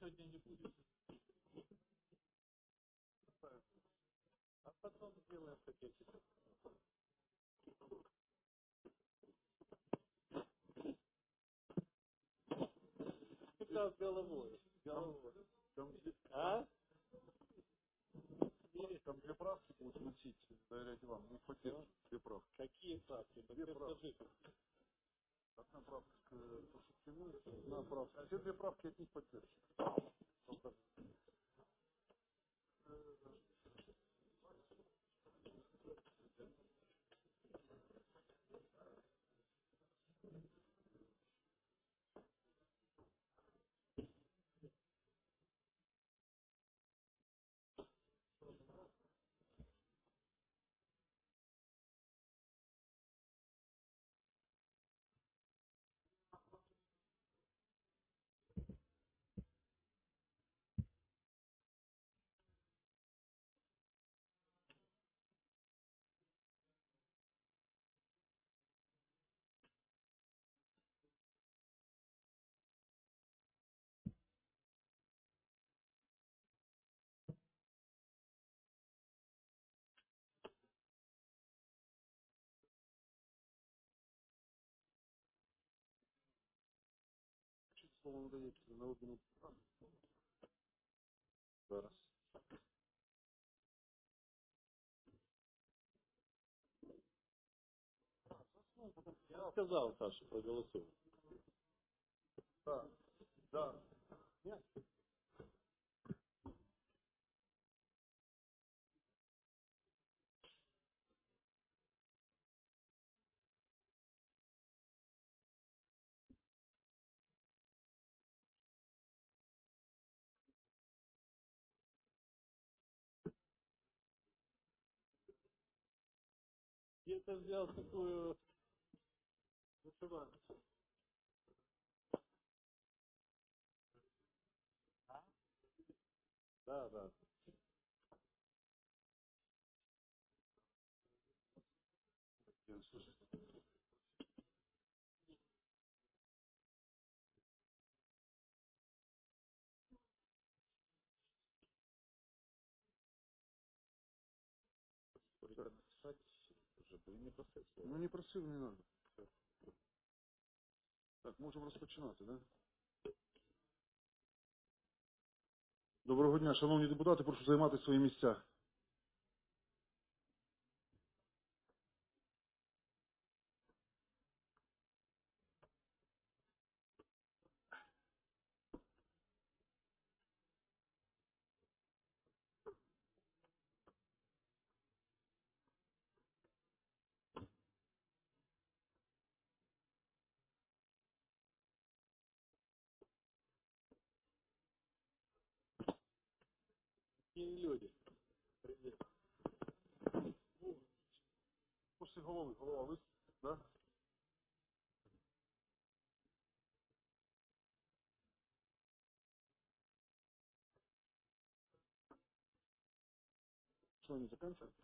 Как головой. Там, А? там две правки будут вносить, доверять вам, не поддерживать. Две правки. Какие правки? Да Две ты правки. скажи. Одна правка к Пашутину, одна правка. А все две правки от них поддерживают. Слово надається народному депутату. Зараз. Я сказал, Саша, проголосуй. Да, да. Нет. Где ты взял такую вышиванку? Да, да. Слушай, Написать уже бы не просил. ну не просив, не надо. Так, можемо розпочинати, да? Доброго дня, шановні депутати, прошу займати свої місця. Какие люди. Привет. Пусти голови, голова виступ, да? Что, не заканчивают?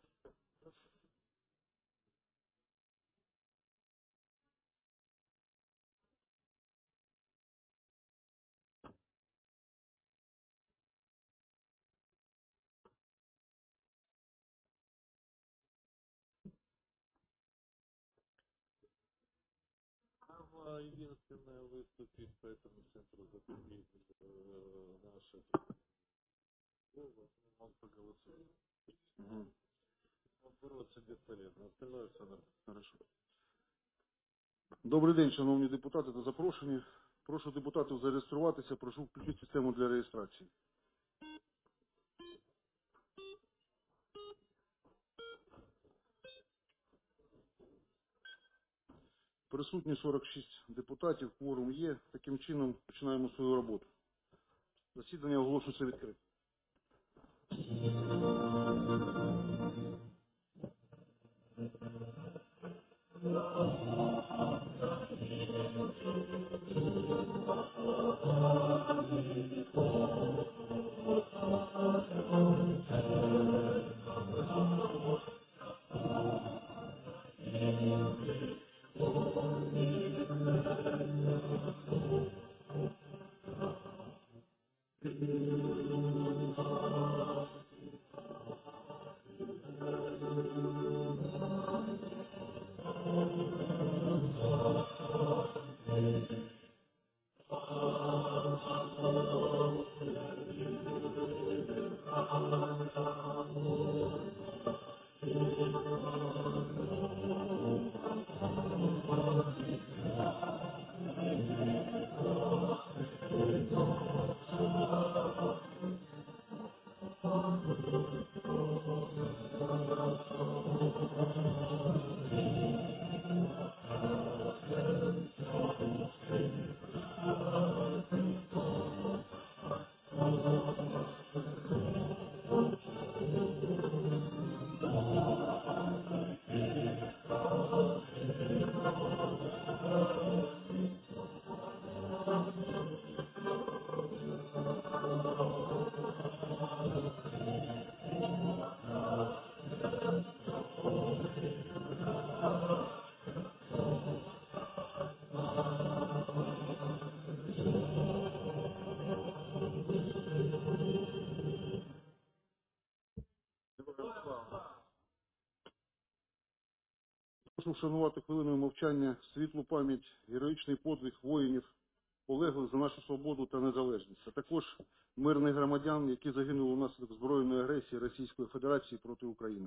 Она единственная выступит по этому центру закупить наши. Он проголосует. Угу. Он бороться бесполезно. Остальное все нормально. Хорошо. Добрий день, шановні депутати та запрошені. Прошу депутатів зареєструватися, прошу включити систему для реєстрації. Присутні 46 депутатів, кворум є. Таким чином починаємо свою роботу. Засідання оголошується відкритим. Прошу вшанувати хвилиною мовчання світлу пам'ять, героїчний подвиг воїнів, полеглих за нашу свободу та незалежність, а також мирних громадян, які загинули внаслідок збройної агресії Російської Федерації проти України.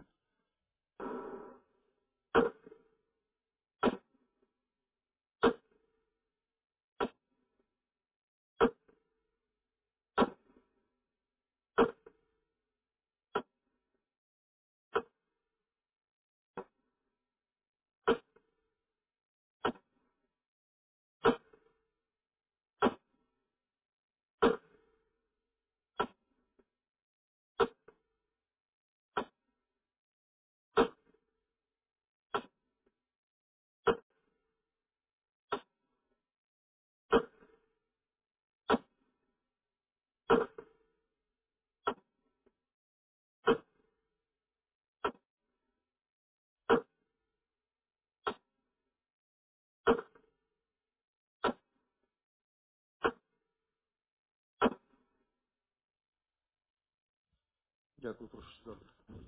Дякую, прошу сідати.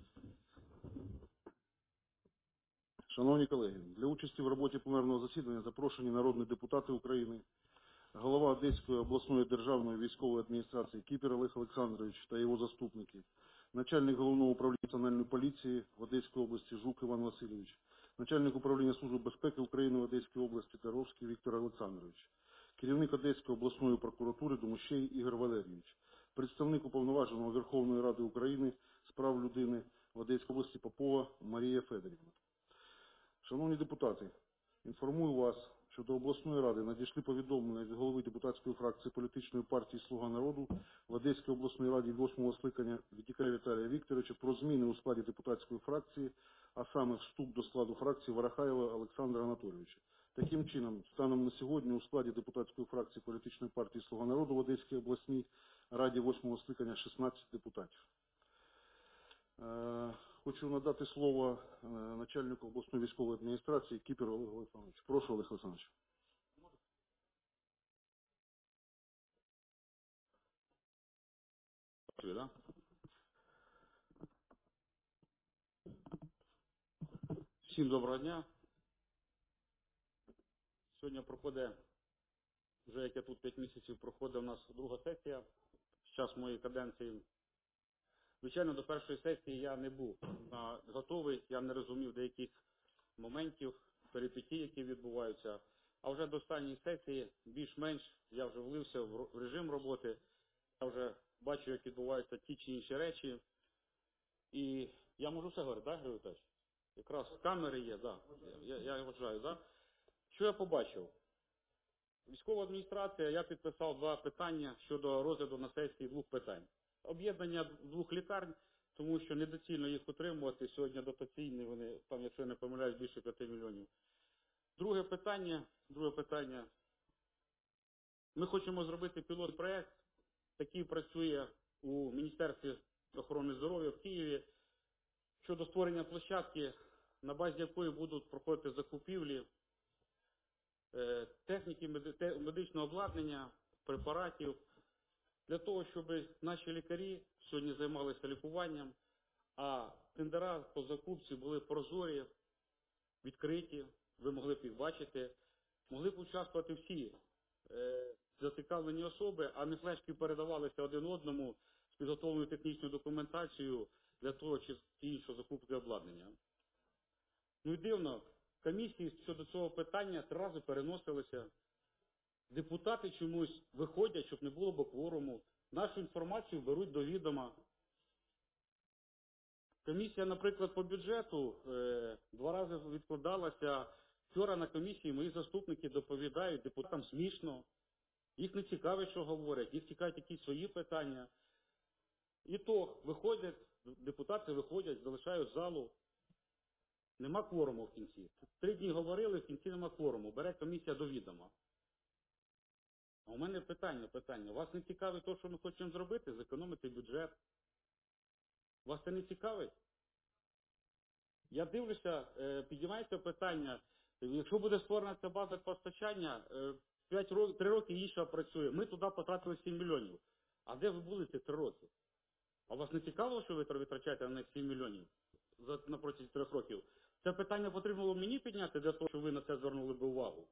Шановні колеги, для участі в роботі пленарного засідання запрошені народні депутати України, голова Одеської обласної державної військової адміністрації Кіпер Олег Олександрович та його заступники, начальник Головного управління національної поліції в Одеській області Жук Іван Васильович, начальник управління Служби безпеки України в Одеській області Таровський Віктор Олександрович, керівник Одеської обласної прокуратури Домущей Ігор Валерійович, представник уповноваженого Верховної Ради України з прав людини в Одеській області Попова Марія Федорівна. Шановні депутати, інформую вас, що до обласної ради надійшли повідомлення від голови депутатської фракції політичної партії «Слуга народу» в Одеській обласній раді 8-го скликання Вітіка Віталія Вікторовича про зміни у складі депутатської фракції, а саме вступ до складу фракції Варахаєва Олександра Анатолійовича. Таким чином, станом на сьогодні у складі депутатської фракції політичної партії «Слуга народу» в Одеській обласній раді 8-го скликання 16 депутатів. Хочу надати слово начальнику обласної військової адміністрації Кіперу Олегу Олександровичу. Прошу, Олег Олександрович. Всім доброго дня. Сьогодні проходить, вже як я тут 5 місяців, проходить у нас друга сесія з час моєї каденції. Звичайно, до першої сесії я не був готовий, я не розумів деяких моментів, перипетій, які відбуваються. А вже до останньої сесії, більш-менш, я вже влився в режим роботи, я вже бачу, як відбуваються ті чи інші речі. І я можу все говорити, так, Григорій Віталійович? Якраз камери є, так. Я вважаю, так. Що я побачив? Військова адміністрація, я підписав 2 питання щодо розгляду на сесії 2 питань. Об'єднання 2 лікарень, тому що недоцільно їх утримувати. Сьогодні дотаційні вони, там, якщо я не помиляюсь, більше 5 мільйонів. Друге питання. Ми хочемо зробити пілот-проект, який працює у Міністерстві охорони здоров'я в Києві, щодо створення площадки, на базі якої будуть проходити закупівлі техніки, медичного обладнання, препаратів для того, щоб наші лікарі сьогодні займалися лікуванням, а тендера по закупці були прозорі, відкриті, ви могли б їх бачити, могли б участвувати всі зацікавлені особи, а не флешки передавалися один одному з підготовленою технічною документацією для того чи іншого закупки обладнання. Ну і дивно, комісії щодо цього питання 3 рази переносилися. Депутати чомусь виходять, щоб не було б кворуму. Нашу інформацію беруть до відома. Комісія, наприклад, по бюджету 2 рази відкладалася. Вчора на комісії мої заступники доповідають, депутатам смішно. Їх не цікавить, що говорять, їх цікавить якісь свої питання. І то виходять, депутати виходять, залишають залу. Нема кворуму в кінці. 3 дні говорили, в кінці нема кворуму. Бере комісія до відома. А у мене питання. Вас не цікавить те, що ми хочемо зробити? Зекономити бюджет. Вас це не цікавить? Я дивлюся, підіймається питання, якщо буде створена ця база постачання, 3 роки їжа працює, ми туди потратили 7 мільйонів. А де ви були ці 3 роки? А вас не цікаво, що ви витрачаєте на них 7 мільйонів на протязі 3 років? Це питання потрібно було мені підняти для того, щоб ви на це звернули б увагу.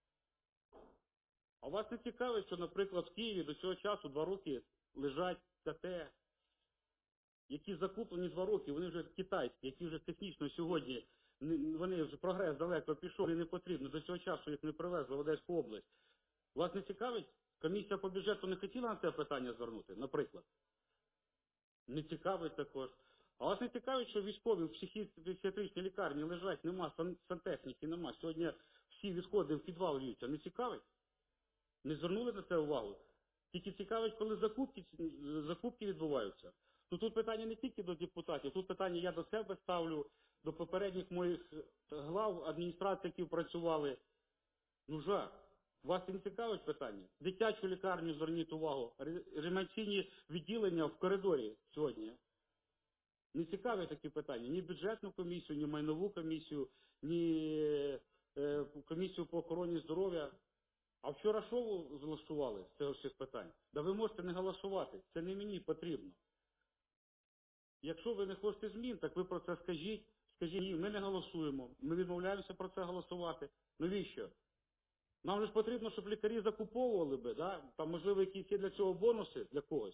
А вас не цікавить, що, наприклад, в Києві до цього часу 2 роки лежать КТ, які закуплені 2 роки, вони вже китайські, які вже технічно сьогодні, вони вже прогрес далеко пішов, і не потрібно, до цього часу їх не привезли в Одеську область. Вас не цікавить? Комісія по бюджету не хотіла на це питання звернути, наприклад? Не цікавить також. А вас не цікавить, що військові в психіатричній лікарні лежать, нема сантехніки, нема. Сьогодні всі відходи в підвал льються. Не цікавить? Не звернули на це увагу? Тільки цікавить, коли закупки відбуваються. То тут питання не тільки до депутатів, тут питання я до себе ставлю, до попередніх моїх глав адміністрації, які працювали. Ну жах. Вас не цікавить питання? Дитячу лікарню зверніть увагу. Реанімаційні відділення в коридорі сьогодні. Не цікаві такі питання. Ні бюджетну комісію, ні майнову комісію, ні комісію по охороні здоров'я. А вчора що ви голосували з цього всіх питань? Да ви можете не голосувати. Це не мені потрібно. Якщо ви не хочете змін, так ви про це скажіть. Скажіть, ні, ми не голосуємо. Ми відмовляємося про це голосувати. Навіщо? Нам же ж потрібно, щоб лікарі закуповували би, да? Там, можливо, якісь є для цього бонуси для когось.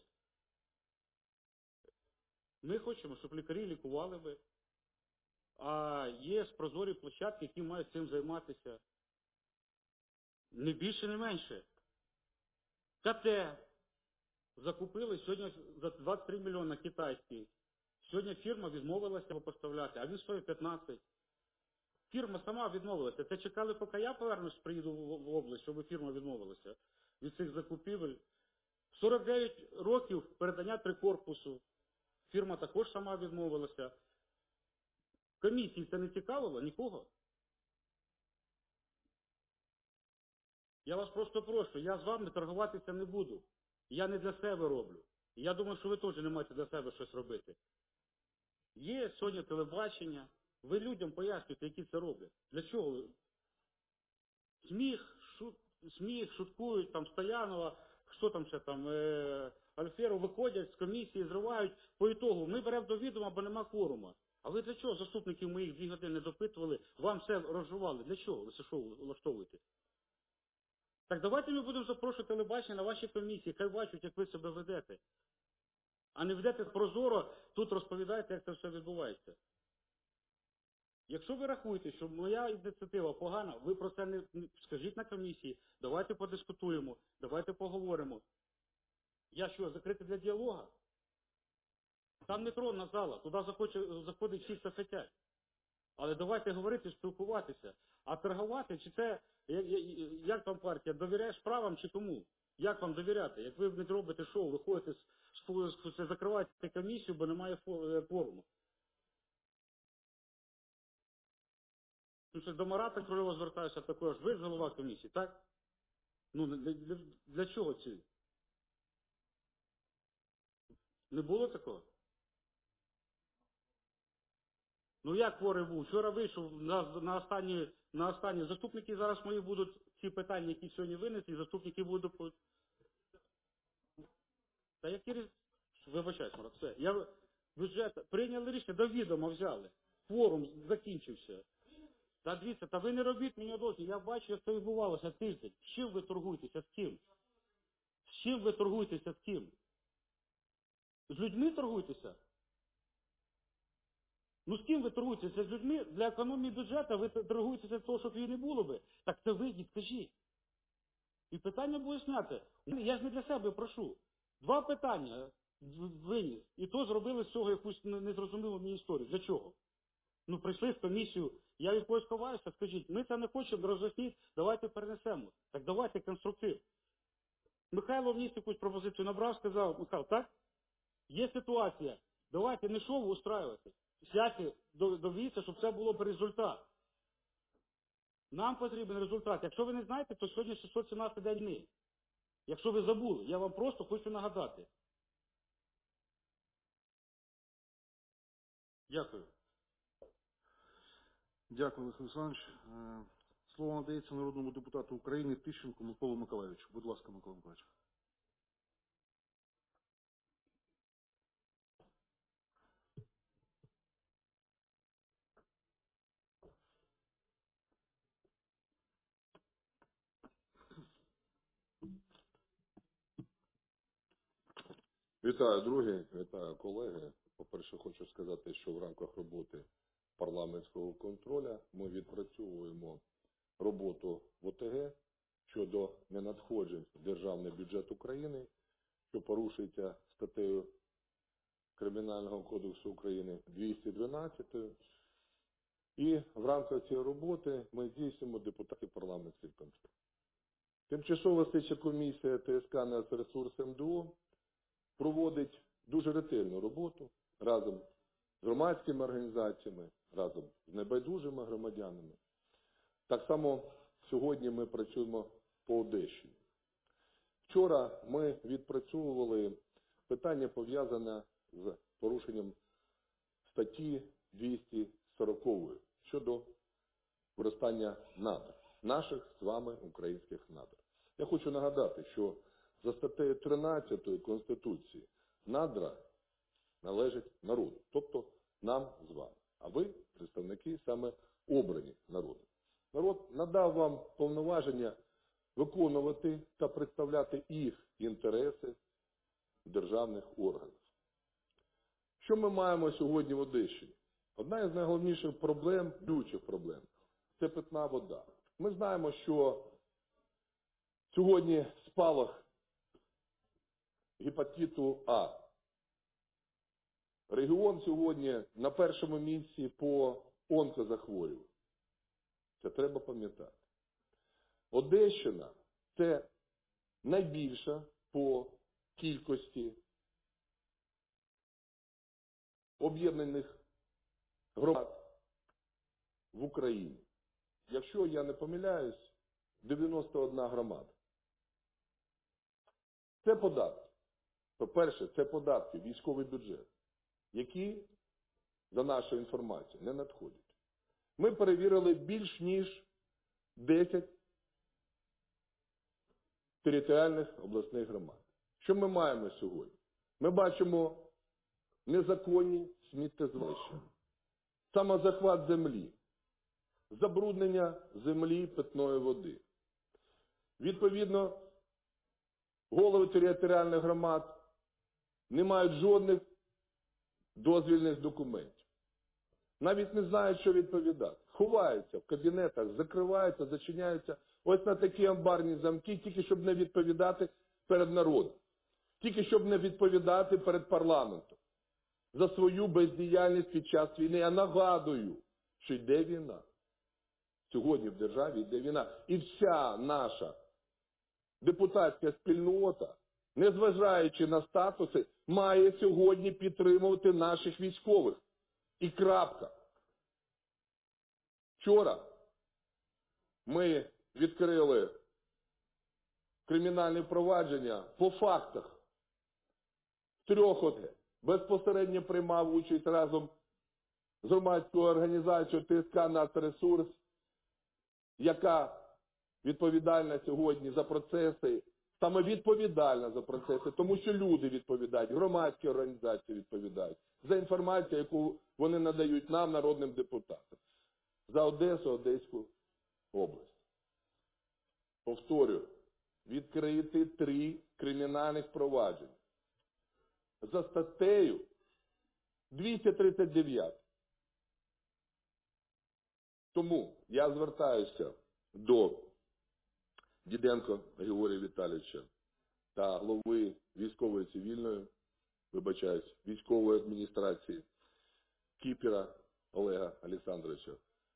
Ми хочемо, щоб лікарі лікували би. А є прозорі площадки, які мають цим займатися. Не більше, не менше. КТ закупили сьогодні за 23 мільйона китайський. Сьогодні фірма відмовилася його поставляти, а він стоїть 15. Фірма сама відмовилася. Це чекали, поки я повернусь, приїду в область, щоб фірма відмовилася від цих закупівель. 49 років передання 3 корпусу. Фірма також сама відмовилася. Комісії це не цікавило? Нікого? Я вас просто прошу, я з вами торгуватися не буду. Я не для себе роблю. І я думаю, що ви теж не маєте для себе щось робити. Є сьогодні телебачення. Ви людям пояснюєте, які це роблять. Для чого? Сміх, шуткують, там Стоянова, що там ще там, Альферов виходять з комісії, зривають. По ітогу ми беремо до відома, бо нема кворума. А ви для чого заступників моїх 2 години допитували, вам все розжували? Для чого? Ви це що влаштовуєте? Так давайте ми будемо запрошувати телебачення на ваші комісії, хай бачать, як ви себе ведете. А не ведете прозоро, тут розповідаєте, як це все відбувається. Якщо ви рахуєте, що моя ініціатива погана, ви про це не скажіть на комісії, давайте подискутуємо, давайте поговоримо. Я що, закритий для діалогу? Там не тронна зала, туди заходить всі, що хотять. Але давайте говорити, спілкуватися. А торгувати, чи це, як там партія, довіряєш правам чи кому? Як вам довіряти? Як ви не робите шоу, виходите, закриваєте комісію, бо немає форуму. Тому що до Марата Крольова звертаюся також. Ви ж голова комісії, так? Ну, для чого ці? Не було такого? Ну як хворий був? Вчора вийшов на останні заступники, зараз мої будуть ці питання, які сьогодні винесли, заступники будуть... Та які вибачаюсь, Марат, все. Бюджет прийняли рішення, до відома взяли. Форум закінчився. Та дивіться, та ви не робіть мені одолження. Я бачу, як це відбувалося тиждень. З чим ви торгуєтеся, з ким? З чим ви торгуєтеся, з ким? З людьми торгуєтеся? Ну з ким ви торгуєтеся? З людьми? Для економії бюджету ви торгуєтеся з того, щоб її не було би? Так це вийдіть, скажіть. І питання буде зняти. Я ж не для себе прошу. 2 питання виніс. І то зробили з цього якусь незрозумілу мені історію. Для чого? Ну прийшли в комісію, я від когось ховаюся, скажіть, ми це не хочемо, роз'ясніть, давайте перенесемо. Так давайте конструктив. Михайло вніс якусь пропозицію, набрав, сказав, Михайло, так? Є ситуація, давайте не шоу устраювати. Сядьте, довіться, щоб це було б результат. Нам потрібен результат. Якщо ви не знаєте, то сьогодні 617 день дні. Якщо ви забули, я вам просто хочу нагадати. Дякую. Дякую, Олег Олександрович. Слово надається народному депутату України Тищенку Миколі Миколайовичу. Будь ласка, Микола Миколайович. Вітаю, друзі, вітаю, колеги. По-перше, хочу сказати, що в рамках роботи парламентського контролю ми відпрацьовуємо роботу в ОТГ щодо ненадходжень в державний бюджет України, що порушується статтею Кримінального кодексу України 212. І в рамках цієї роботи ми здійснюємо депутатський парламентський контроль. Тимчасова слідча комісія ТСК «Нацресурс МДО» проводить дуже ретельну роботу разом з громадськими організаціями, разом з небайдужими громадянами. Так само сьогодні ми працюємо по Одещині. Вчора ми відпрацьовували питання, пов'язане з порушенням статті 240 щодо використання надр, наших з вами українських надр. Я хочу нагадати, що за статтею 13 Конституції надра належать народу, тобто нам з вами. А ви, представники, саме обрані народом. Народ надав вам повноваження виконувати та представляти їх інтереси в державних органах. Що ми маємо сьогодні в Одещині? Одна із найголовніших проблем, ключових проблем, це питна вода. Ми знаємо, що сьогодні спалах гепатиту А. Регіон сьогодні на першому місці по онкозахворюванню. Це треба пам'ятати. Одещина – це найбільша по кількості об'єднаних громад в Україні. Якщо я не помиляюсь, 91 громада. Це податки. По-перше, це податки, військовий бюджет, які, за нашою інформацією, не надходять. Ми перевірили більш ніж 10 територіальних обласних громад. Що ми маємо сьогодні? Ми бачимо незаконні сміттєзвалища, самозахват землі, забруднення землі питної води. Відповідно, голови територіальних громад не мають жодних дозвільних документів. Навіть не знають, що відповідати. Ховаються в кабінетах, закриваються, зачиняються ось на такі амбарні замки, тільки щоб не відповідати перед народом. Тільки щоб не відповідати перед парламентом за свою бездіяльність під час війни. Я нагадую, що йде війна. Сьогодні в державі йде війна. І вся наша депутатська спільнота, незважаючи на статуси, має сьогодні підтримувати наших військових. І крапка. Вчора ми відкрили кримінальне провадження по фактах 3 ОТГ. Безпосередньо приймав участь разом з громадською організацією ТСК «Нацресурс», яка відповідальна сьогодні за процеси саме відповідальна за процеси, тому що люди відповідають, громадські організації відповідають за інформацію, яку вони надають нам, народним депутатам, за Одесу, Одеську область. Повторюю, відкрити 3 кримінальних проваджень за статтею 239. Тому я звертаюся до Діденко Григорія Віталійовича та голови військової цивільної, військової адміністрації Кіпера Олега Олександровича.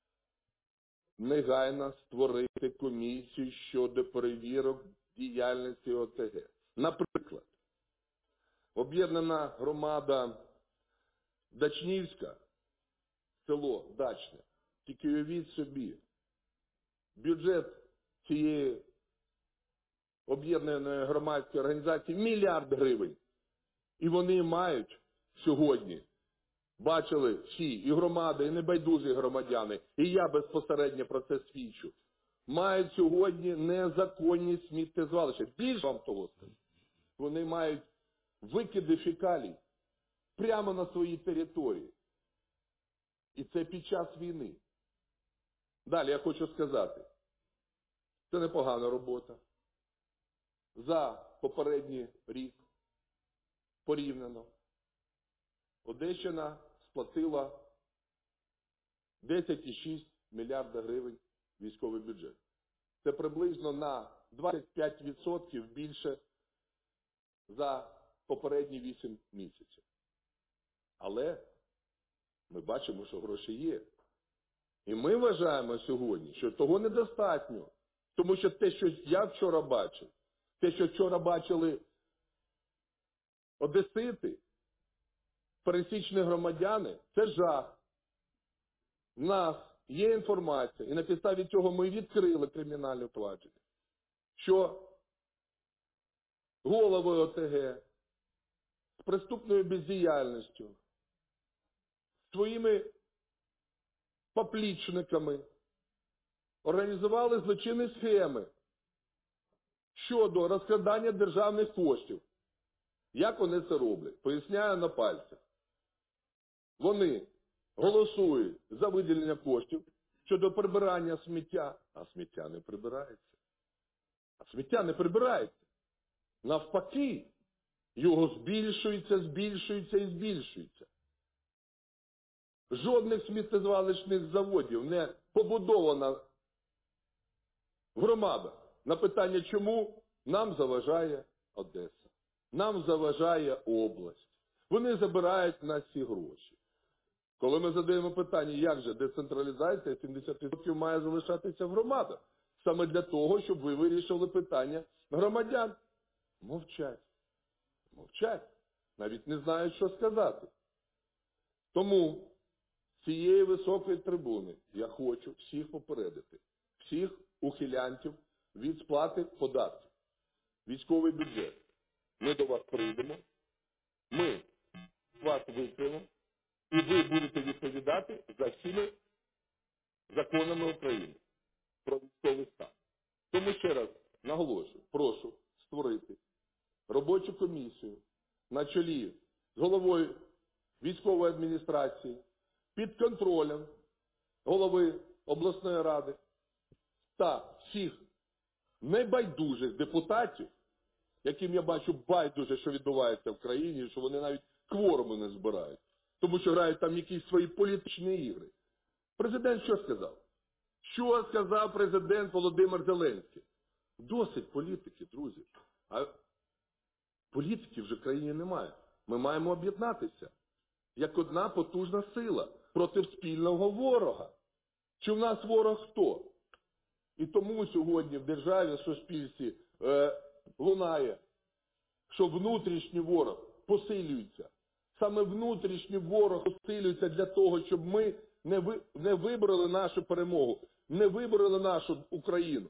Негайно створити комісію щодо перевірок діяльності ОТГ. Наприклад, об'єднана громада Дачнівська, село Дачне, тільки уявіть собі, бюджет цієї об'єднаної громадської організації 1 мільярд гривень. І вони мають сьогодні, бачили всі, і громади, і небайдужі громадяни, і я безпосередньо про це свідчу, мають сьогодні незаконні сміттєзвалища. Більше вам того скажу, вони мають викиди фекалій прямо на своїй території. І це під час війни. Далі я хочу сказати, це непогана робота. За попередній рік порівняно Одещина сплатила 10,6 мільярда гривень військовий бюджет. Це приблизно на 25% більше за попередні 8 місяців. Але ми бачимо, що гроші є. І ми вважаємо сьогодні, що того недостатньо. Тому що те, що я вчора бачив, те, що вчора бачили одесити, пересічні громадяни, це жах. В нас є інформація, і на підставі цього ми відкрили кримінальне провадження, що голови ОТГ з преступною бездіяльністю, своїми поплічниками організували злочинні схеми щодо розкрадання державних коштів. Як вони це роблять? Поясняю на пальцях. Вони голосують за виділення коштів щодо прибирання сміття, а сміття не прибирається. А сміття не прибирається. Навпаки, його збільшується і збільшується. Жодних сміттєзвалищних заводів не побудовано в громадах. На питання, чому? Нам заважає Одеса. Нам заважає область. Вони забирають в нас ці гроші. Коли ми задаємо питання, як же децентралізація 70% має залишатися в громадах? Саме для того, щоб ви вирішили питання громадян. Мовчать. Мовчать. Навіть не знають, що сказати. Тому з цієї високої трибуни я хочу всіх попередити, всіх ухилянтів від сплати податків, військовий бюджет. Ми до вас прийдемо, ми вас викриємо, і ви будете відповідати за всіми законами України про військовий стан. Тому ще раз наголошую, прошу створити робочу комісію на чолі з головою військової адміністрації, під контролем голови обласної ради та всіх небайдужих депутатів, яким я бачу байдуже, що відбувається в країні, що вони навіть кворуми не збирають, тому що грають там якісь свої політичні ігри. Президент що сказав? Що сказав президент Володимир Зеленський? Досить політики, друзі. А політики вже в країні немає. Ми маємо об'єднатися як одна потужна сила проти спільного ворога. Чи в нас ворог хто? І тому сьогодні в державі, в суспільстві лунає, що внутрішній ворог посилюється. Саме внутрішній ворог посилюється для того, щоб ми не вибороли нашу перемогу, не вибороли нашу Україну.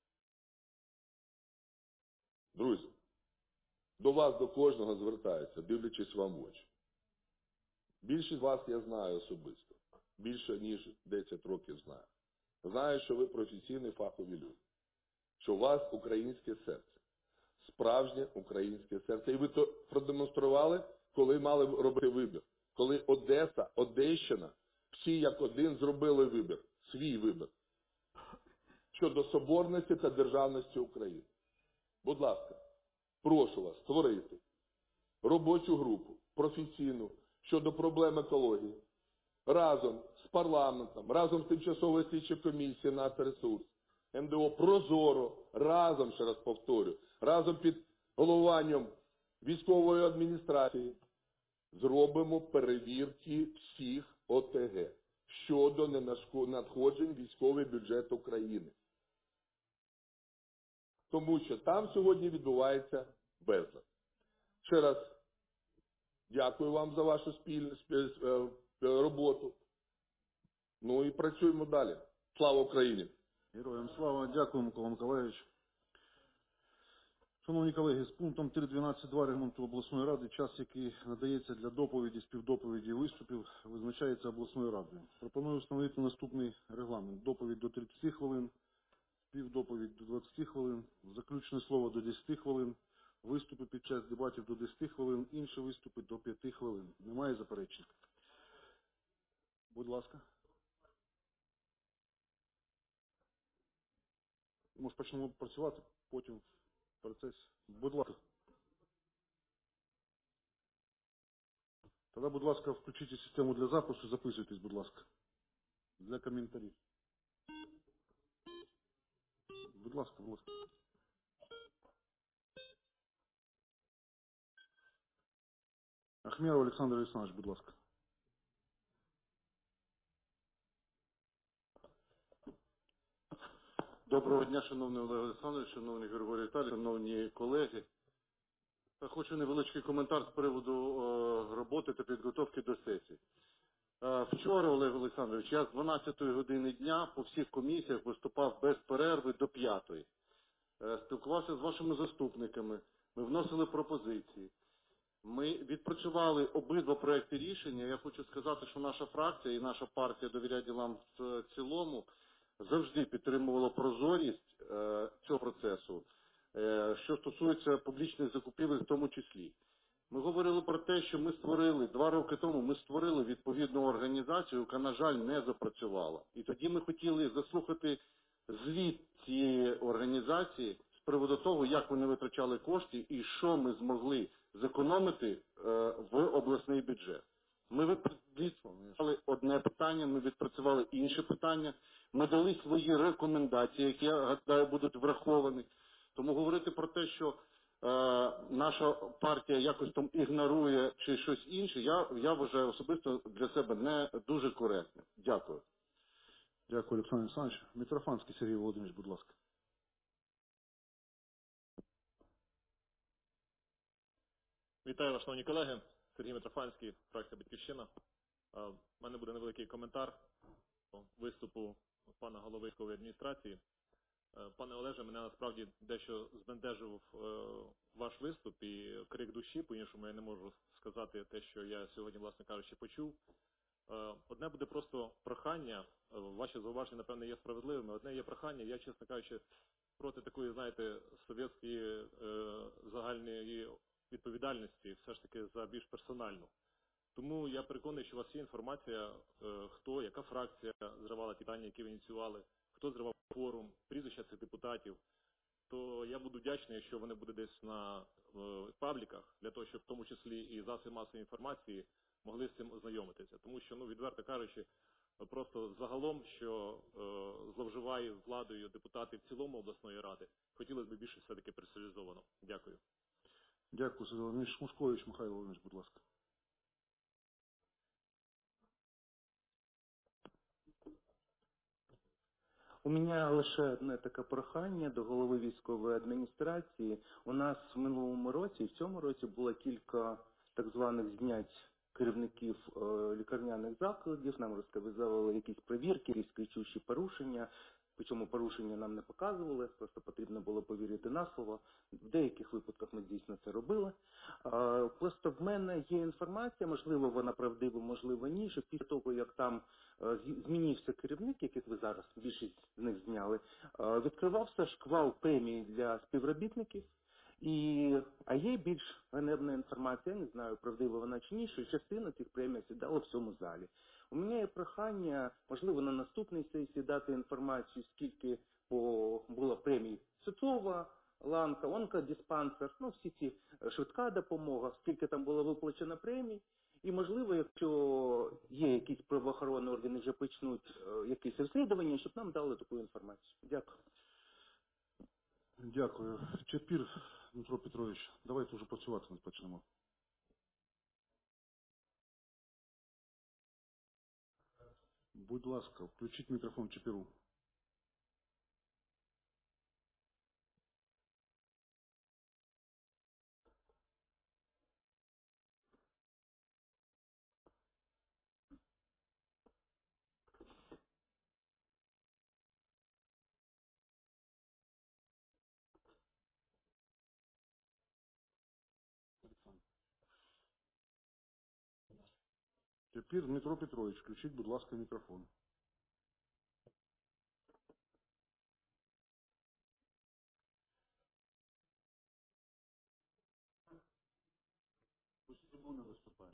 Друзі, до вас, до кожного звертаюся, дивлячись вам в очі. Більшість вас я знаю особисто. Більше, ніж 10 років знаю. Знаю, що ви професійні фахові люди. Що у вас українське серце. справжнє українське серце. І ви то продемонстрували, коли мали робити вибір. Коли Одеса, Одещина, всі як один зробили вибір, свій вибір щодо соборності та державності України. Будь ласка, прошу вас створити робочу групу професійну щодо проблем екології разом з парламентом, разом з тимчасовою слідчою комісією «Нацресурс», МДО «Прозоро», разом, ще раз повторю, разом під головуванням військової адміністрації зробимо перевірки всіх ОТГ щодо ненадходжень військовий бюджет України. Тому що там сьогодні відбувається безлад. Ще раз дякую вам за вашу спільну роботу. Ну і працюємо далі. Слава Україні! Героям слава. Дякую, Микола Миколаївич. Шановні колеги, з пунктом 3.12.2 Регламенту обласної ради час, який надається для доповіді, співдоповіді і виступів, визначається обласною радою. Пропоную встановити наступний регламент. Доповідь до 30 хвилин, співдоповідь до 20 хвилин, заключне слово до 10 хвилин, виступи під час дебатів до 10 хвилин, інші виступи до 5 хвилин. Немає заперечень? Будь ласка. Може, почнемо працювати, потім в процесі. Будь ласка. Тоді, будь ласка, включіть систему для запису, записуйтесь, будь ласка, для коментарів. Будь ласка, будь ласка. Ахмеров Олександр Олександрович, будь ласка. Доброго дня, шановний Олег Олександрович, шановний Григорій Віталійович, шановні колеги. Хочу невеличкий коментар з приводу роботи та підготовки до сесії. Вчора, Олег Олександрович, я з 12 години дня по всіх комісіях виступав без перерви до 5-ї. Спілкувався з вашими заступниками, ми вносили пропозиції. Ми відпрацювали обидва проекти рішення. Я хочу сказати, що наша фракція і наша партія «Довіряє ділам» в цілому завжди підтримувала прозорість цього процесу, що стосується публічних закупівель в тому числі. Ми говорили про те, що ми створили, 2 роки тому ми створили відповідну організацію, яка, на жаль, не запрацювала. І тоді ми хотіли заслухати звіт цієї організації з приводу того, як вони витрачали кошти і що ми змогли зекономити в обласний бюджет. Ми відпрацювали одне питання, ми відпрацювали інше питання, ми дали свої рекомендації, які, я гадаю, будуть враховані. Тому говорити про те, що наша партія якось там ігнорує чи щось інше, я вважаю особисто для себе не дуже коректним. Дякую. Дякую, Олександр Олександрович. Митрофанський Сергій Володимирович, будь ласка. Вітаю вас, шановні колеги. Сергій Митрофанський, фракція «Батьківщина». У мене буде невеликий коментар по виступу пана голови військової адміністрації. Пане Олеже, мене насправді дещо збентежив ваш виступ і крик душі, по-іншому я не можу сказати те, що я сьогодні, власне кажучи, почув. Одне буде просто прохання, ваші зауваження, напевно, є справедливими, одне є прохання, я, чесно кажучи, проти такої, знаєте, совєтської загальної відповідальності, все ж таки за більш персональну. Тому я переконаний, що у вас є інформація, хто, яка фракція зривала ті питання, які ви ініціювали, хто зривав форум, прізвища цих депутатів, то я буду вдячний, якщо вони будуть десь на пабліках, для того, щоб в тому числі і засоби масової інформації могли з цим ознайомитися. Тому що, відверто кажучи, просто загалом, що зловживає владою депутати в цілому обласної ради, хотілося б більше все-таки персоналізовано. Дякую. Дякую, Сергій Володимирович. Шмушкович Михайло Володимирович, будь ласка. У мене лише одне таке прохання до голови військової адміністрації. У нас в минулому році, в цьому році було кілька так званих знять керівників лікарняних закладів. Нам розказували якісь перевірки, якісь кричущі порушення. Причому порушення нам не показували, просто потрібно було повірити на слово. В деяких випадках ми дійсно це робили. Просто в мене є інформація, можливо вона правдива, можливо ні, що після того, як там змінився керівник, яких ви зараз більшість з них зняли, відкривався шквал премій для співробітників. А є більш ганебна інформація, я не знаю, правдива вона чи ні, що частина цих премій сідала в цьому залі. У мене є прохання, можливо, на наступній сесії дати інформацію, скільки було премій Сучова, ланка, онкодиспансер, ну всі ці швидка допомога, скільки там було виплачено премій. І, можливо, якщо є якісь правоохоронні органи, вже почнуть якісь розслідування, щоб нам дали таку інформацію. Дякую. Дякую. Чепір Дмитро Петрович, давайте вже працювати ми почнемо. Будь ласка, включіть мікрофон Чепіру. Чепір Дмитро Петрович, включіть, будь ласка, мікрофон. Пусть трибуна виступає.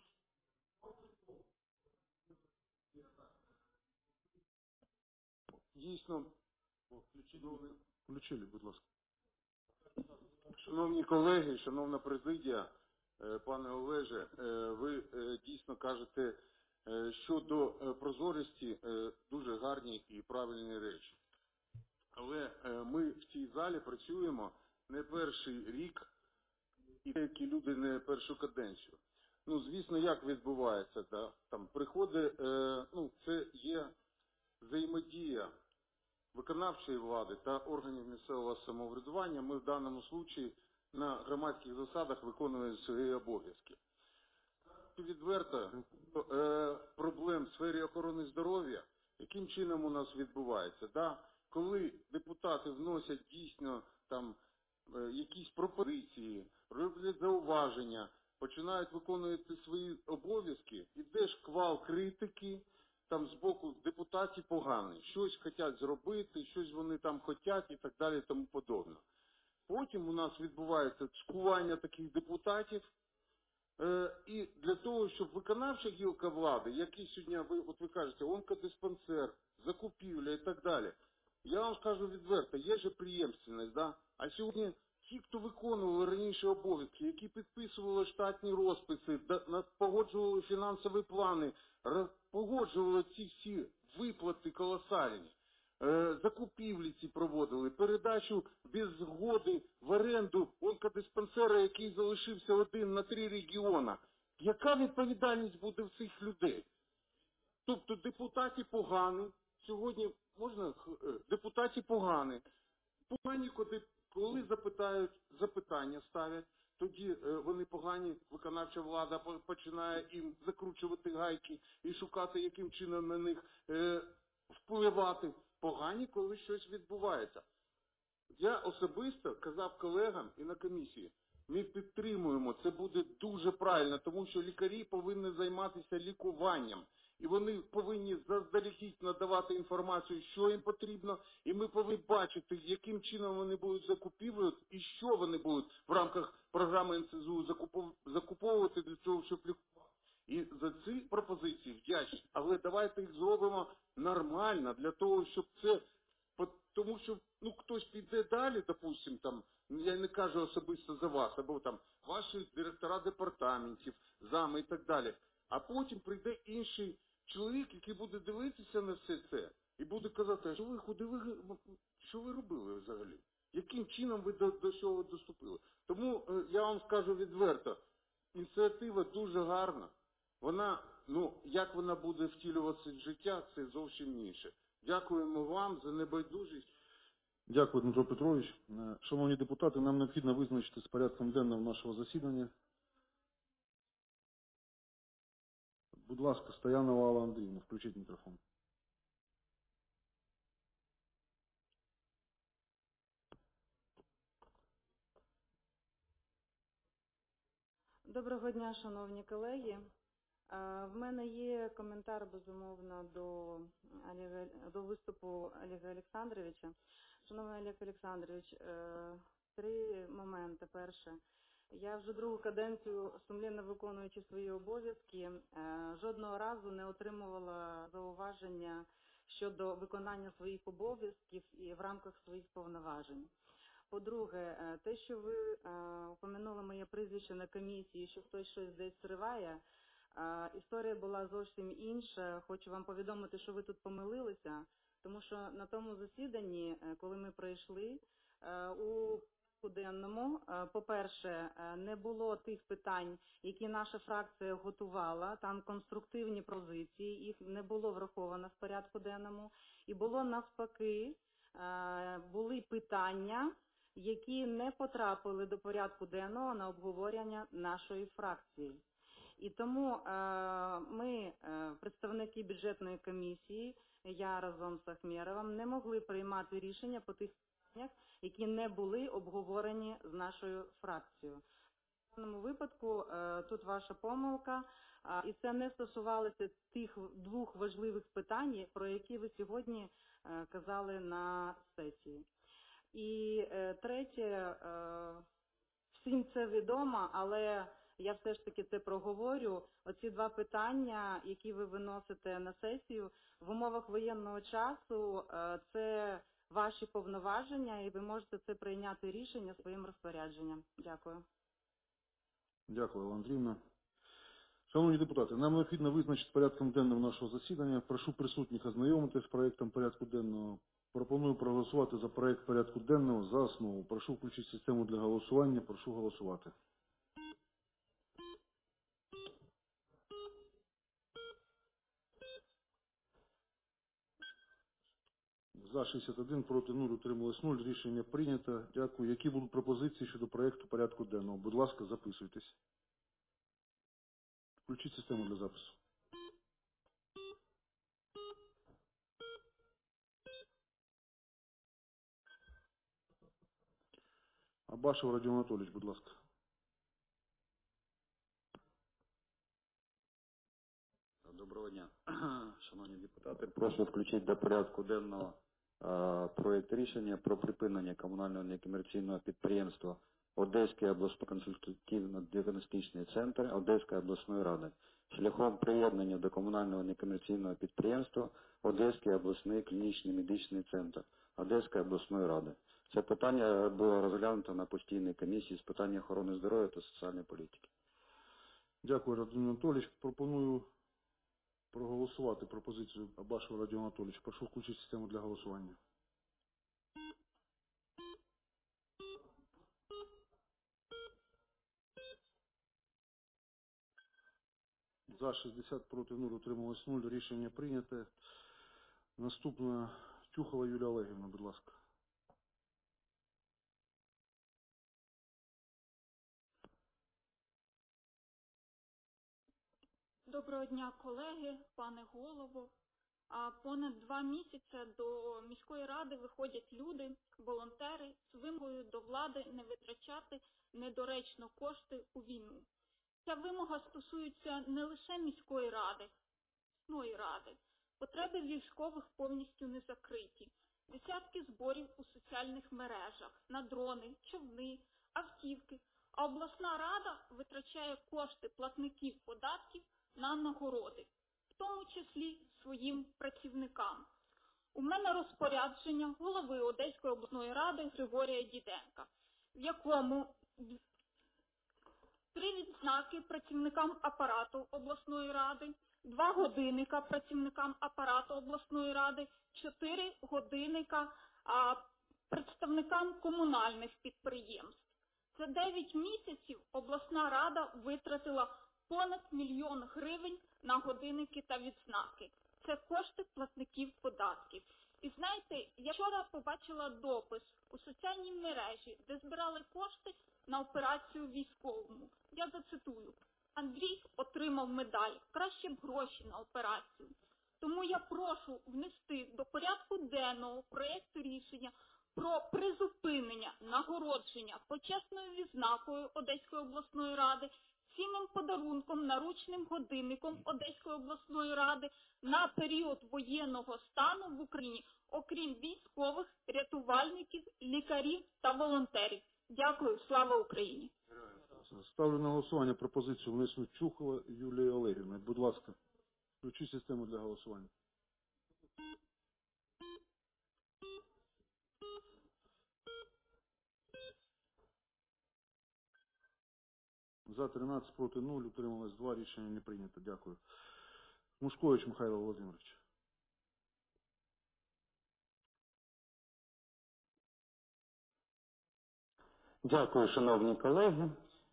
Дійсно, Включили, будь ласка. шановні колеги, шановна президія, пане Олеже, ви дійсно кажете щодо прозорості дуже гарні і правильні речі. Але ми в цій залі працюємо не перший рік і деякі люди не першу каденцію. Ну, звісно, як відбувається, да? Там приходить, це є взаємодія виконавчої влади та органів місцевого самоврядування. Ми в даному случаї на громадських засадах виконуємо свої обов'язки. Відверто, проблем в сфері охорони здоров'я, яким чином у нас відбувається, да? Коли депутати вносять дійсно там якісь пропозиції, роблять зауваження, починають виконувати свої обов'язки, іде шквал критики, там з боку депутатів поганий, щось хочуть зробити, щось вони там хочуть і так далі і тому подобне. Потім у нас відбувається шкування таких депутатів, і для того, щоб виконавча гілка влади, який сьогодні, ви кажете, онкодиспансер, закупівля і так далі, я вам скажу відверто, є же преємственність, да? А сьогодні ті, хто виконували раніше обов'язки, які підписували штатні розписи, погоджували фінансові плани, погоджували ці всі виплати колосальні, закупівлі ці проводили, передачу без згоди в оренду онкодиспансера, який залишився один на 3 регіона. Яка відповідальність буде в цих людей? Тобто депутати погані, сьогодні можна, депутати погані, коли запитання ставлять, тоді вони погані, виконавча влада починає їм закручувати гайки і шукати, яким чином на них впливати. Погані, коли щось відбувається. Я особисто казав колегам і на комісії, ми підтримуємо, це буде дуже правильно, тому що лікарі повинні займатися лікуванням. І вони повинні заздалегідь надавати інформацію, що їм потрібно, і ми повинні бачити, яким чином вони будуть закупівлювати, і що вони будуть в рамках програми НСЗУ закуповувати для того, щоб лікувати. І за ці пропозиції вдячні, але давайте їх зробимо нормально, для того, щоб це, тому що, хтось піде далі, допустим, там, я не кажу особисто за вас, або там, ваші директора департаментів, зами і так далі, а потім прийде інший чоловік, який буде дивитися на все це, і буде казати, а що ви робили взагалі? Яким чином ви до цього доступили? Тому я вам скажу відверто, ініціатива дуже гарна. Вона, як вона буде втілюватися в життя, це зовсім інше. Дякуємо вам за небайдужість. Дякую, Дмитро Петрович. Шановні депутати, нам необхідно визначити з порядком денним нашого засідання. Будь ласка, Стоянова Алла Андріївна, включіть мікрофон. Доброго дня, шановні колеги. В мене є коментар, безумовно, до виступу Олега Олександровича. Шановний Олег Олександрович, 3 моменти. Перше. Я вже другу каденцію, сумлінно виконуючи свої обов'язки, жодного разу не отримувала зауваження щодо виконання своїх обов'язків і в рамках своїх повноважень. По-друге, те, що ви упомянули моє прізвище на комісії, що хтось щось десь зриває, історія була зовсім інша. Хочу вам повідомити, що ви тут помилилися, тому що на тому засіданні, коли ми прийшли, у денному, по-перше, не було тих питань, які наша фракція готувала, там конструктивні позиції, їх не було враховано в порядку денному, і було навпаки, були питання, які не потрапили до порядку денного на обговорення нашої фракції. І тому ми, представники бюджетної комісії, я разом з Ахмєровим, не могли приймати рішення по тих питаннях, які не були обговорені з нашою фракцією. В даному випадку тут ваша помилка, і це не стосувалося тих 2 важливих питань, про які ви сьогодні казали на сесії. І третє, всім це відомо, але я все ж таки це проговорю. Оці 2 питання, які ви виносите на сесію, в умовах воєнного часу, це ваші повноваження, і ви можете це прийняти рішення своїм розпорядженням. Дякую. Дякую, Олена Андріївна. Шановні депутати, нам необхідно визначити порядком денним нашого засідання. Прошу присутніх ознайомитися з проектом порядку денного. Пропоную проголосувати за проект порядку денного за основу. Прошу включити систему для голосування. Прошу голосувати. За 61, проти 0, утрималось 0. Рішення прийнято. Дякую. Які будуть пропозиції щодо проекту порядку денного? Будь ласка, записуйтесь. Включіть систему для запису. Абашев Радіон Анатолійович, будь ласка. Доброго дня, шановні депутати. Прошу включити до порядку денного проєкт рішення про припинення комунального некомерційного підприємства Одеський обласний консультативно-діагностичний центр Одеської обласної ради шляхом приєднання до комунального некомерційного підприємства Одеський обласний клінічний медичний центр Одеської обласної ради. Це питання було розглянуто на постійній комісії з питань охорони здоров'я та соціальної політики. Дякую, Радіон Анатолійович. Пропоную проголосувати пропозицію Абашева Радіон Анатолійович. Прошу включити систему для голосування. За 60, проти 0, утрималось 0. Рішення прийнято. Наступна Тюхова Юлія Олегівна, будь ласка. Доброго дня, колеги, пане голово. Понад 2 місяці до міської ради виходять люди, волонтери, з вимогою до влади не витрачати недоречно кошти у війну. Ця вимога стосується не лише міської ради, обласної ради. Потреби військових повністю не закриті. Десятки зборів у соціальних мережах на дрони, човни, автівки. А обласна рада витрачає кошти платників податків на нагороди, в тому числі своїм працівникам. У мене розпорядження голови Одеської обласної ради Григорія Діденка, в якому 3 відзнаки працівникам апарату обласної ради, 2 годинника працівникам апарату обласної ради, 4 годинника представникам комунальних підприємств. За 9 місяців обласна рада витратила понад 1 мільйон гривень на годинники та відзнаки. Це кошти платників податків. І знаєте, я вчора побачила допис у соціальній мережі, де збирали кошти на операцію військовому. Я зацитую. Андрій отримав медаль. Краще б гроші на операцію. Тому я прошу внести до порядку денного проєкту рішення про призупинення нагородження почесною відзнакою Одеської обласної ради, цінним подарунком, наручним годинником Одеської обласної ради на період воєнного стану в Україні, окрім військових, рятувальників, лікарів та волонтерів. Дякую, слава Україні! Ставлю на голосування пропозицію внесену Чухова Юлії Олегівни. Будь ласка, включіть систему для голосування. За 13, проти 0, утрималось 2, рішення не прийнято. Дякую. Мушкович Михайло Володимирович. Дякую, шановні колеги.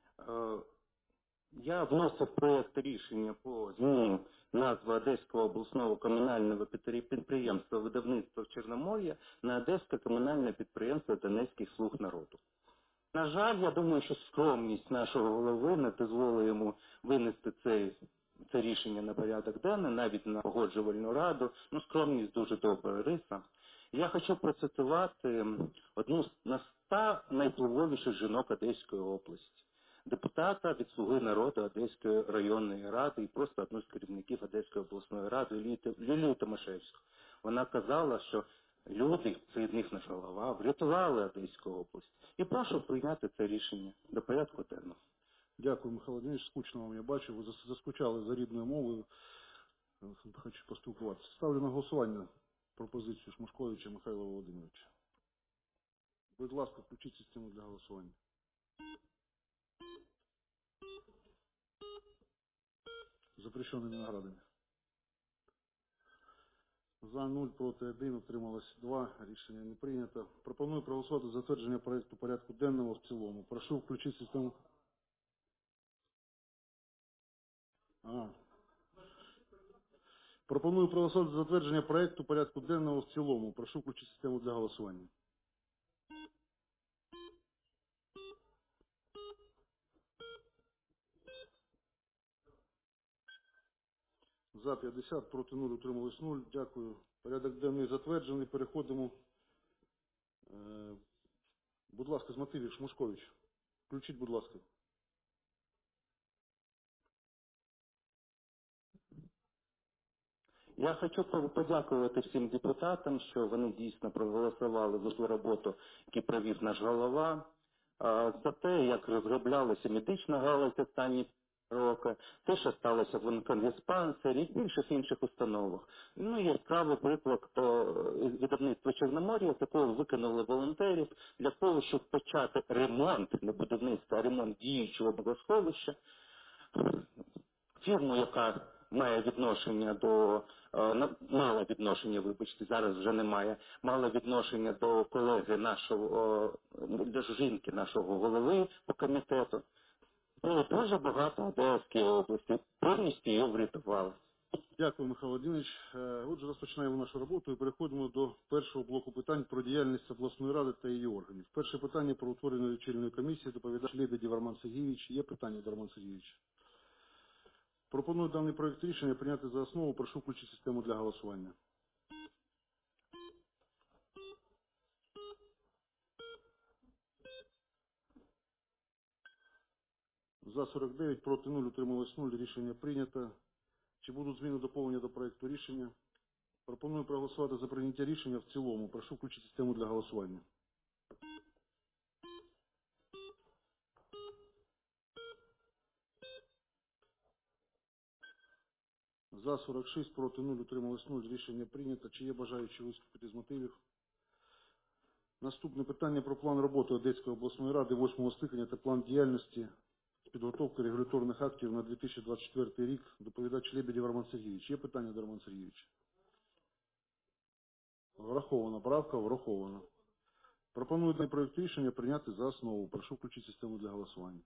Я вносив проєкт рішення по зміні назви Одеського обласного комунального підприємства видавництва в Чорномор'я на Одеське комунальне підприємство Донецький слуг народу. На жаль, я думаю, що скромність нашого голови не дозволила йому винести це рішення на порядок денний, навіть на погоджувальну раду. Ну, скромність дуже добра риса. Я хочу процитувати одну з 100 найвпливовіших жінок Одеської області. Депутата від «Слуги народу» Одеської районної ради і просто одну з керівників Одеської обласної ради Лілію Тимошевську. Вона казала, що люди, серед них наш голова, врятували Одеську область. І прошу прийняти це рішення до порядку денного. Дякую, Михайло Володимирович. Скучно вам, я бачу. Ви заскучали за рідною мовою. Хочу поспілкуватися. Ставлю на голосування пропозицію Шмушковича Михайла Володимировича. Будь ласка, включіть систему для голосування. Запрещенными наградами. За 0, проти 1, утрималось 2, рішення не прийнято. Пропоную проголосувати за затвердження проекту порядку денного в цілому. Прошу включити систему. Пропоную проголосувати за затвердження проекту порядку денного в цілому. Прошу включити систему для голосування. За 50, проти 0, утрималось 0. Дякую. Порядок денний затверджений. Переходимо. Будь ласка, з мотивів Шмушкович. Включіть, будь ласка. Я хочу подякувати всім депутатам, що вони дійсно проголосували за ту роботу, яку провів наш голова, за те, як розроблялася медична галузь останні роки, те, що сталося в онкодиспансері і в інших установах. Ну, яскравий приклад видавництва Чорномор'я, такого виконали волонтерів для того, щоб почати ремонт, не будівництво, а ремонт діючого водосховища. Фірму, яка має відношення мало відношення, вибачте, зараз вже немає, мало відношення до колеги нашого, до жінки нашого голови по комітету. Було дуже багато Одеської області, повністю її врятували. Дякую, Михайло Володимирович. Отже, розпочинаємо нашу роботу і переходимо до першого блоку питань про діяльність обласної ради та її органів. Перше питання про утворення лічильної комісії, доповідач Лебедєв Роман Сергійович. Є питання до Романа Сергійовича? Пропоную даний проект рішення прийняти за основу. Прошу включити систему для голосування. За 49, проти 0, утрималось 0. Рішення прийнято. Чи будуть зміни доповнення до проекту рішення? Пропоную проголосувати за прийняття рішення в цілому. Прошу включити систему для голосування. За 46, проти 0, утрималось 0. Рішення прийнято. Чи є бажаючі виступити з мотивів? Наступне питання про план роботи Одеської обласної ради 8-го скликання та план діяльності з підготовки регуляторних актів на 2024 рік. Доповідач Лебедєв Роман Сергійович. Є питання до Романа Сергійовича? Врахована. Правка врахована. Пропоную даний проект рішення прийняти за основу. Прошу включити систему для голосування.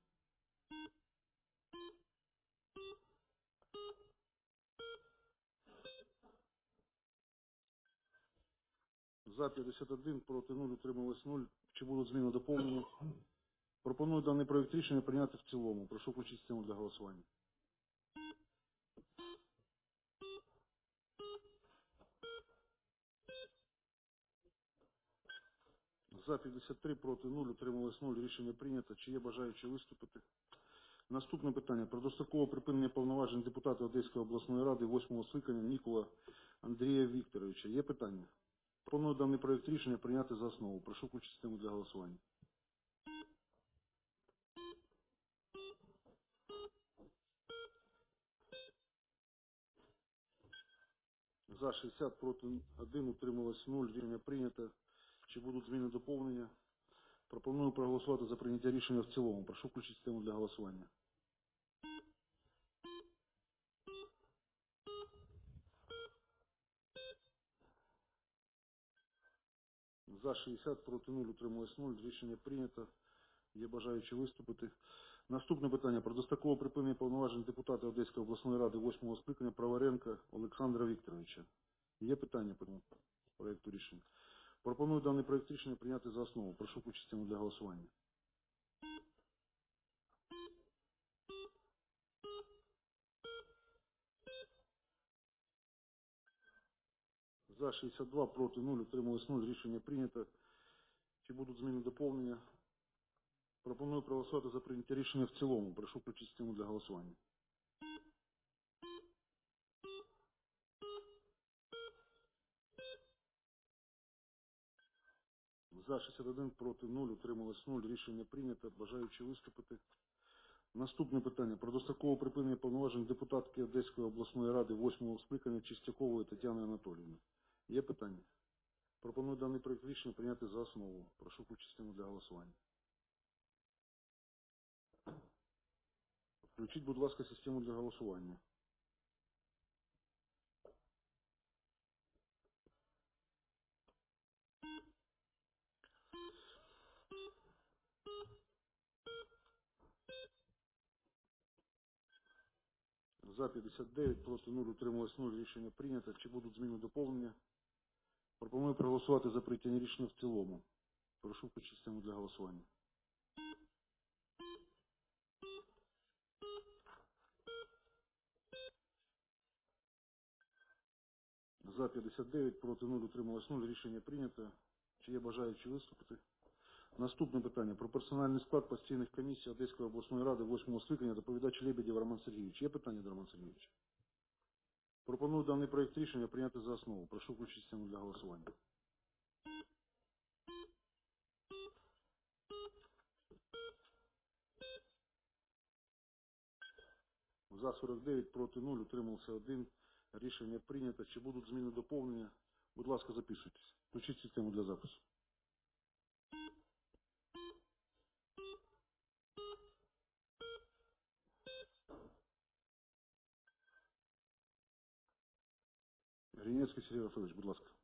За 51, проти 0, утрималось 0. Чи будуть зміни доповнення? Пропоную даний проект рішення прийняти в цілому. Прошу включити систему для голосування. За 53, проти 0, утрималось 0. Рішення прийнято. Чи є бажаючі виступити? Наступне питання. Про дострокове припинення повноважень депутата Одеської обласної ради 8-го скликання Нікола Андрія Вікторовича. Є питання? Пропоную даний проект рішення прийняти за основу. Прошу включити систему для голосування. За 60, проти 1, утрималось 0. Рішення прийнято. Чи будуть зміни доповнення? Пропоную проголосувати за прийняття рішення в цілому. Прошу включити систему для голосування. За 60, проти 0, утрималось 0. Рішення прийнято. Є бажаючі виступити. Наступне питання. Про дострокове припинення повноважень депутата Одеської обласної ради 8-го скликання Праваренка Олександра Вікторовича. Є питання по проєкту рішення? Пропоную даний проєкт рішення прийняти за основу. Прошу включити систему для голосування. За 62, проти 0, утрималось 0. Рішення прийнято. Чи будуть зміни доповнення? Пропоную проголосувати за прийняття рішення в цілому. Прошу включити систему для голосування. За 61, проти 0, утрималось 0. Рішення прийнято. Бажаючі виступити. Наступне питання. Про дострокове припинення повноважень депутатки Одеської обласної ради 8-го скликання Чистякової Тетяни Анатоліївни. Є питання? Пропоную даний проєкт рішення прийняти за основу. Прошу включити систему для голосування. Включіть, будь ласка, систему для голосування. За 59, проти 0, утрималось 0. Рішення прийнято. Чи будуть зміни доповнення? Пропоную проголосувати за прийняття рішення в цілому. Прошу включити систему для голосування. За 59, проти 0, утрималось 0. Рішення прийнято. Чи є бажаючі виступити? Наступне питання. Про персональний склад постійних комісій Одеської обласної ради 8-го скликання. Доповідач Лебедєв Роман Сергійович. Є питання до Романа Сергійовича? Пропоную даний проєкт рішення прийняти за основу. Прошу включити систему для голосування. За 49, проти 0, утримався 1. Рішення прийнято. Чи будуть зміни доповнення? Будь ласка, записуйтесь. Включіть систему для запису. Гринецький Сергій Васильович, будь ласка.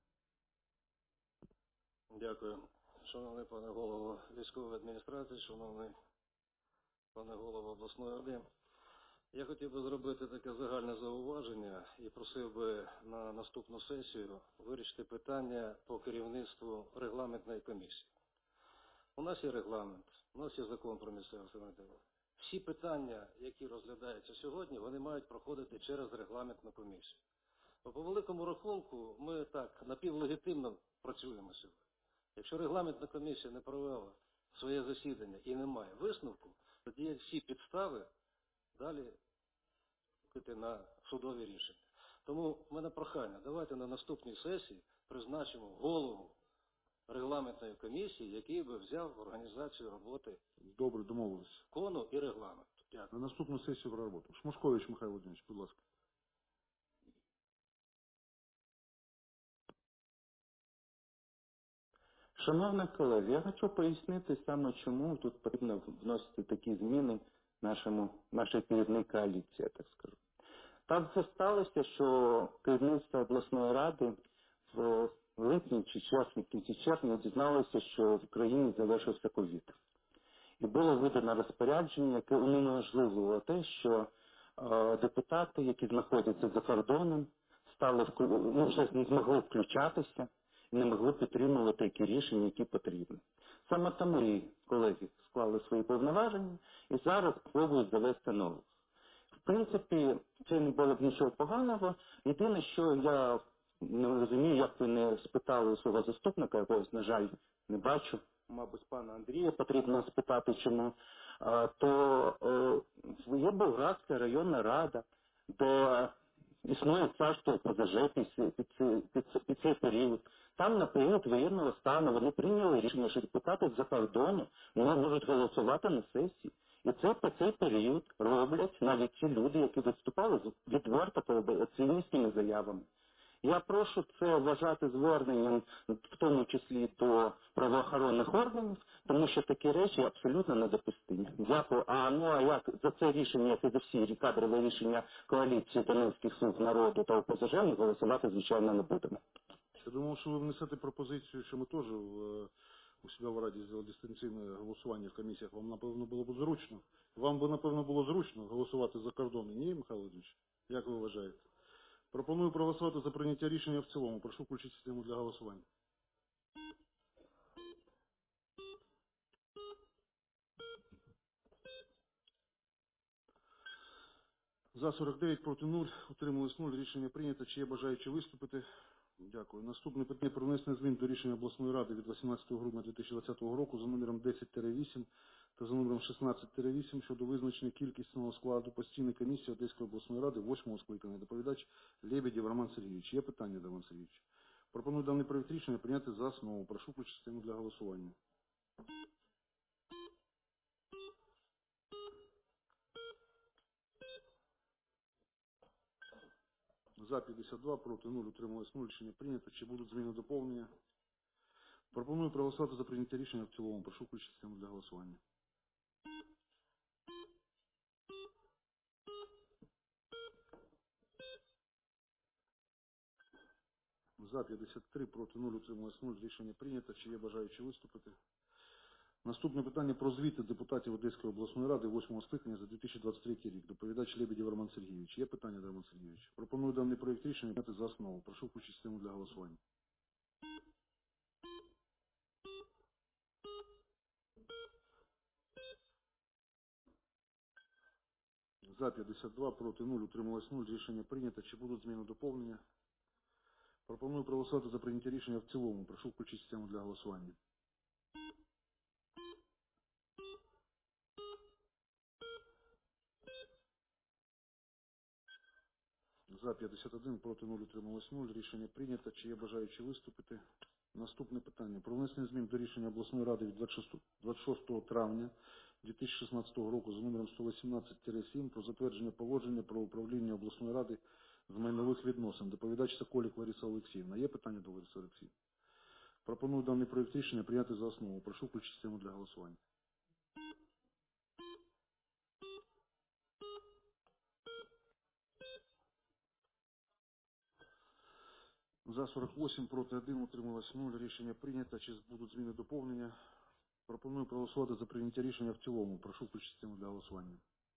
Дякую. Шановний пане голово військової адміністрації, шановний пане голово обласної ради. Я хотів би зробити таке загальне зауваження і просив би на наступну сесію вирішити питання по керівництву регламентної комісії. У нас є регламент, у нас є закон про місцеве самоврядування. Всі питання, які розглядаються сьогодні, вони мають проходити через регламентну комісію. Бо по великому рахунку ми так напівлегітимно працюємо сьогодні. Якщо регламентна комісія не провела своє засідання і немає висновку, тоді є всі підстави далі йти на судові рішення. Тому в мене прохання, давайте на наступній сесії призначимо голову регламентної комісії, який би взяв організацію роботи. Добре, домовились. Закону і регламенту. Дякую. На наступну сесію в роботу. Шмушкович Михайло Володимирович, будь ласка. Шановні колеги, я хочу пояснити саме, чому тут потрібно вносити такі зміни нашій керівній коаліції, так скажу. Так це сталося, що керівництво обласної ради в липні чи червні, в кінці червня дізналося, що в Україні завершився ковід. І було видано розпорядження, яке унеможливило те, що депутати, які знаходяться за кордоном, вже не змогли включатися і не могли підтримувати які рішення, які потрібні. Саме тому і колеги склали свої повноваження і зараз спробують завести нових. В принципі, це не було б нічого поганого. Єдине, що я не розумію, як ви не спитали у свого заступника, якогось, на жаль, не бачу, мабуть, пана Андрія потрібно спитати, чому, то є Болградська районна рада, де існує царство ОПЗЖ під цей період. Там на період воєнного стану вони прийняли рішення, що депутати з-за кордону можуть голосувати на сесії. І це по цей період роблять навіть ті люди, які виступали з відверто цивільськими заявами. Я прошу це вважати зверненням, в тому числі до правоохоронних органів, тому що такі речі абсолютно недопустимі. Дякую. А як за це рішення, як і за всі кадрові рішення коаліції Донецьких слуг народу та ОПЗЖ, ми голосувати, звичайно, не будемо. Я думав, що ви внесете пропозицію, що ми теж у себе в Раді зробили дистанційне голосування в комісіях. Вам, напевно, було б зручно. Вам би, напевно, було зручно голосувати за кордоном. Ні, Михайло Володимирович? Як ви вважаєте? Пропоную проголосувати за прийняття рішення в цілому. Прошу включити систему для голосування. За 49, проти 0, утрималось 0. Рішення прийнято. Чи є бажаючі виступити? Дякую. Наступне питання про внесення змін до рішення обласної ради від 18 грудня 2020 року за номером 10-8 та за номером 16-8 щодо визначення кількісного складу постійної комісії Одеської обласної ради 8-го скликання. Доповідач Лебедєв Роман Сергійович. Є питання до Романа Сергійовича? Пропоную даний проект рішення прийняти за основу. Прошу включити систему для голосування. За 52, проти 0, утрималось 0. Рішення прийнято. Чи будуть зміни доповнення? Пропоную проголосувати за прийняття рішення в цілому. Прошу включити систему для голосування. За 53, проти 0, утрималось 0. Рішення прийнято. Чи є бажаючі виступити? Наступне питання про звіти депутатів Одеської обласної ради 8-го скликання за 2023 рік. Доповідач Лебедєв Роман Сергійович. Є питання до Роман Сергійович? Пропоную даний проект рішення прийняти за основу. Прошу включити систему для голосування. За 52, проти 0, утрималось 0. Рішення прийнято. Чи будуть зміни доповнення? Пропоную проголосувати за прийняття рішення в цілому. Прошу включити систему для голосування. За 51, проти 0, утрималось 0. Рішення прийнято. Чи є бажаючі виступити? Наступне питання. Про внесення змін до рішення обласної ради від 26 травня 2016 року за номером 118-7 про затвердження положення про управління обласної ради з майнових відносин. Доповідач Соколік Лариса Олексіївна. Є питання до Лариси Олексіївни? Пропоную даний проект рішення прийняти за основу. Прошу включити систему для голосування. За 48, проти 1, утрималось 0. Рішення прийнято. Чи будуть зміни доповнення? Пропоную проголосувати за прийняття рішення в цілому. Прошу включити систему для голосування.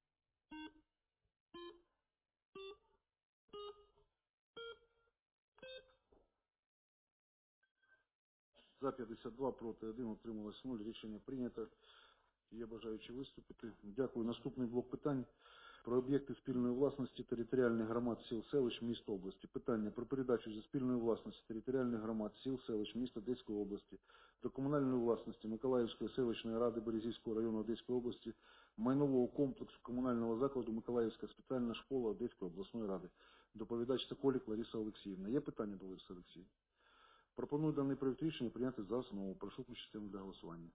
За 52, проти 1, утрималось 0. Рішення прийнято. Є бажаючі виступити. Дякую. Наступний блок питань про об'єкти спільної власності територіальних громад сіл, селищ, міст області. Питання про передачу зі спільної власності територіальних громад сіл, селищ, міст Одеської області до комунальної власності Миколаївської селищної ради Березівського району Одеської області майнового комплексу комунального закладу Миколаївська спеціальна школа Одеської обласної ради. Доповідач Соколік Лариса Олексіївна. Є питання до Лариси Олексіївни? Пропоную даний проект рішення прийняти за основу. Прошу включити систему для голосування.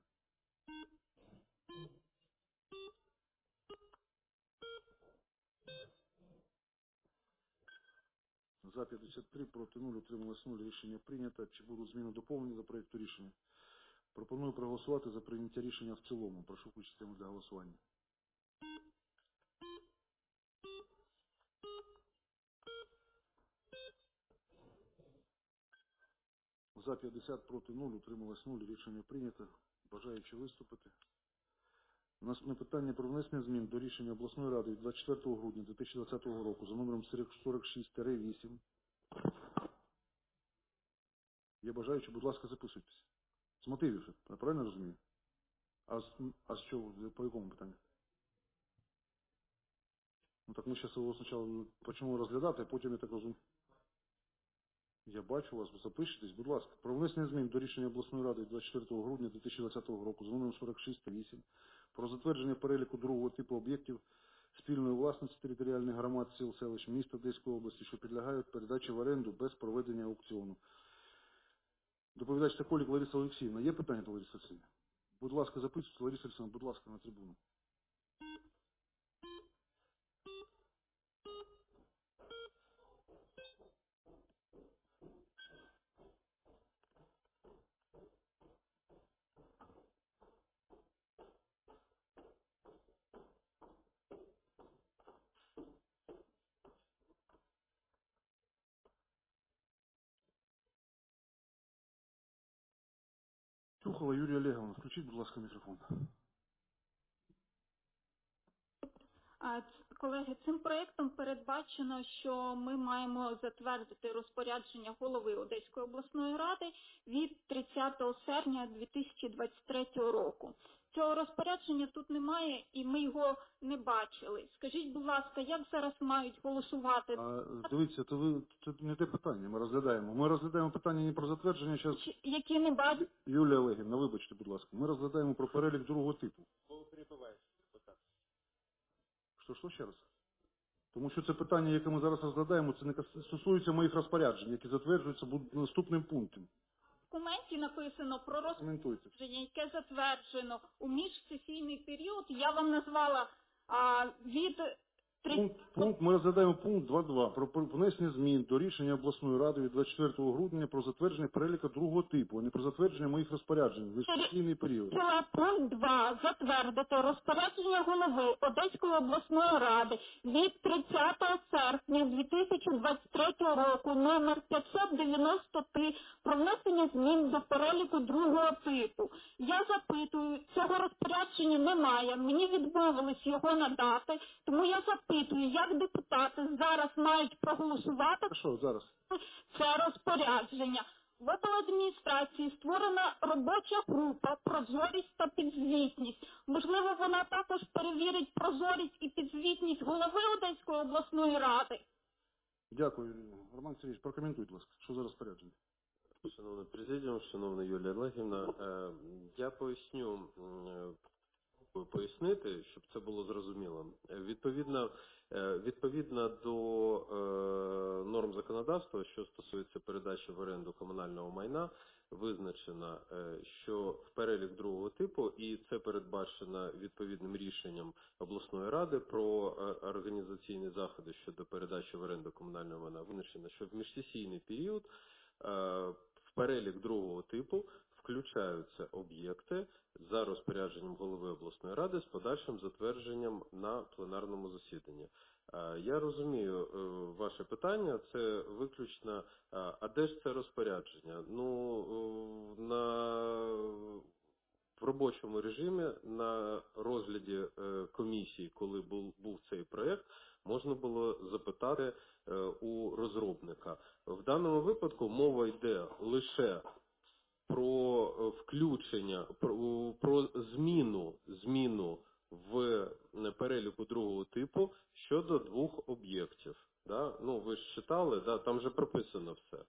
За 53, проти 0, утрималось 0. Рішення прийнято. Чи будуть зміни доповнення до проекту рішення? Пропоную проголосувати за прийняття рішення в цілому. Прошу включити систему для голосування. За 50, проти 0, утрималось 0. Рішення прийнято. Бажаючи виступити. Наступне питання про внесення змін до рішення обласної ради від 24 грудня 2020 року за номером 46-8. Є бажаючі, будь ласка, записуйтесь. З мотивів же, я правильно розумію? А з чого, по якому питанню? Ну так ми зараз його спочатку почнемо розглядати, а потім я так розумію. Я бачу вас, ви запишетесь, будь ласка. Про внесення змін до рішення обласної ради 24 грудня 2020 року за номером 46-8 про затвердження переліку другого типу об'єктів спільної власності територіальних громад сіл, селищ, міст Одеської області, що підлягають передачі в оренду без проведення аукціону. Доповідач Соколік Лариса Олексіївна. Є питання до Лариси Олексіївни? Будь ласка, записуйте. Лариса Олексіївна, будь ласка, на трибуну. Чухова Юрія Олеговна, включіть, будь ласка, мікрофон. Колеги, цим проєктом передбачено, що ми маємо затвердити розпорядження голови Одеської обласної ради від 30 серпня 2023 року. Цього розпорядження тут немає і ми його не бачили. Скажіть, будь ласка, як зараз мають голосувати? Дивіться, це не те питання ми розглядаємо. Ми розглядаємо питання не про затвердження, зараз... Які не бачать? Юлія Олегівна, вибачте, будь ласка. Ми розглядаємо про перелік другого типу. Що ще раз? Тому що це питання, яке ми зараз розглядаємо, це не стосується моїх розпоряджень, які затверджуються наступним пунктом. В документі написано про розпорядження, яке затверджено у міжсесійний період. Я вам назвала від... Ми розглядаємо пункт 2.2 про внесення змін до рішення обласної ради від 24 грудня про затвердження переліку другого типу, а не про затвердження моїх розпоряджень в міжсесійний період. Пункт 2. Затвердити розпорядження голови Одеської обласної ради від 30 серпня 2023 року номер 593 про внесення змін до переліку другого типу. Я запитую, цього розпорядження немає, мені відмовились його надати, тому я запитую, як депутати зараз мають проголосувати це розпорядження. В обладміністрації створена робоча група «Прозорість та підзвітність». Можливо, вона також перевірить прозорість і підзвітність голови Одеської обласної ради? Дякую, Роман Сергійович, прокоментуйте, будь ласка, що за розпорядження? Шановний президіум, шановна Юлія Олегівна, я пояснити, щоб це було зрозуміло. Відповідно до норм законодавства, що стосується передачі в оренду комунального майна, визначено, що в перелік другого типу, і це передбачено відповідним рішенням обласної ради про організаційні заходи щодо передачі в оренду комунального майна, визначено, що в міжсесійний період в перелік другого типу включаються об'єкти за розпорядженням голови обласної ради з подальшим затвердженням на пленарному засіданні. Я розумію ваше питання, це виключно, а де ж це розпорядження? В робочому режимі на розгляді комісії, коли був цей проєкт, можна було запитати у розробника. В даному випадку мова йде лише про включення, про зміну в переліку другого типу щодо двох об'єктів. Да? Ви ж читали, да? Там же прописано все.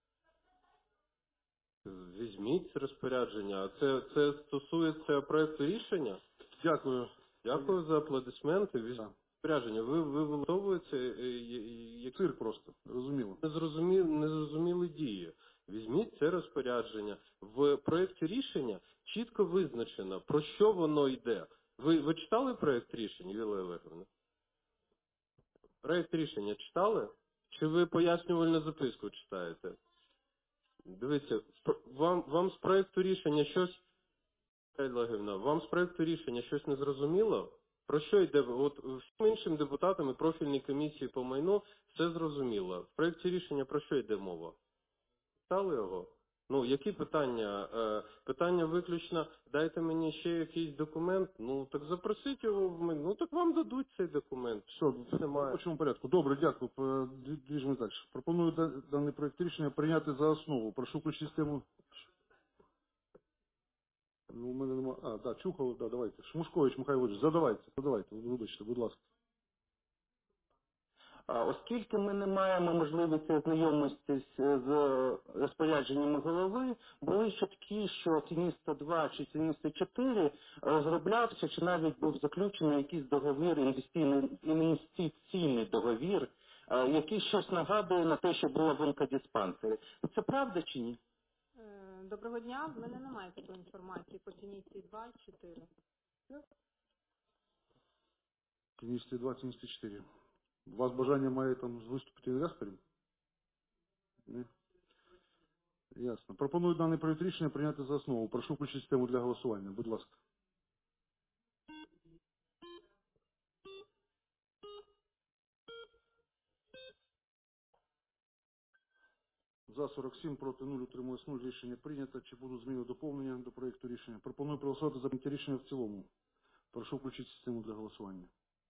Візьміть це розпорядження. Це стосується проєкту рішення? Дякую. Дякую за аплодисменти. Розпорядження. Ви виловуєте цирк просто, розуміло. Незрозумілі дії. Візьміть це розпорядження. В проєкті рішення чітко визначено, про що воно йде. Ви читали проєкт рішення, Юлія Олегівна? Проєкт рішення читали? Чи ви пояснювальну записку читаєте? Дивіться, вам з проєкту рішення щось, Олегівна, вам з проєкту рішення щось не зрозуміло? Про що йде? От всім іншим депутатам і профільній комісії по майну все зрозуміло. В проєкті рішення про що йде мова? Читали його? Які питання? Питання виключно, дайте мені ще якийсь документ, так запросіть його в мене, так вам дадуть цей документ. Все, немає. В почому порядку. Добре, дякую. Двіжимо далі. Пропоную даний проєкт рішення прийняти за основу. Прошу включити систему. У мене немає. Чухов, давайте. Шмушкович, Михайло Ильич, задавайте, вибачте, будь ласка. Оскільки ми не маємо можливості ознайомитися з розпорядженнями голови, були чутки, що Тіністо 2 чи Тіністо 4 розроблявся, чи навіть був заключений якийсь договір, інвестиційний договір, який щось нагадує на те, що було в онкодиспансері. Це правда чи ні? Доброго дня, в мене немає такої інформації по Тіністі 2 і 4. Тіністі 2, Тіністі 4. У вас бажання має там виступити інвестором? Ні? Ясно. Пропоную даний проєкт рішення прийняти за основу. Прошу включити систему для голосування. Будь ласка. За 47, проти 0, утрималось 0. Рішення прийнято. Чи будуть зміни доповнення до проекту рішення? Пропоную проголосувати за прийняття рішення в цілому. Прошу включити систему для голосування.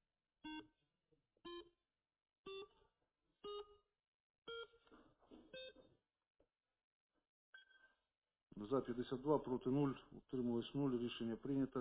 За 52, проти 0, утрималось 0. Рішення прийнято.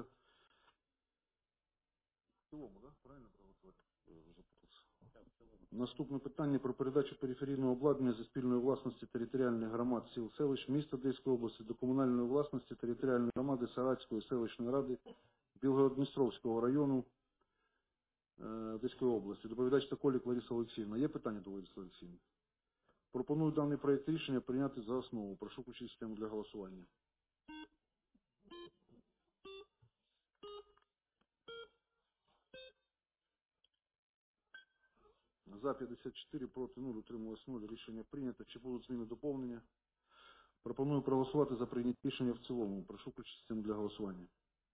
В цілому, да? Правильно проголосувати? Запутався. Наступне питання про передачу периферійного обладнання зі спільної власності територіальних громад сіл селищ міста Одеської області до комунальної власності територіальної громади Саратської селищної ради Білгород-Дністровського району Одеської області. Доповідач Соколік Лариса Олексіївна. Є питання до Лариси Олексіївни? Пропоную даний проект рішення прийняти за основу. Прошу включити систему для голосування. За 54, проти 0, утрималось 0. Рішення прийнято. Чи будуть зміни доповнення? Пропоную проголосувати за прийняття рішення в цілому. Прошу включити систему для голосування.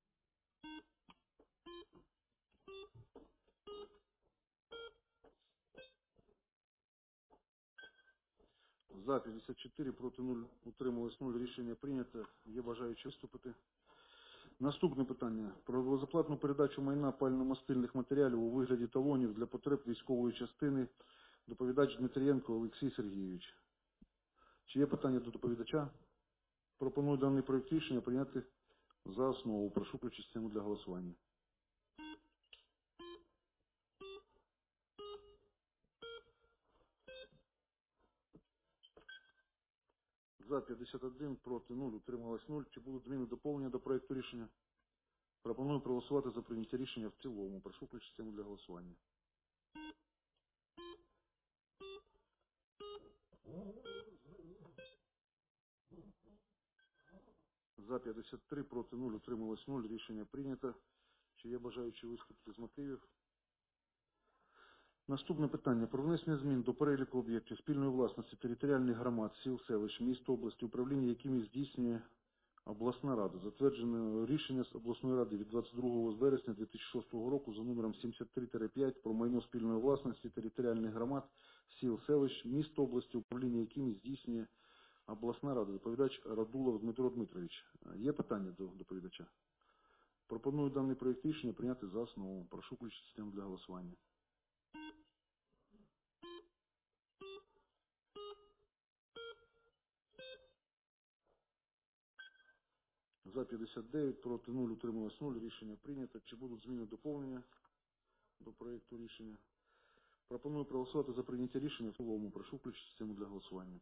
За 54, проти 0, утрималось 0. Рішення прийнято. Є бажаючі виступити. Наступне питання. Про безоплатну передачу майна пально-мастильних матеріалів у вигляді талонів для потреб військової частини. Доповідач Дмитрієнко Олексій Сергійович. Чи є питання до доповідача? Пропоную даний проект рішення прийняти за основу. Прошу включити систему для голосування. За 51, проти 0, утрималось 0. Чи будуть зміни доповнення до проекту рішення? Пропоную проголосувати за прийняття рішення в цілому. Прошу включити систему для голосування. За 53, проти 0, утрималось 0. Рішення прийнято. Чи є бажаючі виступити з мотивів? Наступне питання. Про внесення змін до переліку об'єктів спільної власності територіальних громад, сіл, селищ, міст, області, управління якими здійснює обласна рада. Затверджене рішення з обласної ради від 22 вересня 2006 року за номером 73-5 про майно спільної власності територіальних громад, сіл, селищ, міст, області, управління якими здійснює обласна рада. Доповідач Радулов Дмитро Дмитрович. Є питання до доповідача? Пропоную даний проект рішення прийняти за основу. Прошу включити систему для голосування. За 59, проти 0, утрималось 0. Рішення прийнято. Чи будуть зміни доповнення до проекту рішення? Пропоную проголосувати за прийняття рішення в цілому. Прошу включити систему для голосування.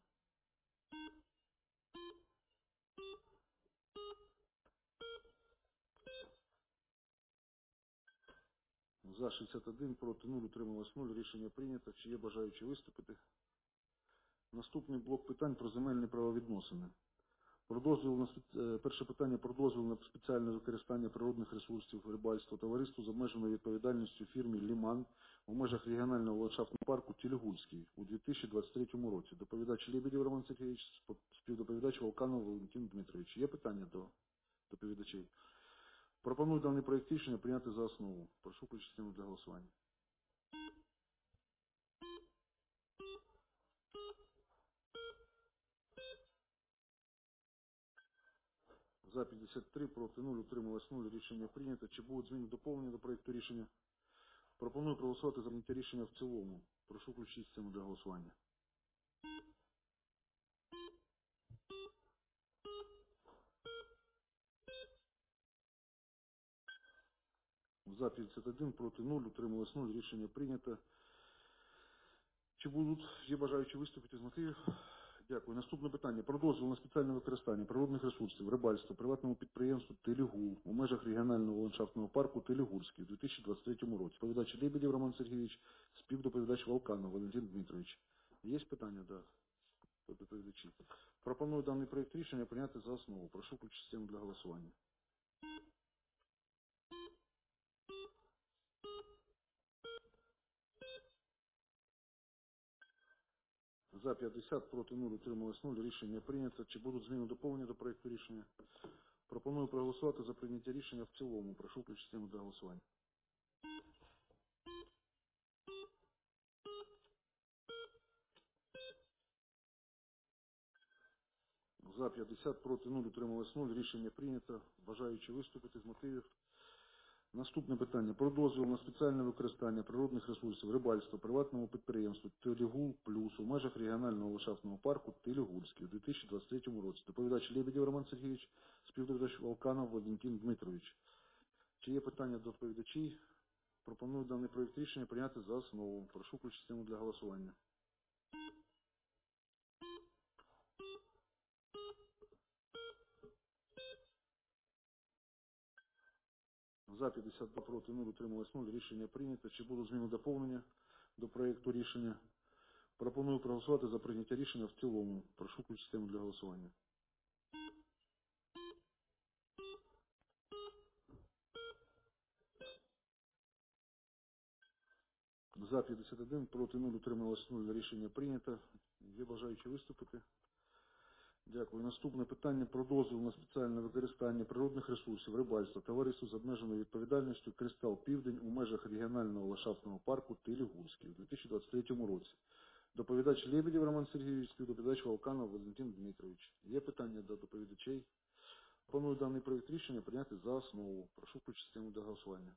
За 61, проти 0, утрималось 0. Рішення прийнято. Чи є бажаючі виступити? Наступний блок питань про земельні правовідносини. Про дозвіл на перше питання про дозвіл на спеціальне використання природних ресурсів рибальства товариству з обмеженою відповідальністю фірмі Ліман у межах регіонального ландшафтного парку Тілігульський у 2023 році. Доповідач Лебедєв Роман Сергійович, співдоповідач Волканов Валентин Дмитрович. Є питання до доповідачей? Пропоную даний проект рішення прийняти за основу. Прошу включити систему для голосування. За 53, проти 0, утрималось 0. Рішення прийнято. Чи будуть зміни доповнення до проекту рішення? Пропоную проголосувати за прийняття рішення в цілому. Прошу включити систему для голосування. За 51, проти 0, утрималось 0. Рішення прийнято. Чи будуть є бажаючі виступити з мотивів? Дякую. Наступне питання. Про дозвіл на спеціальне використання природних ресурсів рибальства приватному підприємству «Телігул» у межах регіонального ландшафтного парку Телігульський у 2023 році. Доповідач Лебедєв Роман Сергійович, співдоповідач Волканов Валентин Дмитрович. Є питання до доповідачів? Пропоную даний проект рішення прийняти за основу. Прошу включити систему для голосування. За 50, проти 0, утрималось 0. Рішення прийнято. Чи будуть зміни доповнення до проекту рішення? Пропоную проголосувати за прийняття рішення в цілому. Прошу включити систему для голосування. За 50, проти 0, утрималось 0. Рішення прийнято. Бажаючи виступити з мотивів. Наступне питання. Про дозвіл на спеціальне використання природних ресурсів рибальства приватному підприємству «Телігул Плюс» у межах регіонального ландшафтного парку Телігульський у 2023 році. Доповідач Лебедєв Роман Сергійович, співдоповідач Волканов Валентин Дмитрович. Чи є питання до доповідачів? Пропоную даний проєкт рішення прийняти за основу. Прошу включити систему для голосування. За 52, проти 0, утрималось 0. Рішення прийнято. Чи будуть зміни доповнення до проєкту рішення? Пропоную проголосувати за прийняття рішення в цілому. Прошу включити систему для голосування. За 51, проти 0, утрималось 0. Рішення прийнято. Є бажаючі виступити? Дякую. Наступне питання про дозвіл на спеціальне використання природних ресурсів рибальства товариству з обмеженою відповідальністю «Кристал Південь» у межах регіонального ландшафтного парку Телігульський у 2023 році. Доповідач Лебедєв Роман Сергійович, співдоповідач Волканов Валентин Дмитрович. Є питання до доповідачей? Пропоную даний проєкт рішення прийняти за основу. Прошу включити систему для голосування.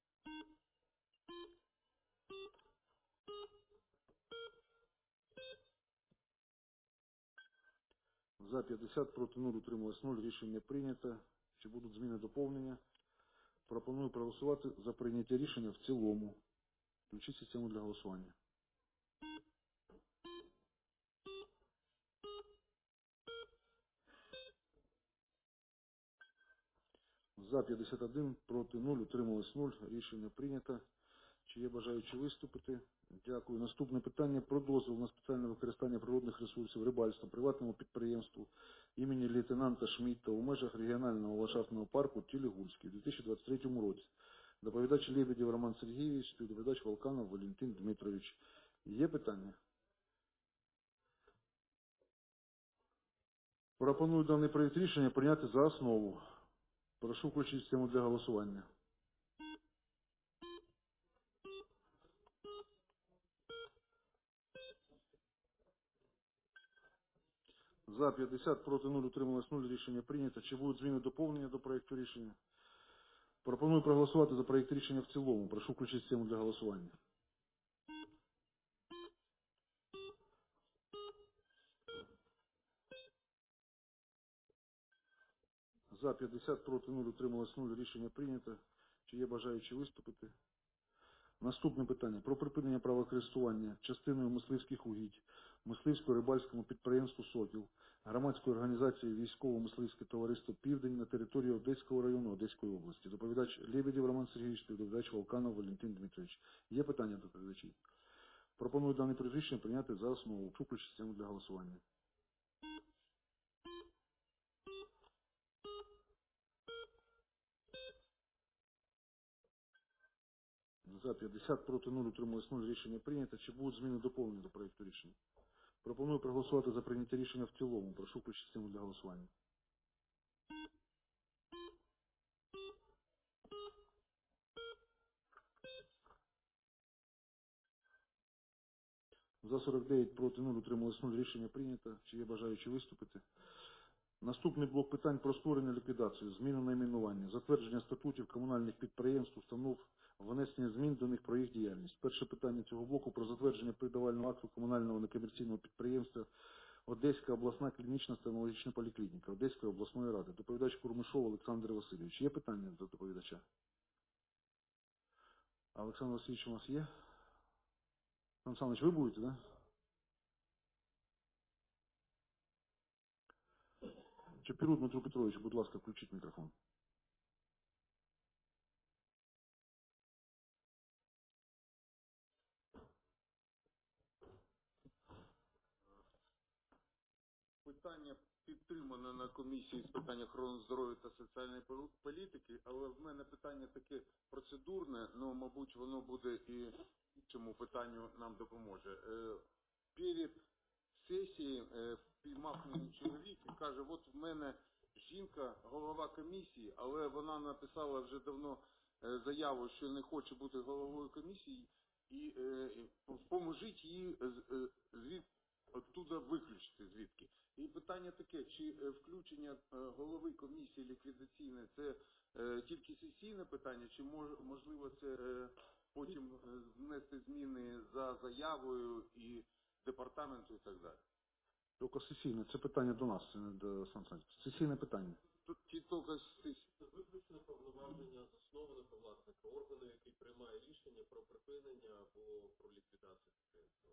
За 50, проти 0, утрималось 0. Рішення прийнято. Чи будуть зміни доповнення? Пропоную проголосувати за прийняття рішення в цілому. Включіть систему для голосування. За 51, проти 0, утрималось 0. Рішення прийнято. Чи є бажаючі виступити? Дякую. Наступне питання про дозвіл на спеціальне використання природних ресурсів рибальства приватному підприємству імені лейтенанта Шмідта у межах регіонального ландшафтного парку Телігульський у 2023 році. Доповідач Лебедєв Роман Сергійович, співдоповідач Волканов Валентин Дмитрович. Є питання? Пропоную даний проєкт рішення прийняти за основу. Прошу включити систему для голосування. За 50, проти 0, утрималось 0. Рішення прийнято. Чи будуть зміни доповнення до проєкту рішення? Пропоную проголосувати за проєкт рішення в цілому. Прошу включити систему для голосування. За 50, проти 0, утрималось 0. Рішення прийнято. Чи є бажаючі виступити? Наступне питання. Про припинення права користування частиною мисливських угідь мисливсько-рибальському підприємству «Сокіл», громадської організації «Військово-мисливське товариство Південь» на території Одеського району Одеської області. Доповідач Лебедєв Роман Сергійович, співдоповідач Волканов Валентин Дмитрович. Є питання до доповідачів? Пропоную дане рішення прийняти за основу. Включити систему для голосування. За 50, проти 0, утрималось 0. Рішення прийнято. Чи будуть зміни доповнення до проєкту рішення? Пропоную проголосувати за прийняття рішення в цілому. Прошу включити систему для голосування. За 49, проти 0, утрималось 0. Рішення прийнято. Чи є бажаючі виступити? Наступний блок питань про створення, ліквідацію, зміну найменування, затвердження статутів комунальних підприємств, установ, внесення змін до них про їх діяльність. Перше питання цього блоку про затвердження передавального акту комунального некомерційного підприємства Одеська обласна клінічна стоматологічна поліклініка Одеської обласної ради. Доповідач Курмишов Олександр Васильович. Є питання до доповідача? А Олександр Васильович у нас є? Олександр Олександрович, ви будете, да? Чепіру Дмитру Петровичу, будь ласка, включіть мікрофон. Питання підтримане на комісії з питань охорони здоров'я та соціальної політики, але в мене питання таке процедурне, але, мабуть, воно буде і цьому питанню нам допоможе. Перед сесією піймав мені чоловік і каже, от в мене жінка, голова комісії, але вона написала вже давно заяву, що не хоче бути головою комісії, і поможіть її Оттуда виключити звідки. І питання таке, чи включення голови комісії ліквідаційної це тільки сесійне питання, чи можливо це потім внести зміни за заявою і департаменту і так далі? Тільки сесійне, це питання до нас, це не до Сан Саныча. Сесійне питання. Тут тільки Виключно повноваження засновника, власника органу, який приймає рішення про припинення або про ліквідацію підприємства.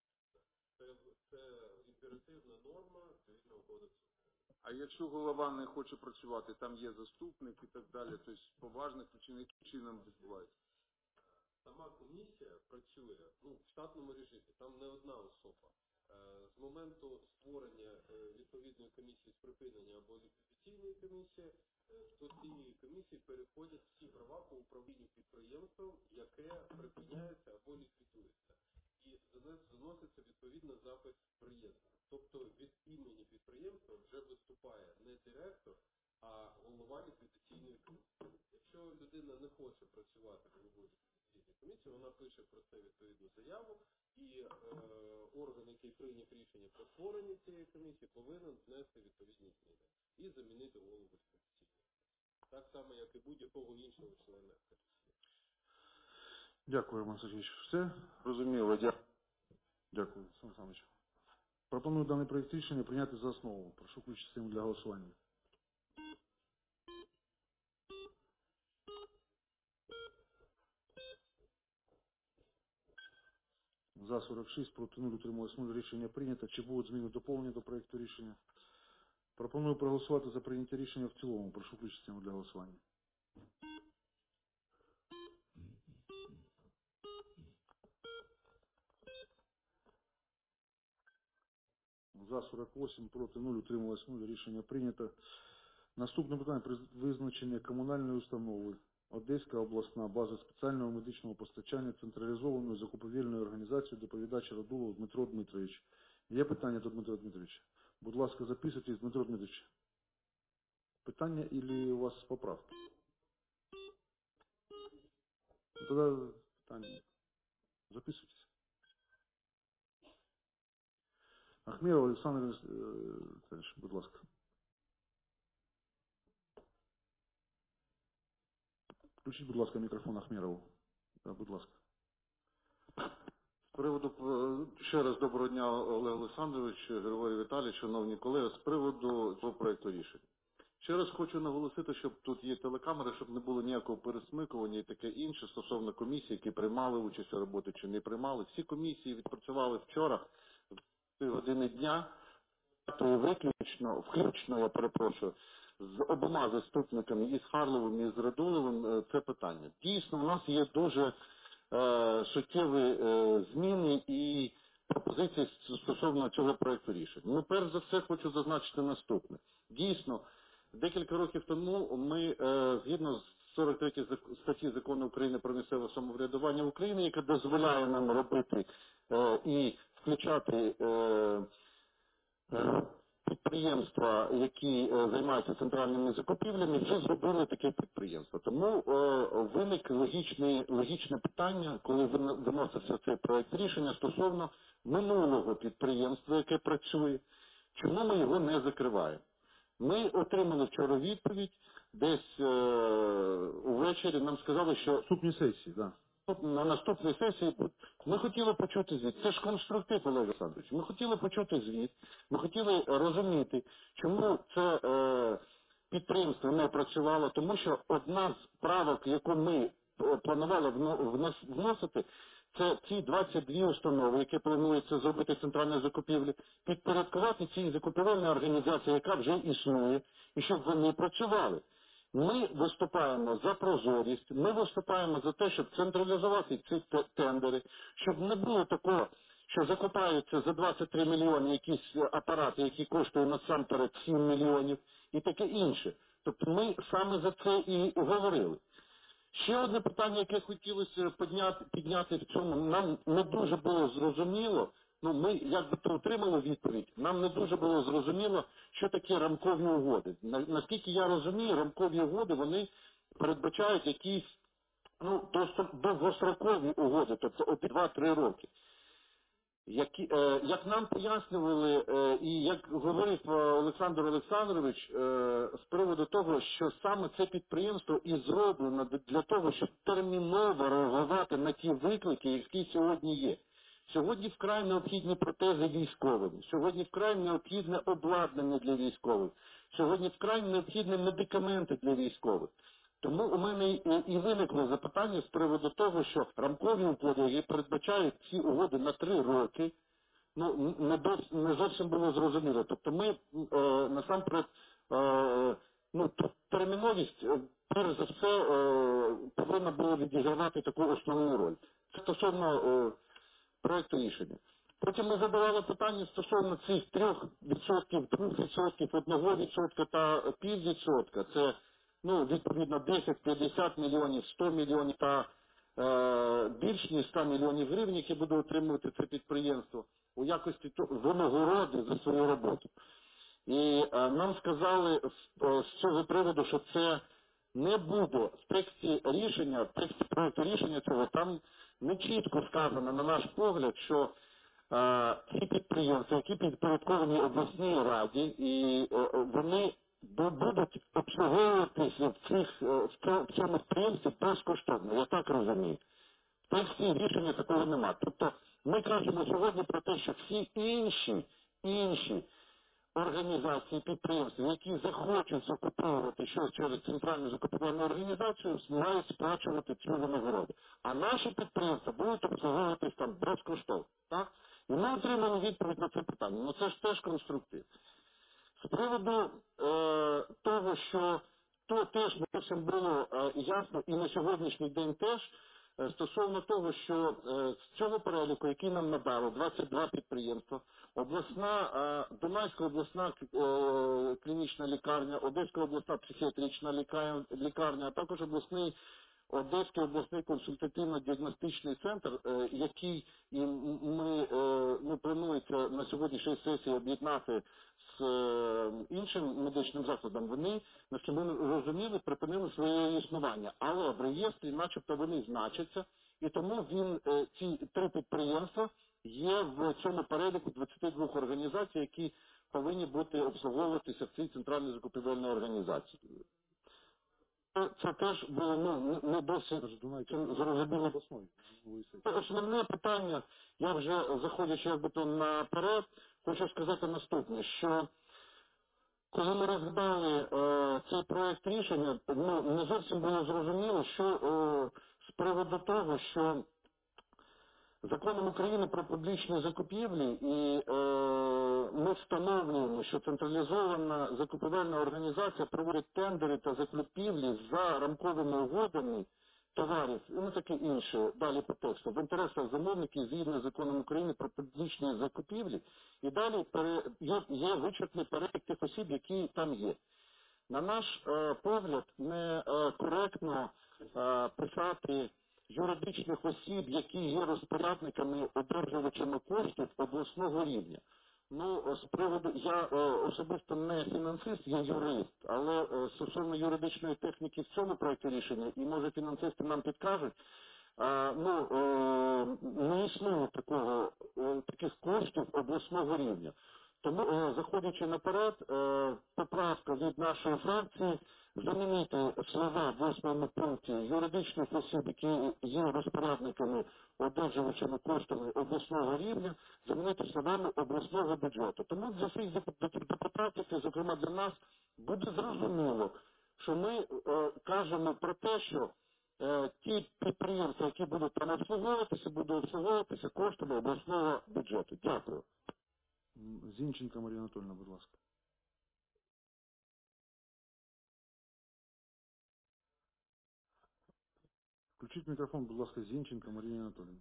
Це імперативна норма Цивільного кодексу. А якщо голова не хоче працювати, там є заступник і так далі, тобто поважні причини, яким чином відбувається? Сама комісія працює в штатному режимі, там не одна особа. З моменту створення відповідної комісії з припинення або ліквідаційної комісії, до цієї комісії переходять всі права по управлінню підприємством, яке припиняється або ліквідується. І заноситься відповідно запит в реєстр. Тобто від імені підприємства вже виступає не директор, а голова ліквідаційної комісії. Якщо людина не хоче працювати в голові ліквідаційної комісії, вона пише про це відповідну заяву, і орган, який прийняв рішення про створення цієї комісії, повинен внести відповідні зміни і замінити голову ліквідаційної. Так само, як і будь-якого іншого члена комісії. Дякую, Роман Сергійович. Все? Розуміло. Дякую, Сан Саныч. Пропоную даний проєкт рішення прийняти за основу. Прошу включити систему для голосування. За 46, проти 0, утрималось 0. Рішення прийнято. Чи будуть зміни доповнення до проєкту рішення? Пропоную проголосувати за прийняття рішення в цілому. Прошу включити систему для голосування. За 48, проти 0, утрималось 0. Рішення прийнято. Наступне питання про визначення комунальної установи Одеська обласна база спеціального медичного постачання централізованою закупівельною організацією, доповідач Радулов Дмитро Дмитрович. Є питання до Дмитра Дмитровича? Будь ласка, записуйтесь, Дмитро Дмитрович. Питання или у вас поправки? Тогда питання. Записуйтесь. Ахмеров Олександр Віталійович, будь ласка. Включіть, будь ласка, мікрофон Ахмерову. Да, будь ласка. З приводу, ще раз доброго дня, Олег Олександрович, Григорій Віталійович, шановні колеги, з приводу цього проєкту рішень. Ще раз хочу наголосити, щоб тут є телекамери, щоб не було ніякого пересмикування і таке інше стосовно комісій, які приймали участь у роботі чи не приймали. Всі комісії відпрацювали вчора в 2 години дня, включно, я перепрошую, з обома заступниками, і з Харловим, і з Радуловим, це питання. Дійсно, у нас є дуже суттєві зміни і пропозиції стосовно цього проєкту рішень. Ну, перш за все, хочу зазначити наступне. Дійсно, декілька років тому ми, згідно з 43 статті Закону України про місцеве самоврядування в Україні, яка дозволяє нам робити і включати підприємства, які займаються центральними закупівлями, вже зробили таке підприємство. Тому виник логічне питання, коли виносився цей проєкт рішення стосовно минулого підприємства, яке працює, чому ми його не закриваємо. Ми отримали вчора відповідь, десь увечері нам сказали, що Наступні сесії, да. На наступній сесії ми хотіли почути звіт. Це ж конструктив, Олег Олександрович. Ми хотіли почути звіт, ми хотіли розуміти, чому це підприємство не працювало, тому що одна з правок, яку ми планували вносити, це ці 22 установи, які планується зробити центральні закупівлі, підпорядкувати цій закупівельній організації, яка вже існує, і щоб вони працювали. Ми виступаємо за прозорість, ми виступаємо за те, щоб централізувати ці тендери, щоб не було такого, що закупаються за 23 мільйони якісь апарати, які коштують насамперед 7 мільйонів і таке інше. Тобто ми саме за це і говорили. Ще одне питання, яке хотілося підняти в цьому, нам не дуже було зрозуміло, ми якби то отримали відповідь, нам не дуже було зрозуміло, що таке рамкові угоди. Наскільки я розумію, рамкові угоди, вони передбачають якісь довгострокові угоди, тобто 2-3 роки. Як нам пояснювали, і як говорив Олександр Олександрович з приводу того, що саме це підприємство і зроблено для того, щоб терміново реагувати на ті виклики, які сьогодні є. Сьогодні вкрай необхідні протези військовим, сьогодні вкрай необхідне обладнання для військових, сьогодні вкрай необхідні медикаменти для військових. Тому у мене і виникло запитання з приводу того, що рамкові угоди, які передбачають ці угоди на 3 роки, не зовсім було зрозуміло. Тобто ми насамперед, терміновість, перш за все, повинна була відігравати таку основну роль. Це стосовно проекту рішення. Потім ми задавали питання стосовно цих 3%, 2%, 1% та 0,5%. Це, відповідно, 10, 50 мільйонів, 100 мільйонів та більш ніж 100 мільйонів гривень, які буде отримувати це підприємство у якості винагороди за свою роботу. І нам сказали з цього приводу, що це не буде в тексті рішення, в тексті проекту рішення цього, там не чітко сказано, на наш погляд, що ці підприємства, які підпорядковані обласній раді, і вони будуть обслуговуватися в цьому підприємстві безкоштовно, я так розумію. В тексті рішення такого нема. Тобто ми кажемо сьогодні про те, що всі інші організації, підприємства, які захочуть закуповувати щось через центральну закупівельну організацію, мають сплачувати цю винагороду. А наші підприємства будуть обслуговуватись там безкоштовно. Так? І ми отримали відповідь на це питання. Ну це ж теж конструктив. З приводу того, що то теж не зовсім було ясно і на сьогоднішній день теж, стосовно того, що з цього переліку, який нам надали, 22 підприємства, Дунайська обласна клінічна лікарня, Одеська обласна психіатрична лікарня, а також Одеський обласний консультативно-діагностичний центр, який планується на сьогоднішній сесії об'єднати з іншим медичним закладом, вони, наскільки ми розуміли, припинили своє існування. Але в реєстрі начебто вони значаться, і тому ці 3 підприємства є в цьому переліку 22 організацій, які повинні бути обслуговуватися в цій центральній закупівельній організації. Це теж було не досить зрозуміло. Основне питання, я вже заходячи наперед, хочу сказати наступне, що коли ми розглядали цей проект рішення, не зовсім було зрозуміло, що з приводу того, що Законом України про публічні закупівлі і ми встановлюємо, що централізована закупівельна організація проводить тендери та закупівлі за рамковими угодами товарів і таке інше, далі по тексту, в інтересах замовників згідно з Законом України про публічні закупівлі, і далі є вичерпний перелік тих осіб, які там є. На наш погляд, некоректно писати юридичних осіб, які є розпорядниками, одержувачами коштів обласного рівня. З приводу, я особисто не фінансист, я юрист, але стосовно юридичної техніки в цьому проекті рішення, і може фінансисти нам підкажуть, не існує таких коштів обласного рівня. Тому, заходячи наперед, поправка від нашої фракції замінити слова в 8 пункті юридичних осіб, які є розпорядниками, одержувачами коштами обласного рівня, замінити словами обласного бюджету. Тому для всіх депутатів, і, зокрема для нас, буде зрозуміло, що ми кажемо про те, що ті підприємства, які будуть там обслуговуватися коштами обласного бюджету. Дякую. Зінченко Марія Анатольовна, будь ласка. Включіть мікрофон, будь ласка, Зінченко Марія Анатольовна.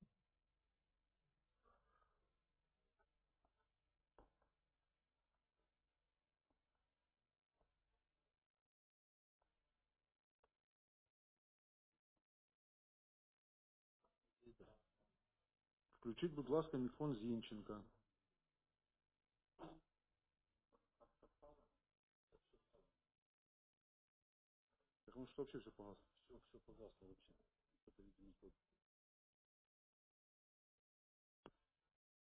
Включіть, будь ласка, мікрофон Зінченка. Так он что вообще все погасло? Все погасло вообще.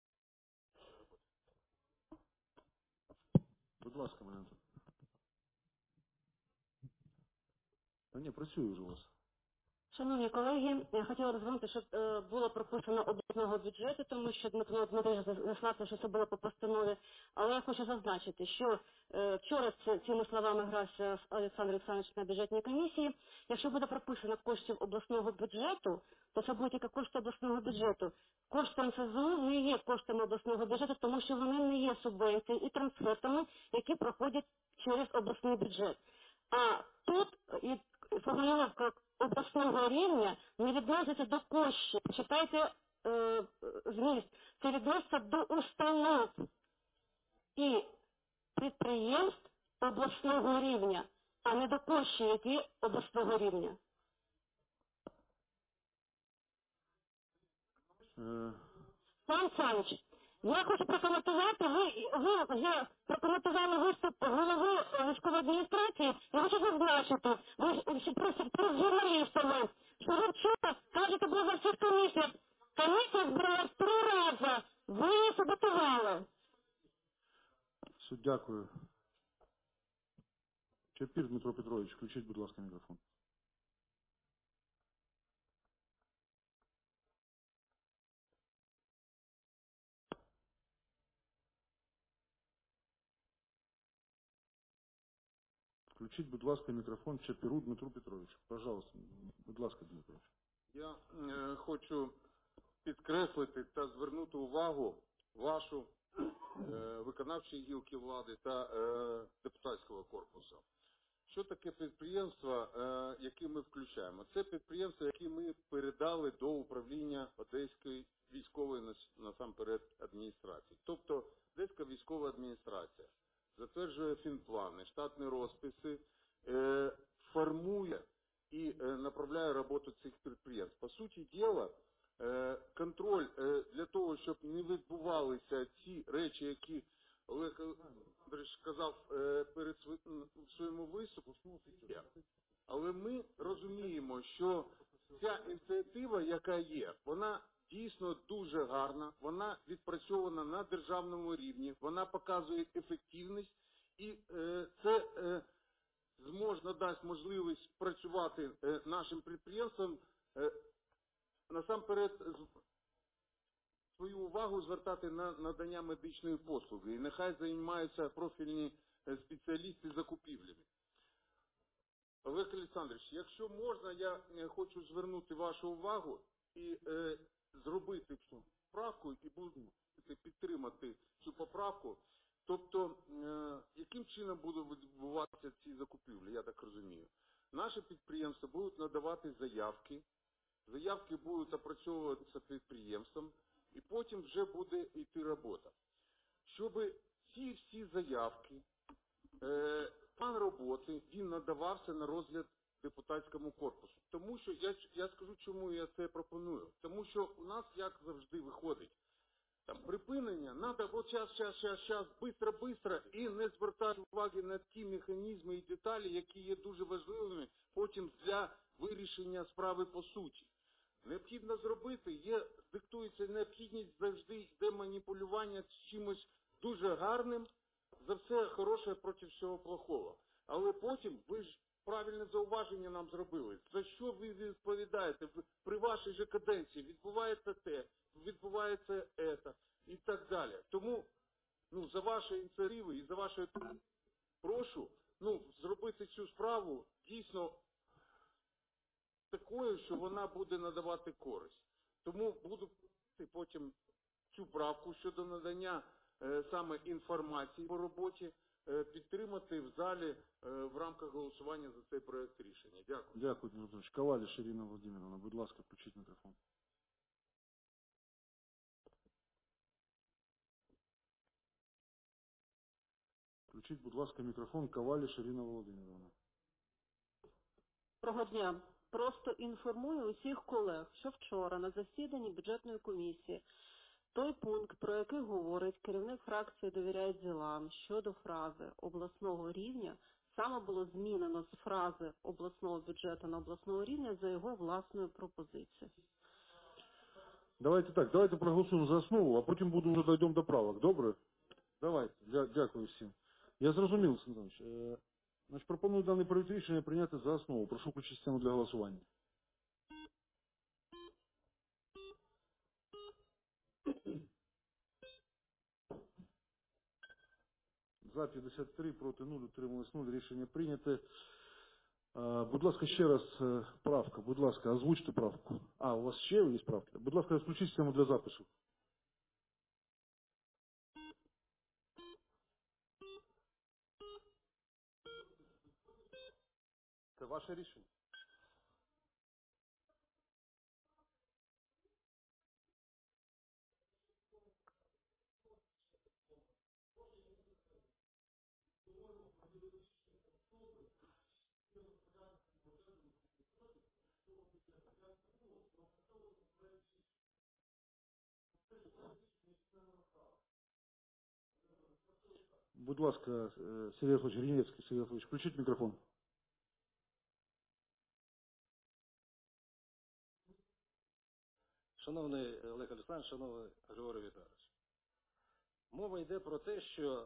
Будь ласка, мене. Та ні, працюю вже у вас. Шановні колеги, я хотіла розвернути, щоб було прописано обласного бюджету, тому що Дмитро Дмитрович заслався, що це було по постанові. Але я хочу зазначити, що вчора цими словами грався Олександр Олександрович на бюджетній комісії. Якщо буде прописано коштів обласного бюджету, то це будуть тільки кошти обласного бюджету. Кошти НСЗУ не є коштами обласного бюджету, тому що вони не є субвенціями і трансфертами, які проходять через обласний бюджет. А тут і формулировка обласного рівня не відноситься до коштів. Читайте зміст. Це відноситься до установ і підприємств обласного рівня, а не до коштів, які обласного рівня. Пан Саныч, я хочу прокоментувати, ви прокоментували виступ голови військової адміністрації, я хочу зазначити, ви журналістами, що ви вчора, кажете, були за всіх комісіях, комісія збиралась 3 рази, ви її саботували. Все, дякую. Чапір Дмитро Петрович, включіть, будь ласка, мікрофон. Включіть, будь ласка, мікрофон Чапіру Дмитру Петровичу. Пожалуйста, будь ласка, Дмитро. Я хочу підкреслити та звернути увагу вашу, виконавчої гілки влади та депутатського корпусу. Що таке підприємства, які ми включаємо? Це підприємства, які ми передали до управління Одеської військової, насамперед, адміністрації. Тобто Одеська військова адміністрація затверджує фінплани, штатні розписи, формує і направляє роботу цих підприємств. По суті діла, контроль для того, щоб не відбувалися ці речі, які Олег Андрійович сказав перед своєму виступу, але ми розуміємо, що ця ініціатива, яка є, вона дійсно дуже гарна, вона відпрацьована на державному рівні, вона показує ефективність і це дасть можливість працювати нашим підприємствам, насамперед свою увагу звертати на надання медичної послуги. І нехай займаються профільні спеціалісти закупівлями. Олег Олександрович, якщо можна, я хочу звернути вашу увагу і зробити цю поправку і буду підтримати цю поправку. Тобто, яким чином будуть відбуватися ці закупівлі, я так розумію. Наші підприємства будуть надавати заявки, заявки будуть опрацьовуватися підприємством, і потім вже буде йти робота. Щоб ці всі заявки, план роботи, він надавався на розгляд депутатському корпусу. Тому що, я скажу, чому я це пропоную. Тому що у нас, як завжди, виходить, там, припинення, треба от час, бистро, і не звертати уваги на ті механізми і деталі, які є дуже важливими потім для вирішення справи по суті. Необхідно зробити, диктується необхідність, завжди йде маніпулювання з чимось дуже гарним, за все хороше проти всього плохого. Але потім, ви ж правильне зауваження нам зробили, за що ви відповідаєте? При вашій же каденції відбувається те, відбувається це і так далі. Тому за ваші ініціативи і за ваші прошу зробити цю справу дійсно такою, що вона буде надавати користь. Тому буду потім цю правку щодо надання саме інформації по роботі підтримати в залі в рамках голосування за цей проект рішення. Дякую. Дякую, Дмитро Петрович. Коваліш Ірина Володимировна, будь ласка, включіть мікрофон. Включіть, будь ласка, мікрофон Коваліш Ірина Володимировна. Доброго дня. Просто інформую усіх колег, що вчора на засіданні бюджетної комісії той пункт, про який говорить керівник фракції «Довіряють ділам» щодо фрази обласного рівня, саме було змінено з фрази обласного бюджету на обласного рівня за його власною пропозицією. Давайте проголосуємо за основу, а потім вже дійдемо до правок. Добре? Давайте. Дякую всім. Я зрозумів, Олександр Іванович. Значить, пропоную даний проект рішення прийняти за основу. Прошу включити систему для голосування. За 53, проти 0, утрималось 0. Рішення прийняте. Будь ласка, ще раз правка. Будь ласка, озвучте правку. У вас ще є правки? Будь ласка, включіть систему для запису. Це ваше рішення? Будь ласка, Сергій Анатолійович Гриневський, Сергій Анатолійович, включіть мікрофон. Шановний Олег Олександрович, шановний Григорій Віталійович. Мова йде про те, що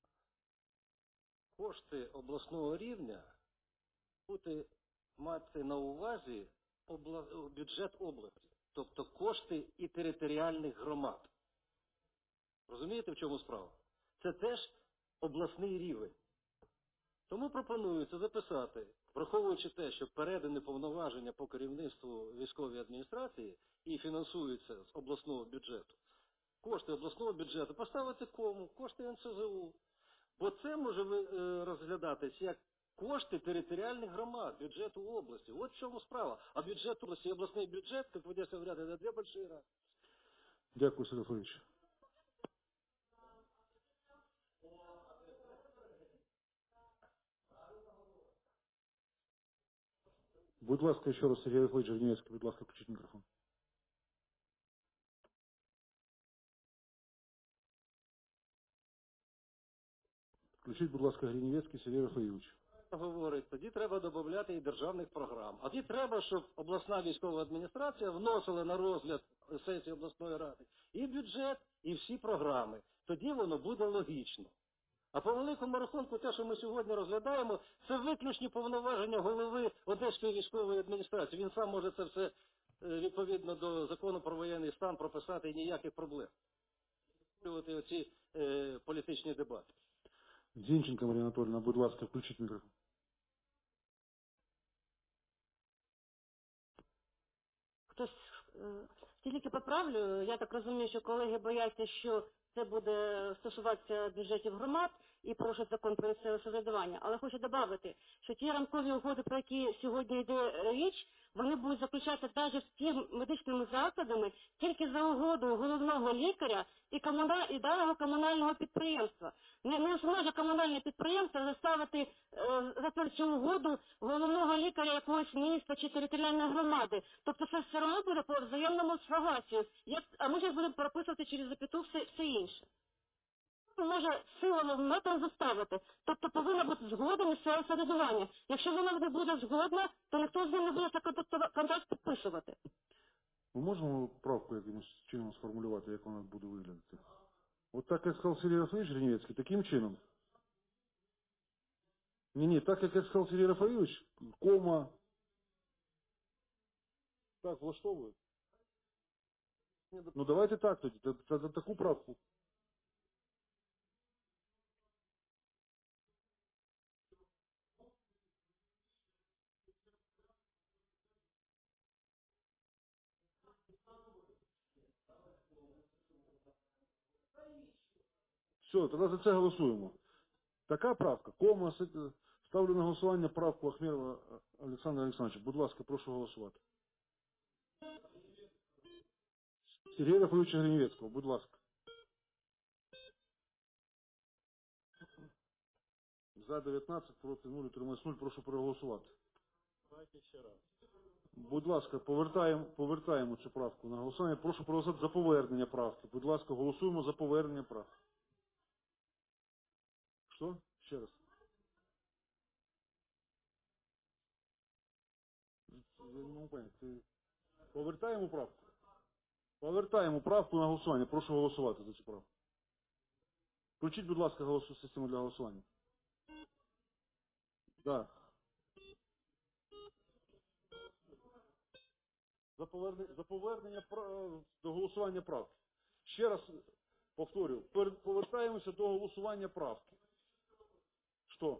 кошти обласного рівня будуть мати на увазі бюджет області, тобто кошти і територіальних громад. Розумієте, в чому справа? Це теж обласний рівень. Тому пропонується записати, враховуючи те, що передані повноваження по керівництву військової адміністрації і фінансуються з обласного бюджету, кошти обласного бюджету поставити кому? Кошти НСЗУ. Бо це може розглядатись як кошти територіальних громад, бюджету області. От в чому справа. А бюджет області і обласний бюджет, як в Одесі говорят, это две большие разницы. Дякую, Сергій Анатолійович. Будь ласка, ще раз, Сергій Анатолійович Гриневський, будь ласка, включіть мікрофон. Включіть, будь ласка, Гриневський Сергій Анатолійович. Говорить, тоді треба додати і державних програм. А тоді треба, щоб обласна військова адміністрація вносила на розгляд сесії обласної ради і бюджет, і всі програми. Тоді воно буде логічно. А по великому рахунку, те, що ми сьогодні розглядаємо, це виключні повноваження голови Одеської військової адміністрації. Він сам може це все, відповідно до закону про воєнний стан, прописати і ніяких проблем. Оці політичні дебати. Зінченко Марія Анатольевна, будь ласка, включіть мікрофон. Хтось тільки поправлю, я так розумію, що колеги бояться, що це буде стосуватися бюджетів громад і порушить закон про місцеве самоврядування. Але хочу додати, що ті рамкові угоди, про які сьогодні йде річ, вони будуть заключатися навіть з тими медичними закладами тільки за угодою головного лікаря і даного комунального підприємства. Не зможе комунальне підприємство заставити за цю угоду головного лікаря якогось міста чи територіальної громади. Тобто це все одно буде по взаємному согласію. А ми зараз будемо прописувати через запяту все інше. Може силовим методом заставити. Тобто повинна бути згода місцевого самоврядування. Якщо вона не буде згодна, то ніхто з ним не буде контракт підписувати. Ми можемо правку якимось чином сформулювати, як вона буде виглядати? От так, як сказав Сергій Рафаївич Гриневський, таким чином. Ні, так, як сказав Сергій Рафаївич, кома. Так, влаштовує. Ну давайте так тоді, за таку правку. Все, тоді за це голосуємо. Така правка. Кома. Ставлю на голосування правку Ахмерова Олександра Олександровича. Будь ласка, прошу голосувати. Сергія Рафаївича Гриневецького, будь ласка. За 19, проти 0, утрималось 0. Прошу проголосувати. Давайте ще раз. Будь ласка, повертаємо цю правку на голосування. Прошу проголосувати за повернення правки. Будь ласка, голосуємо за повернення правки. Що? Ще раз. Повертаємо правку? Повертаємо правку на голосування. Прошу голосувати за цю правку. Включіть, будь ласка, систему для голосування. Да. За повернення до голосування правки. Ще раз повторюю, повертаємося до голосування правки. Що?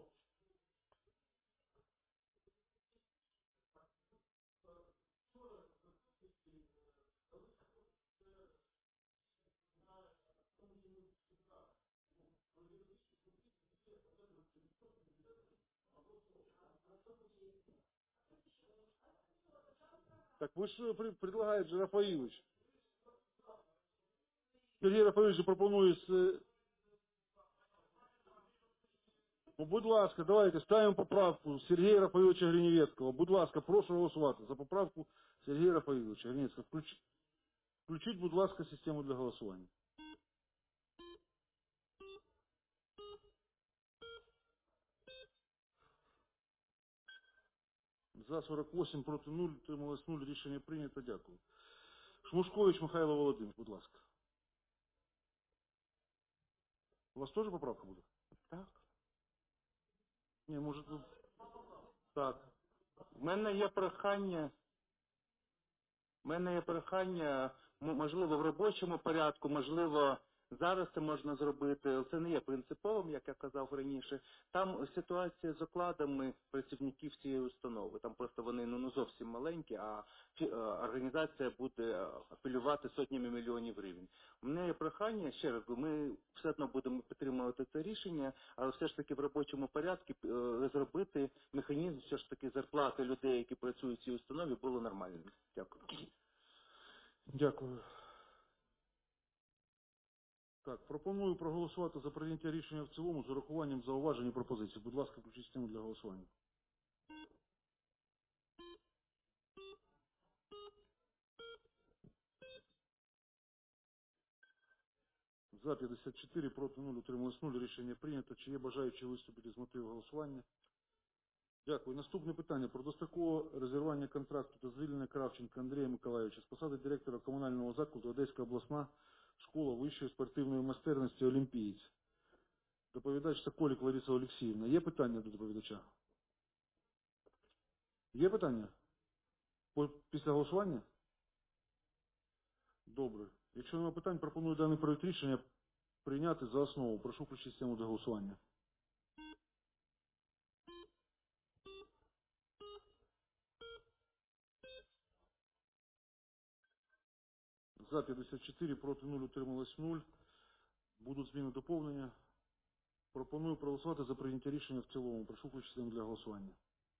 Так ви ж предлагаєте, Рафаїлович. Сергій Рафаїлович пропонує Ну, будь ласка, давайте ставимо поправку Сергія Рафаїловича Гриневецького. Будь ласка, прошу голосувати за поправку Сергія Рафаїловича Гриневецького. Включіть, будь ласка, систему для голосування. За 48, проти 0, утрималось 0, рішення прийнято, дякую. Шмушкович Михайло Володимирович, будь ласка. У вас теж поправка буде? Так. Ні, може тут... Так. В мене є прохання, можливо, в робочому порядку, можливо, зараз це можна зробити. Це не є принциповим, як я казав раніше. Там ситуація з окладами працівників цієї установи. Там просто вони ну зовсім маленькі, а організація буде апелювати сотнями мільйонів гривень. У мене є прохання, ще раз, ми все одно будемо підтримувати це рішення, але все ж таки в робочому порядку зробити механізм все ж таки зарплати людей, які працюють в цій установі, було нормальним. Дякую. Дякую. Так, пропоную проголосувати за прийняття рішення в цілому з урахуванням зауважень і пропозицій. Будь ласка, включіть систему для голосування. За 54, проти 0, утрималось 0. Рішення прийнято. Чи є бажаючі виступити з мотивів голосування? Дякую. Наступне питання. Про дострокове резервування контракту та звільнення Кравченка Андрія Миколайовича з посади директора комунального закладу Одеська обласна школа вищої спортивної майстерності «Олімпієць». Доповідач Соколік Лариса Олексіївна. Є питання до доповідача? Є питання? Після голосування? Добре. Якщо немає питань, пропоную даний проект рішення прийняти за основу. Прошу включити систему для голосування. За 54, проти 0, утрималось 0. Будуть зміни доповнення. Пропоную проголосувати за прийняття рішення в цілому. Прошу включити систему для голосування.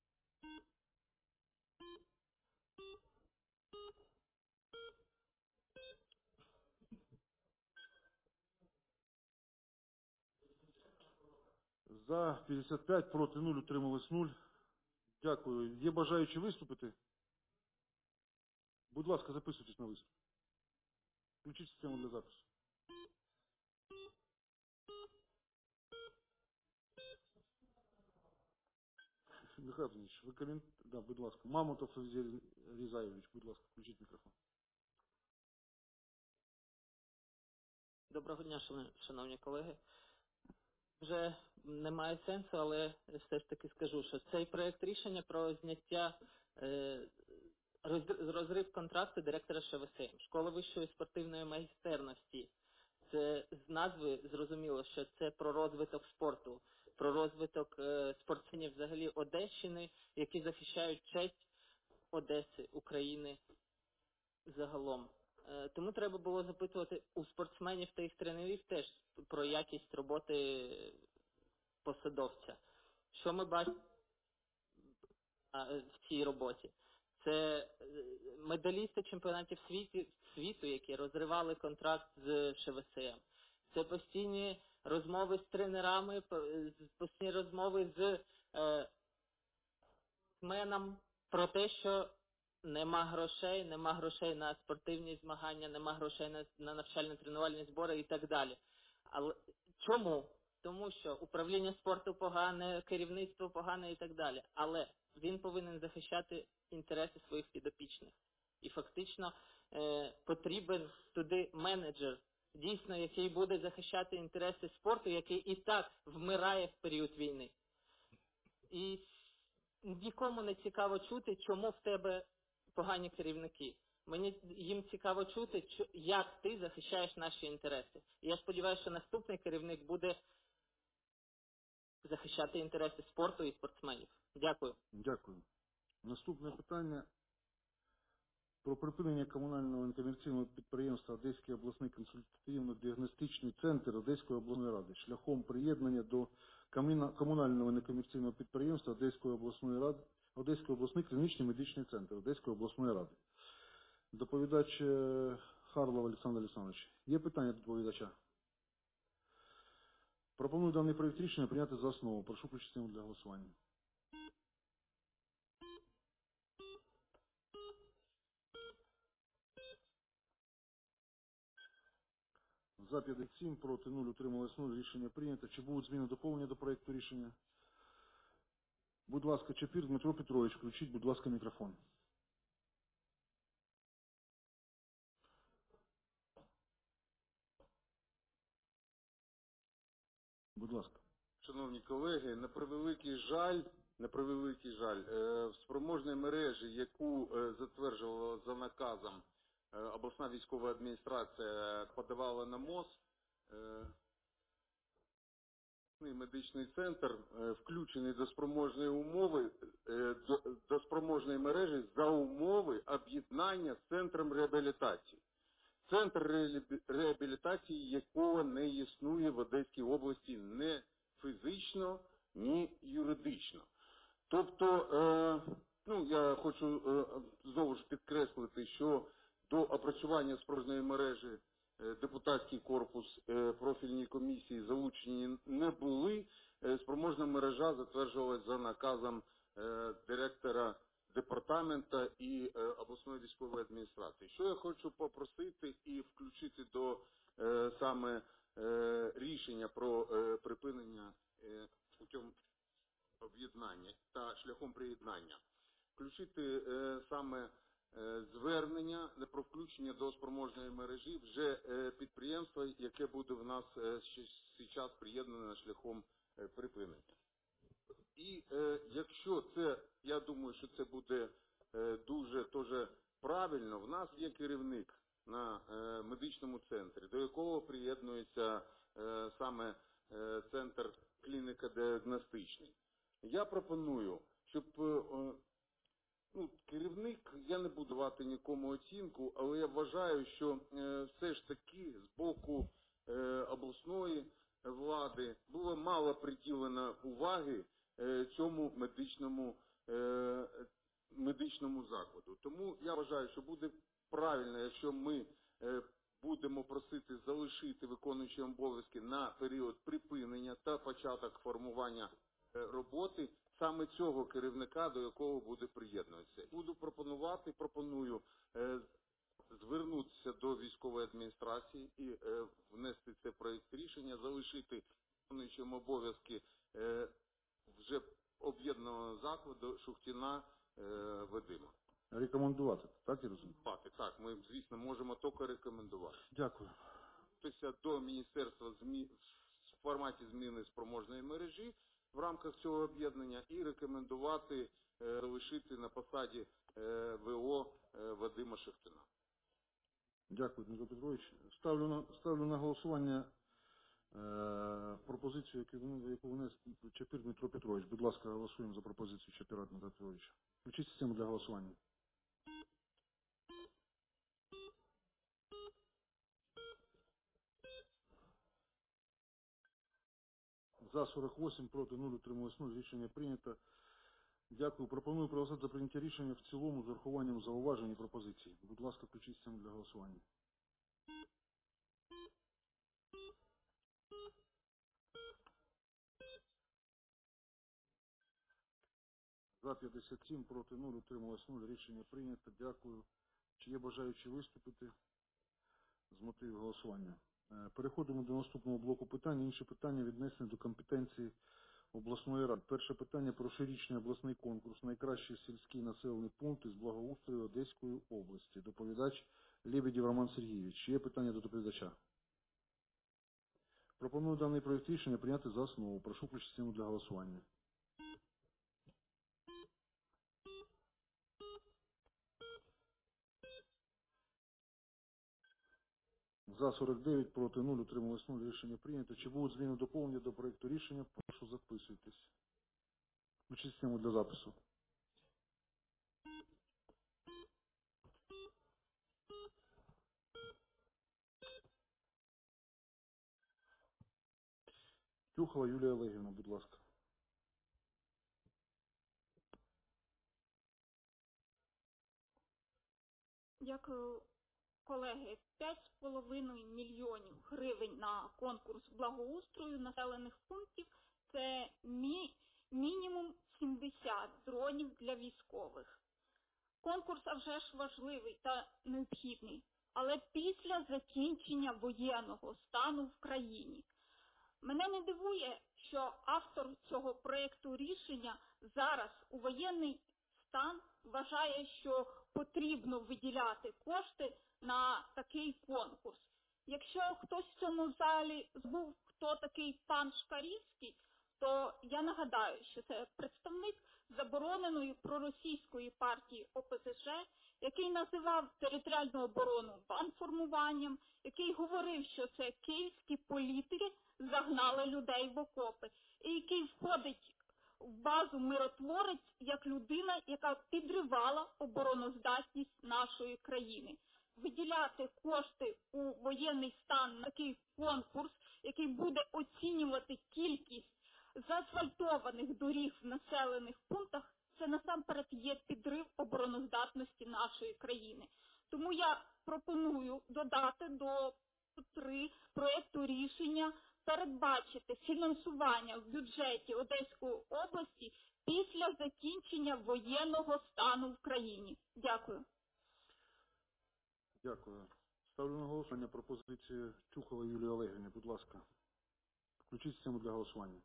За 55, проти 0, утрималось 0. Дякую. Є бажаючі виступити? Будь ласка, записуйтесь на виступ. Включіть систему для запису. Михайло Леонідович, ви коментар... Да, будь ласка. Мамонтов Фавзій Різаєвич, будь ласка, включіть мікрофон. Доброго дня, шановні колеги. Вже немає сенсу, але все ж таки скажу, що цей проект рішення про зняття, розрив контракту директора ШВСМ, школи вищої спортивної майстерності. Це з назви зрозуміло, що це про розвиток спорту, про розвиток спортсменів взагалі Одещини, які захищають честь Одеси, України загалом. Тому треба було запитувати у спортсменів та їх тренерів теж про якість роботи посадовця. Що ми бачимо в цій роботі? Це медалісти чемпіонатів світу, які розривали контракт з ШВСМ. Це постійні розмови з тренерами, постійні розмови з спортсменом про те, що нема грошей на спортивні змагання, нема грошей на навчально-тренувальні збори і так далі. Але чому? Тому що управління спорту погане, керівництво погане і так далі. Але він повинен захищати інтереси своїх підопічних. І фактично потрібен туди менеджер дійсно, який буде захищати інтереси спорту, який і так вмирає в період війни. І нікому не цікаво чути, чому в тебе погані керівники. Їм цікаво чути, як ти захищаєш наші інтереси. І я сподіваюся, що наступний керівник буде захищати інтереси спорту і спортсменів. Дякую. Дякую. Наступне питання про припинення комунального некомерційного підприємства Одеський обласний консультативно-діагностичний центр Одеської обласної ради шляхом приєднання до комунального некомерційного підприємства Одеської обласної ради, Одеський обласний клінічний медичний центр Одеської обласної ради. Доповідач Харлов Олександр Олександрович. Є питання до доповідача? Пропоную даний проєкт рішення прийняти за основу. Прошу включити його для голосування. За 57, проти 0, утрималось 0. Рішення прийнято. Чи будуть зміни доповнення до проєкту рішення? Будь ласка, Чапір Дмитро Петрович, включіть, будь ласка, мікрофон. Будь ласка. Шановні колеги, на превеликий жаль, в спроможній мережі, яку затверджувала за наказом обласна військова адміністрація, подавала на МОЗ, медичний центр включений до спроможної мережі за умови об'єднання з центром реабілітації. Центр реабілітації, якого не існує в Одеській області ні фізично, ні юридично. Тобто, я хочу знову ж підкреслити, що до опрацювання спроможної мережі депутатський корпус, профільні комісії залучені не були. Спроможна мережа затверджувалась за наказом директора департамента і обласної військової адміністрації. Що я хочу попросити і включити до саме рішення про припинення путем об'єднання та шляхом приєднання. Включити саме звернення про включення до спроможної мережі вже підприємства, яке буде в нас зараз приєднане шляхом припинення. І якщо це, я думаю, що це буде дуже теж правильно, в нас є керівник на медичному центрі, до якого приєднується саме центр клініко-діагностичний. Я пропоную, щоб керівник, я не буду давати нікому оцінку, але я вважаю, що все ж таки з боку обласної влади було мало приділено уваги цьому медичному закладу. Тому я вважаю, що буде правильно, якщо ми будемо просити залишити виконуючі обов'язки на період припинення та початок формування роботи саме цього керівника, до якого буде приєднуватися. Пропоную звернутися до військової адміністрації і внести це проєкт рішення, залишити виконуючим обов'язки вже об'єднаного закладу Шухтіна Вадима. Рекомендувати, так я розумію? Так, ми, звісно, можемо тільки рекомендувати. Дякую. До Міністерства в форматі зміни спроможної мережі в рамках цього об'єднання і рекомендувати залишити на посаді ВО Вадима Шухтіна. Дякую, Дмитро Петрович. Ставлю на голосування пропозицію, яку внес Чапір Дмитро Петрович. Будь ласка, голосуємо за пропозицію Чапіра Дмитра Петровича. Включіть систему для голосування. За 48, проти 0, утрималось 0. Рішення прийнято. Дякую. Пропоную проголосувати за прийняття рішення в цілому з урахуванням зауважень і пропозицій. Будь ласка, включіть систему для голосування. За 57, проти 0, утрималось 0. Рішення прийнято. Дякую. Чи є бажаючі виступити з мотивів голосування? Переходимо до наступного блоку питань. Інші питання віднесені до компетенції обласної ради. Перше питання про щорічний обласний конкурс «Найкращий сільський населений пункт із благоустрою Одеської області». Доповідач Лебедєв Роман Сергійович. Чи є питання до доповідача? Пропоную даний проект рішення прийняти за основу. Прошу включити систему для голосування. За 49, проти 0, утрималось 0, рішення прийнято. Чи будуть зміни доповнення до проекту рішення? Прошу записуйтесь. Включіть систему для запису. Тюхова Юлія Олегівна, будь ласка. Дякую, колеги. 5,5 мільйонів гривень на конкурс благоустрою населених пунктів – це мінімум 70 дронів для військових. Конкурс, а вже ж важливий та необхідний, але після закінчення воєнного стану в країні. Мене не дивує, що автор цього проєкту рішення зараз у воєнний стан вважає, що потрібно виділяти кошти на такий конкурс. Якщо хтось в цьому залі забув, хто такий пан Шкарівський, то я нагадаю, що це представник забороненої проросійської партії ОПЗЖ, який називав територіальну оборону бандформуванням, який говорив, що це київські політики загнали людей в окопи, і який входить в базу миротворець як людина, яка підривала обороноздатність нашої країни. Виділяти кошти у воєнний стан на такий конкурс, який буде оцінювати кількість заасфальтованих доріг в населених пунктах, це насамперед є підрив обороноздатності нашої країни. Тому я пропоную додати до 3 проєкту рішення передбачити фінансування в бюджеті Одеської області після закінчення воєнного стану в країні. Дякую. Дякую. Ставлю на голосування пропозицію Тюхова Юлії Олегівни. Будь ласка. Включіть систему для голосування.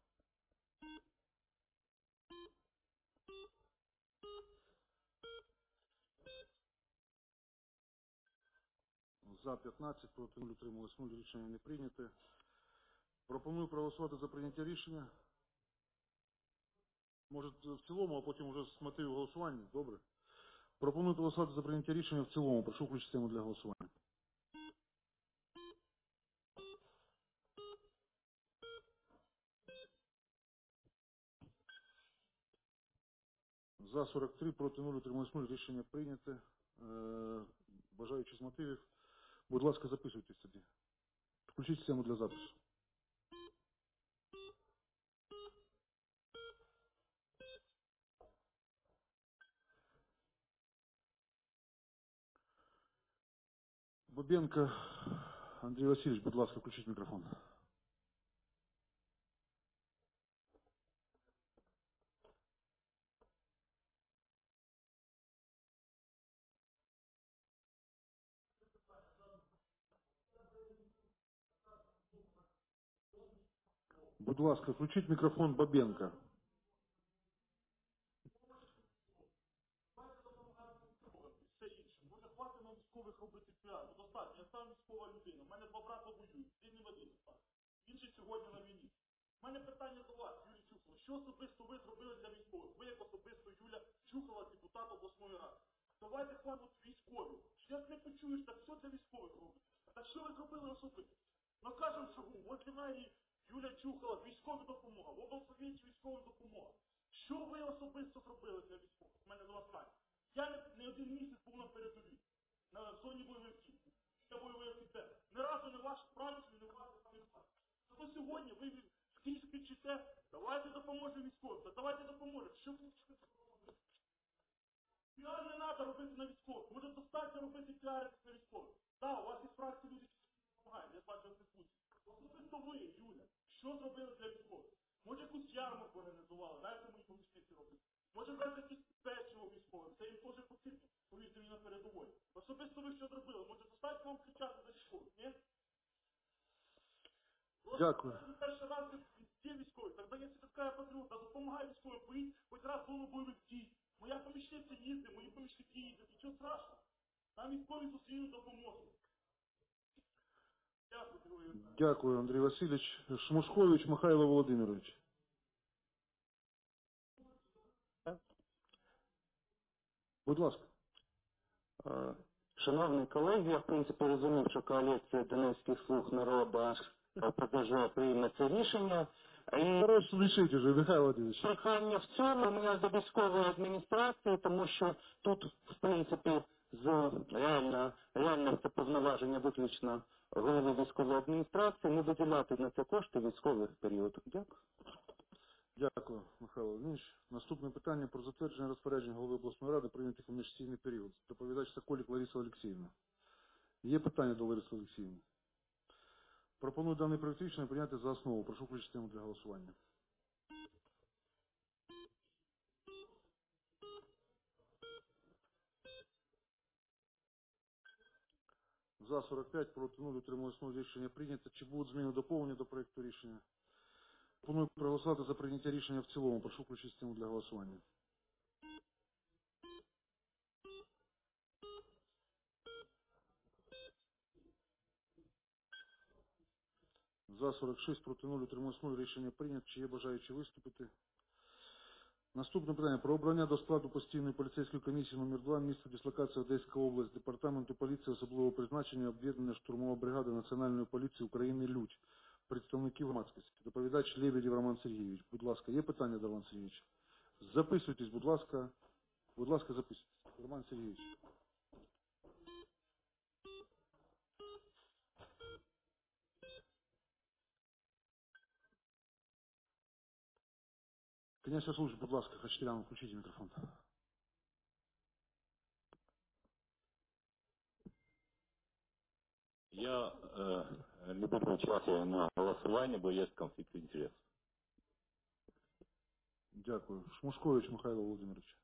За 15, проти 0, утрималось 0, рішення не прийняте. Пропоную проголосувати за прийняття рішення. Може в цілому, а потім вже з мотивів голосування. Добре. Пропоную проголосувати за прийняття рішення в цілому. Прошу включити систему для голосування. За 43, проти 0, утрималось 0, рішення прийняте. Бажаючи з мотивів, будь ласка, записуйтесь тоді. Включіть систему для запису. Бабенко Андрій Васильович, будь ласка, включіть мікрофон. Будь ласка, включіть мікрофон Бабенко. Все інше. Може, хватить нам військових робити піар. Ну, достатньо. Я сам військова людина. У мене 2 брата воюють. Один не один став. Інший сьогодні на війні. У мене питання до вас, Юрій Чухова. Що особисто ви зробили для військових? Ви, як особисто Юля Чухова, депутат обласної ради. Давайте хватить військові. Як не почуєш, так все для військових робите. Так що ви зробили особисто? На кожному шагу, возле мерії Юля Чухова, військова допомога, в облсовєті військова допомога. Що ви особисто зробили для військових? У мене до вас питання. Я не 1 місяць був на передовій, на зоні бойових дій. Я бойовий офіцер. Ні разу не ваш правильний, не ваш пам'ятник. Зато сьогодні ви скрізь кричите, давайте допоможемо військовим. Так давайте допоможемо. Що ви хочете допомогти? Піар не треба робити на військових. Може достатньо робити піар на військових. Так, у вас із фракції люди допомагають, я бачу в Фейсбуці. Особисто ви, Юля, що зробили для військових? Може якусь ярмарку організували, знаєте, мої помічниці роблять. Може брати якісь печиво військовим, це їм теж потрібно, повірте мені, на передовій. Особисто ви що зробили? Може достатньо вам кричати за військових, ні? Дякую. Перший раз є військові, так дається така патріота, допомагає військовим, поїдь хоч раз в зону бойових дій. Моя помічниця їздить, мої помічники їздять, нічого страшного. Нам військові зустріли допоможуть. Дякую, Григорій Віталійович. Дякую, Андрій Васильович. Шмушкович Михайло Володимирович. Будь ласка. Шановні колеги, я в принципі розумів, що коаліція Донецьких слуг народу ПДЖ прийме це рішення. І Хорош лишіть уже, Михайло Володимирович. прохання в цьому у мене до військової адміністрації, тому що тут, в принципі, реально це повноваження виключно голови військової адміністрації, не виділяти на це кошти в військовий період. Дякую. Дякую, Михайло Володимирович. Наступне питання про затвердження розпоряджень голови обласної ради прийнятих у міжсесійний період. Доповідач Соколік Лариса Олексіївна. Є питання до Лариси Олексіївни? Пропоную даний проект рішення прийняти за основу. Прошу включити систему для голосування. За 45, проти 0, утрималось 0, рішення прийнято. Чи будуть зміни доповнення до проекту рішення? Пропоную проголосувати за прийняття рішення в цілому. Прошу включити систему для голосування. За 46, проти 0, утрималось 0, рішення прийнято. Чи є бажаючі виступити? Наступне питання про обрання до складу постійної поліцейської комісії номер 2 місто дислокації Одеська область, департаменту поліції особливого призначення, об'єднання штурмова бригада Національної поліції України «Людь», представників громадськості. Доповідач Лебедєв Роман Сергійович. Будь ласка, є питання до Романа Сергійовича? Записуйтесь, будь ласка. Будь ласка, записуйтесь. Роман Сергійович. Князь Васильович, будь ласка, Хачатуряну, включите микрофон. Я не буду участвовать на голосовании, бо есть конфликт интересов. Дякую. Шмушкович Михайло Володимирович.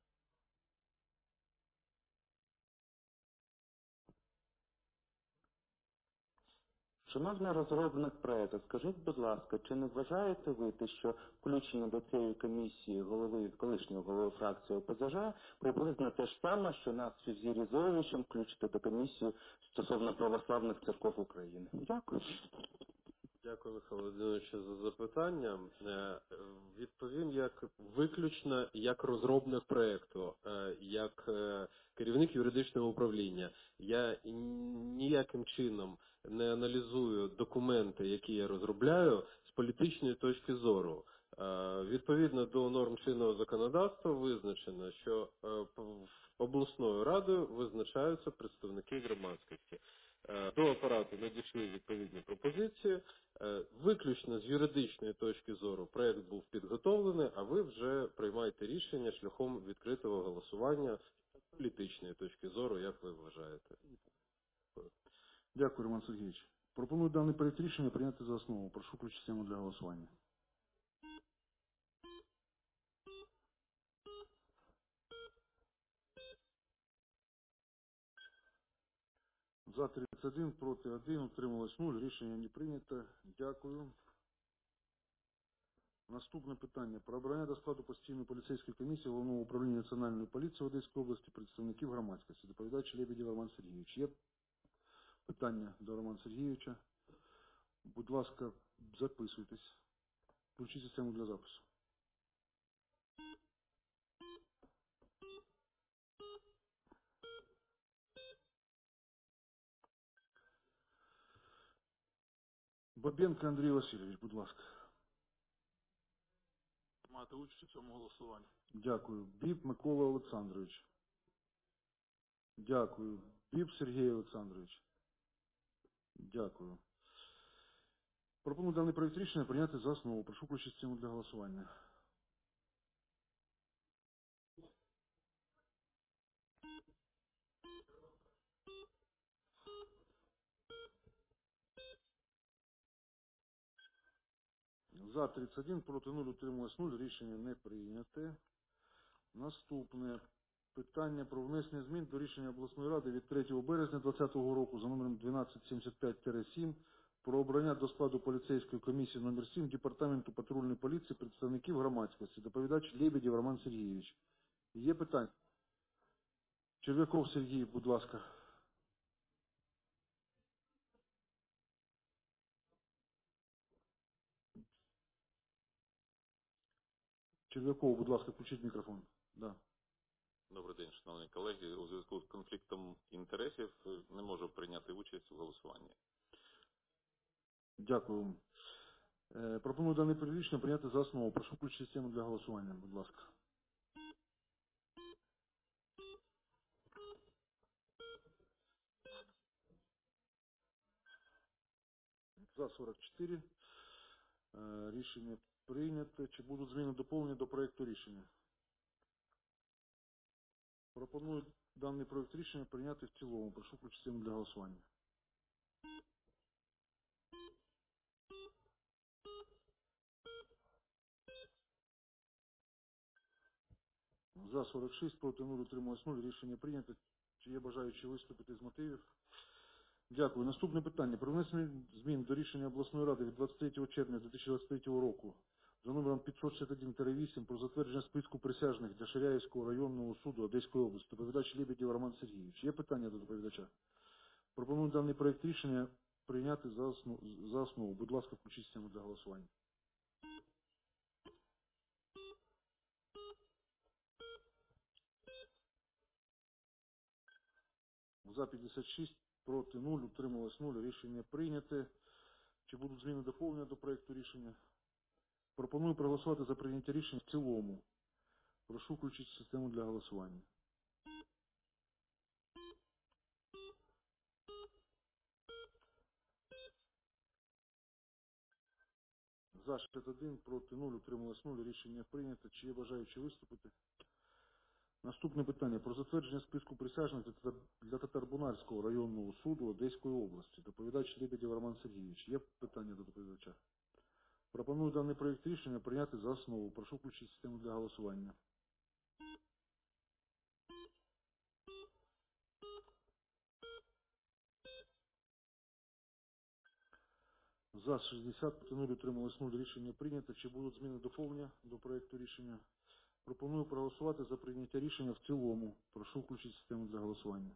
Шановний розробник проекту, скажіть, будь ласка, чи не вважаєте ви те, що включення до цієї комісії колишнього голови фракції ОПЗЖ приблизно те ж саме, що нас з Фізірізовичем включити до комісії стосовно православних церков України? Дякую. Дякую, Михайло Володимирович, за запитання. Відповім виключно як розробник проєкту, як керівник юридичного управління. Я ніяким чином не аналізую документи, які я розробляю, з політичної точки зору. Відповідно до норм чинного законодавства визначено, що обласною радою визначаються представники громадськості. До апарату надійшли відповідні пропозиції. Виключно з юридичної точки зору проект був підготовлений, а ви вже приймаєте рішення шляхом відкритого голосування з політичної точки зору, як ви вважаєте. Дякую, Роман Сергійович. Пропоную даний проект рішення прийняти за основу. Прошу включити систему для голосування. За 31, проти 1, утрималось 0. Рішення не прийнято. Дякую. Наступне питання. Про обрання до складу постійної поліцейської комісії Головного управління Національної поліції в Одеській області представників громадськості. Доповідач Лебедєв Роман Сергійович. Є питання до Романа Сергійовича? Будь ласка, записуйтесь. Включіть систему для запису. Бабенко Андрій Васильович, будь ласка. Мати участь у цьому голосуванні. Дякую. Біб Микола Олександрович. Дякую. Біб Сергій Олександрович. Дякую. Пропоную даний проект рішення прийняти за основу. Прошу включити систему для голосування. За 31, проти 0, утрималось 0. Рішення не прийняте. Наступне питання про внесення змін до рішення обласної ради від 3 березня 2020 року за номером 1275-7 про обрання до складу поліцейської комісії номер 7 Департаменту патрульної поліції представників громадськості. Доповідач Лебедєв Роман Сергійович. Є питання? Черв'яков Сергій, будь ласка. Черв'яков, будь ласка, включіть мікрофон. Да. Добрий день, шановні колеги. У зв'язку з конфліктом інтересів не можу прийняти участь у голосуванні. Дякую. Пропоную дане рішення прийняти за основу. Прошу включити систему для голосування, будь ласка. За 44. Рішення прийнято. Чи будуть зміни доповнення до проекту рішення? Пропоную даний проект рішення прийняти в цілому. Прошу включити систему для голосування. За 46, проти 0, утрималось 0. Рішення прийнято. Чи є бажаючі виступити з мотивів? Дякую. Наступне питання. Про внесення змін до рішення обласної ради від 23 червня 2023 року за номером 561-8 про затвердження списку присяжних для Ширяївського районного суду Одеської області. Доповідач Лебедєв Роман Сергійович. Є питання до доповідача? Пропоную даний проект рішення прийняти за основу. Будь ласка, включіть систему для голосування. За 56, проти 0, утрималось 0. Рішення прийняте. Чи будуть зміни доповнення до проекту рішення? Пропоную проголосувати за прийняття рішення в цілому. Прошу включити систему для голосування. За 61, проти 0, утрималось 0. Рішення прийнято. Чи є бажаючі виступити? Наступне питання. Про затвердження списку присяжних для Татарбунарського районного суду Одеської області. Доповідач Лебедєв Роман Сергійович. Є питання до доповідача? Пропоную даний проект рішення прийняти за основу. Прошу включити систему для голосування. За 60, проти 0, утрималось 0. Рішення прийнято. Чи будуть зміни доповнення до проекту рішення? Пропоную проголосувати за прийняття рішення в цілому. Прошу включити систему для голосування.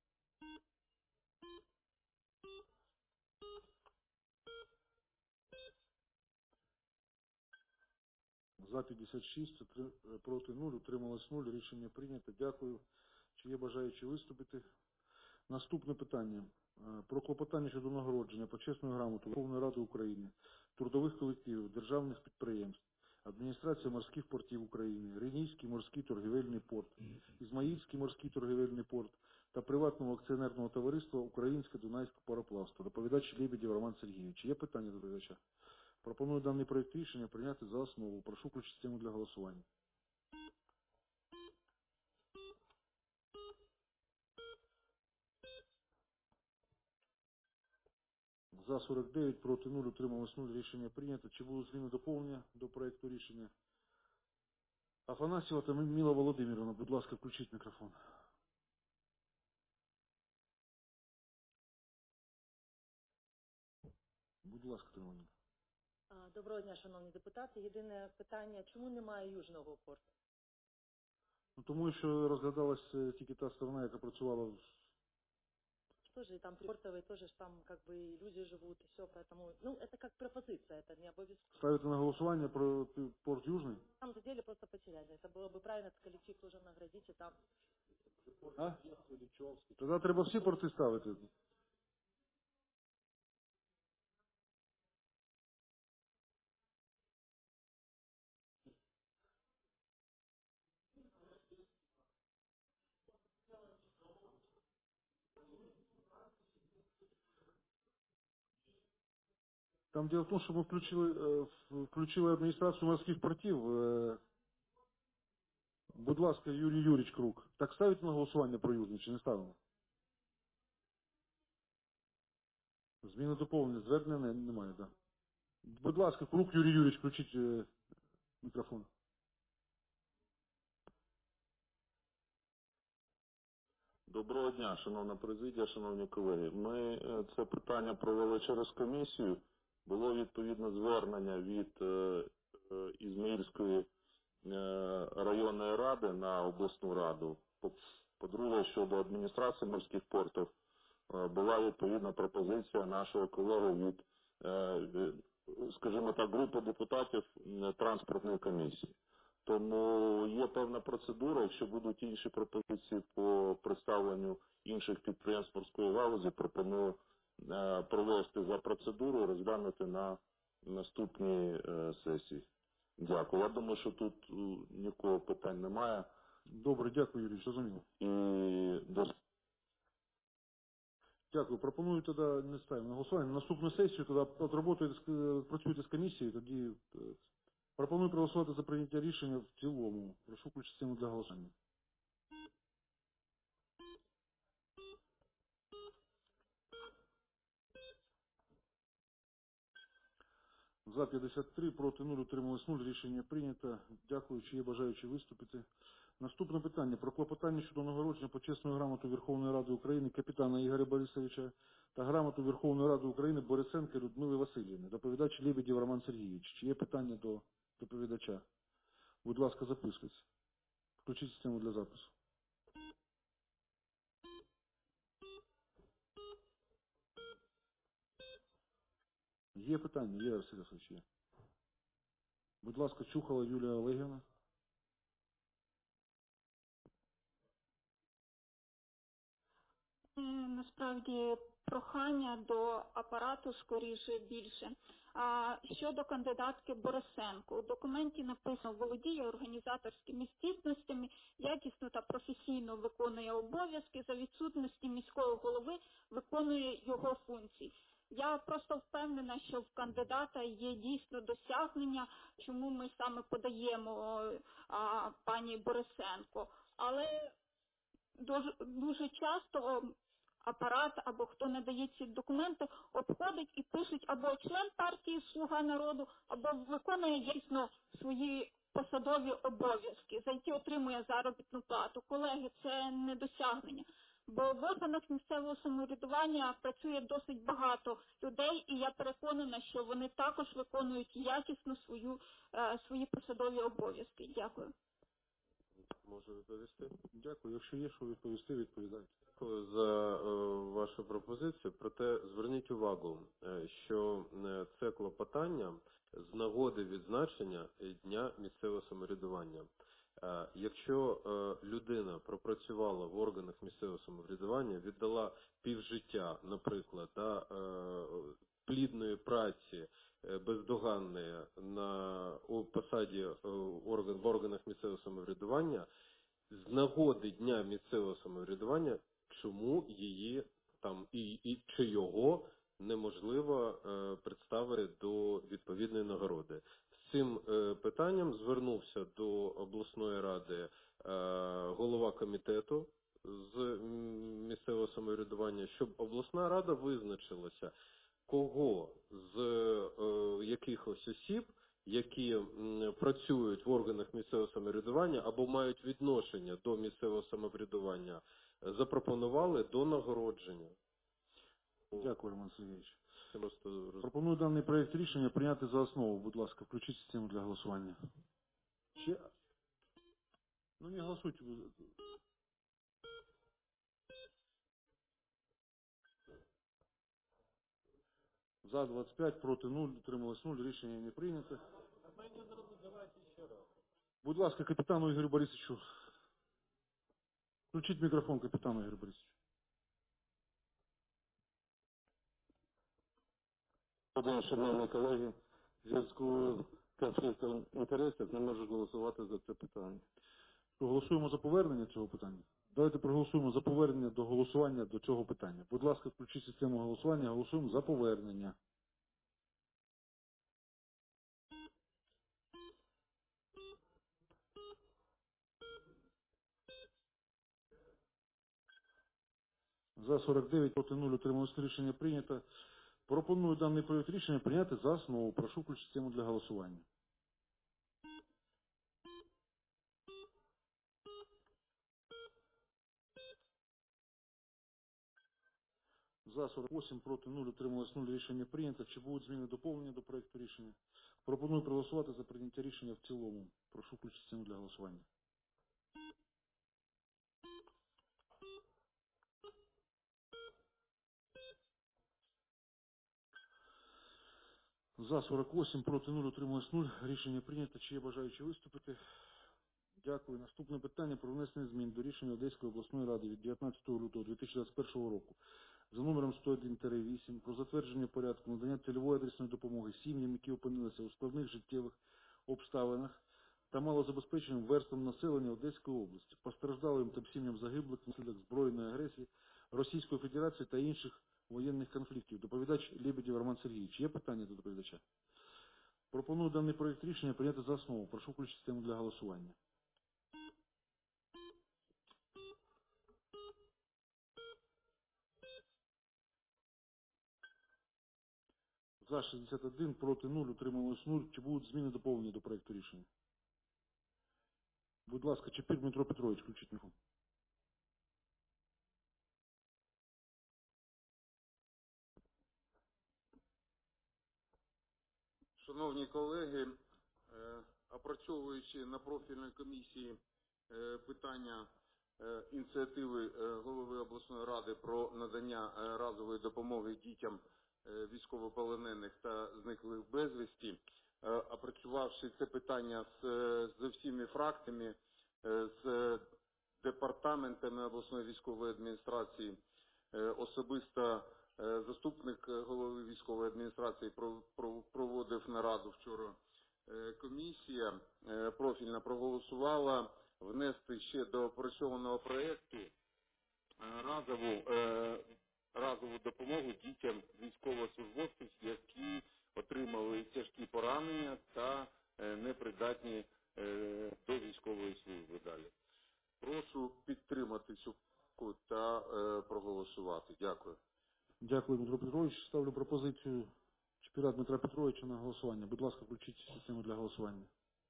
За 56, проти 0, утрималось 0. Рішення прийнято. Дякую. Чи є бажаючі виступити? Наступне питання. Про клопотання щодо нагородження почесної грамоти Верховної Ради України, трудових колективів, державних підприємств, Адміністрація морських портів України, Ренійський морський торгівельний порт, Ізмаїльський морський торгівельний порт та приватного акціонерного товариства Українське Дунайське пароплавство. Доповідач Лебедєв Роман Сергійович. Є питання до доповідача? Пропоную даний проект рішення прийняти за основу. Прошу включити систему для голосування. За 49, проти 0, утрималось 0. Рішення прийнято. Чи будуть зміни доповнення до проекту рішення? Афанасьєва та Міла Володимирівна, будь ласка, включіть мікрофон. Будь ласка, Тримонівна. Доброго дня, шановні депутати. Єдине питання, чому немає Южного порту? Ну, тому що розглядалась тільки та сторона, яка працювала в... Тоже там портовый, тоже ж там как бы и люди живут, и все, поэтому, ну, это как пропозиция, это не обовязково. Ставити на голосування про порт Южний? На самом деле просто потеряли. Это было бы правильно, этот коллектив тоже наградить, и там... А? Тоді треба всі порти ставити. Там дело в том, что мы включили адміністрацію морських портів. Будь ласка, Юрій Юрійович Крук. Так ставите на голосування про Южний чи не ставимо? Зміни доповнення, звернення немає, так. Да. Будь ласка, Крук Юрій Юрійович, включіть мікрофон. Доброго дня, шановна президія, шановні колеги. Ми це питання провели через комісію. Було відповідне звернення від Ізмаїльської районної ради на обласну раду. По-друге, щодо адміністрації морських портів, була відповідна пропозиція нашого колеги від, скажімо так, групи депутатів транспортної комісії. Тому є певна процедура, якщо будуть інші пропозиції по представленню інших підприємств морської галузі, пропоную провести за процедуру, розглянути на наступній сесії. Дякую. Я думаю, що тут нікого питань немає. Добре, дякую, Юрій, зрозуміло. Дякую. Пропоную тоді не ставимо на голосування. На наступну сесію тоді працюйте з комісією, тоді пропоную проголосувати за прийняття рішення в цілому. Прошу включити систему для голосування. За 53, проти 0, утрималось 0. Рішення прийнято. Дякую. Чи є бажаючі виступити? Наступне питання. Про клопотання щодо нагородження почесною грамотою Верховної Ради України капітана Ігоря Борисовича та грамоту Верховної Ради України Борисенка Людмили Васильівни. Доповідач Лебедєв Роман Сергійович. Чи є питання до доповідача? Будь ласка, записуйтесь. Включіть систему для запису. Є питання? Є, Василь Васильович, є. Будь ласка, Чухала Юлія Олегівна. Насправді прохання до апарату скоріше більше. Щодо кандидатки Борисенко, у документі написано: володіє організаторськими здібностями, якісно та професійно виконує обов'язки, за відсутності міського голови виконує його функції. Я просто впевнена, що в кандидата є дійсно досягнення, чому ми саме подаємо пані Борисенко. Але дуже часто апарат або хто надає ці документи обходить і пишуть або член партії «Слуга народу», або виконує дійсно свої посадові обов'язки, за які отримує заробітну плату. Колеги, це не досягнення. Бо в органах місцевого самоврядування працює досить багато людей, і я переконана, що вони також виконують якісно свої посадові обов'язки. Дякую. Можу відповісти? Дякую. Якщо є що відповісти, відповідайте. Дякую за вашу пропозицію. Проте зверніть увагу, що це клопотання з нагоди відзначення Дня місцевого самоврядування. Якщо людина пропрацювала в органах місцевого самоврядування, віддала півжиття, наприклад, плідної праці, бездоганної у посаді в органах місцевого самоврядування, з нагоди Дня місцевого самоврядування, чому її там чи його неможливо представити до відповідної нагороди. З цим питанням звернувся до обласної ради голова комітету з місцевого самоврядування, щоб обласна рада визначилася, кого з якихось осіб, які працюють в органах місцевого самоврядування або мають відношення до місцевого самоврядування, запропонували до нагородження. Дякую, Роман Сергійович. Пропоную даний проєкт рішення прийняти за основу. Будь ласка, включіть систему для голосування. Ще? Ну, не голосуйте. За 25, проти 0, утрималось 0, рішення не прийнято. Будь ласка, капітану Ігорю Борисовичу. Включіть мікрофон капітану Ігорю Борисовичу. Шановні колеги, в зв'язку з конфліктом інтересів не можу голосувати за це питання. Проголосуємо за повернення цього питання. Давайте проголосуємо за повернення до голосування до цього питання. Будь ласка, включіть систему голосування, голосуємо за повернення. За 49, проти 0, утрималось, рішення прийнято. Пропоную даний проєкт рішення прийняти за основу. Прошу включити систему для голосування. За 48, проти 0, утрималось 0, рішення прийнято. Чи будуть зміни доповнення до проєкту рішення? Пропоную проголосувати за прийняття рішення в цілому. Прошу включити систему для голосування. За 48, проти 0, утрималось 0. Рішення прийнято. Чи є бажаючі виступити? Дякую. Наступне питання про внесення змін до рішення Одеської обласної ради від 19 лютого 2021 року за номером 101-8 про затвердження порядку надання цільової адресної допомоги сім'ям, які опинилися у складних життєвих обставинах та малозабезпеченим верствам населення Одеської області, постраждалим та сім'ям загиблих внаслідок збройної агресії Російської Федерації та інших воєнних конфліктів. Доповідач Лебедєв Роман Сергійович. Є питання до доповідача? Пропоную даний проект рішення прийняти за основу. Прошу включити систему для голосування. За 61, проти 0, утрималось 0. Чи будуть зміни доповнені до проекту рішення? Будь ласка, Чепір Дмитро Петрович, включіть мікрофон. Шановні колеги, опрацьовуючи на профільній комісії питання ініціативи голови обласної ради про надання разової допомоги дітям військовополонених та зниклих безвісті, опрацювавши це питання з всіма фракціями, з департаментами обласної військової адміністрації, особисто заступник голови військової адміністрації проводив нараду вчора. Комісія профільна проголосувала внести ще до опрацьованого проєкту разову допомогу дітям військовослужбовців, які отримали тяжкі поранення та непридатні до військової служби далі. Прошу підтримати цю та проголосувати. Дякую. Дякую, Дмитро Петрович. Ставлю пропозицію Чепіра Дмитра Петровича на голосування. Будь ласка, включіть систему для голосування.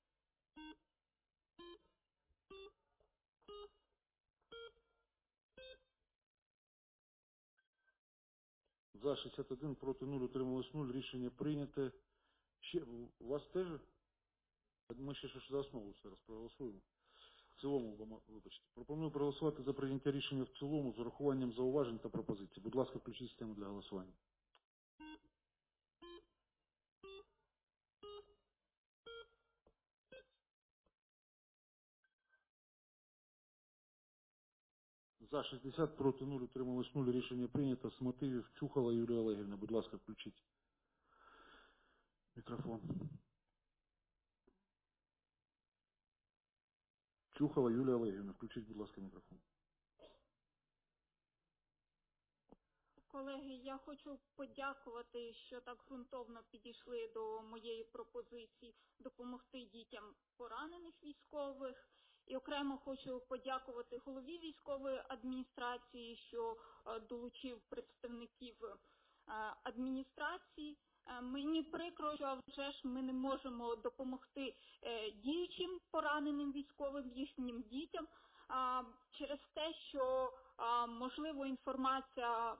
За 61, проти 0, утрималось 0. Рішення прийняте. У вас теж? Ми ще за основу зараз проголосуємо. В цілому, вибачте. Пропоную проголосувати за прийняття рішення в цілому з урахуванням зауважень та пропозицій. Будь ласка, включіть систему для голосування. За 60, проти 0, утрималось 0. Рішення прийнято. З мотивів Чухала Юлія Олегівна. Будь ласка, включіть мікрофон. Чухала Юлія Олегівна. Включіть, будь ласка, мікрофон. Колеги, я хочу подякувати, що так ґрунтовно підійшли до моєї пропозиції допомогти дітям поранених військових. І окремо хочу подякувати голові військової адміністрації, що долучив представників адміністрації. Мені прикро, що вже ж ми не можемо допомогти діючим пораненим військовим, їхнім дітям, через те, що, можливо, інформація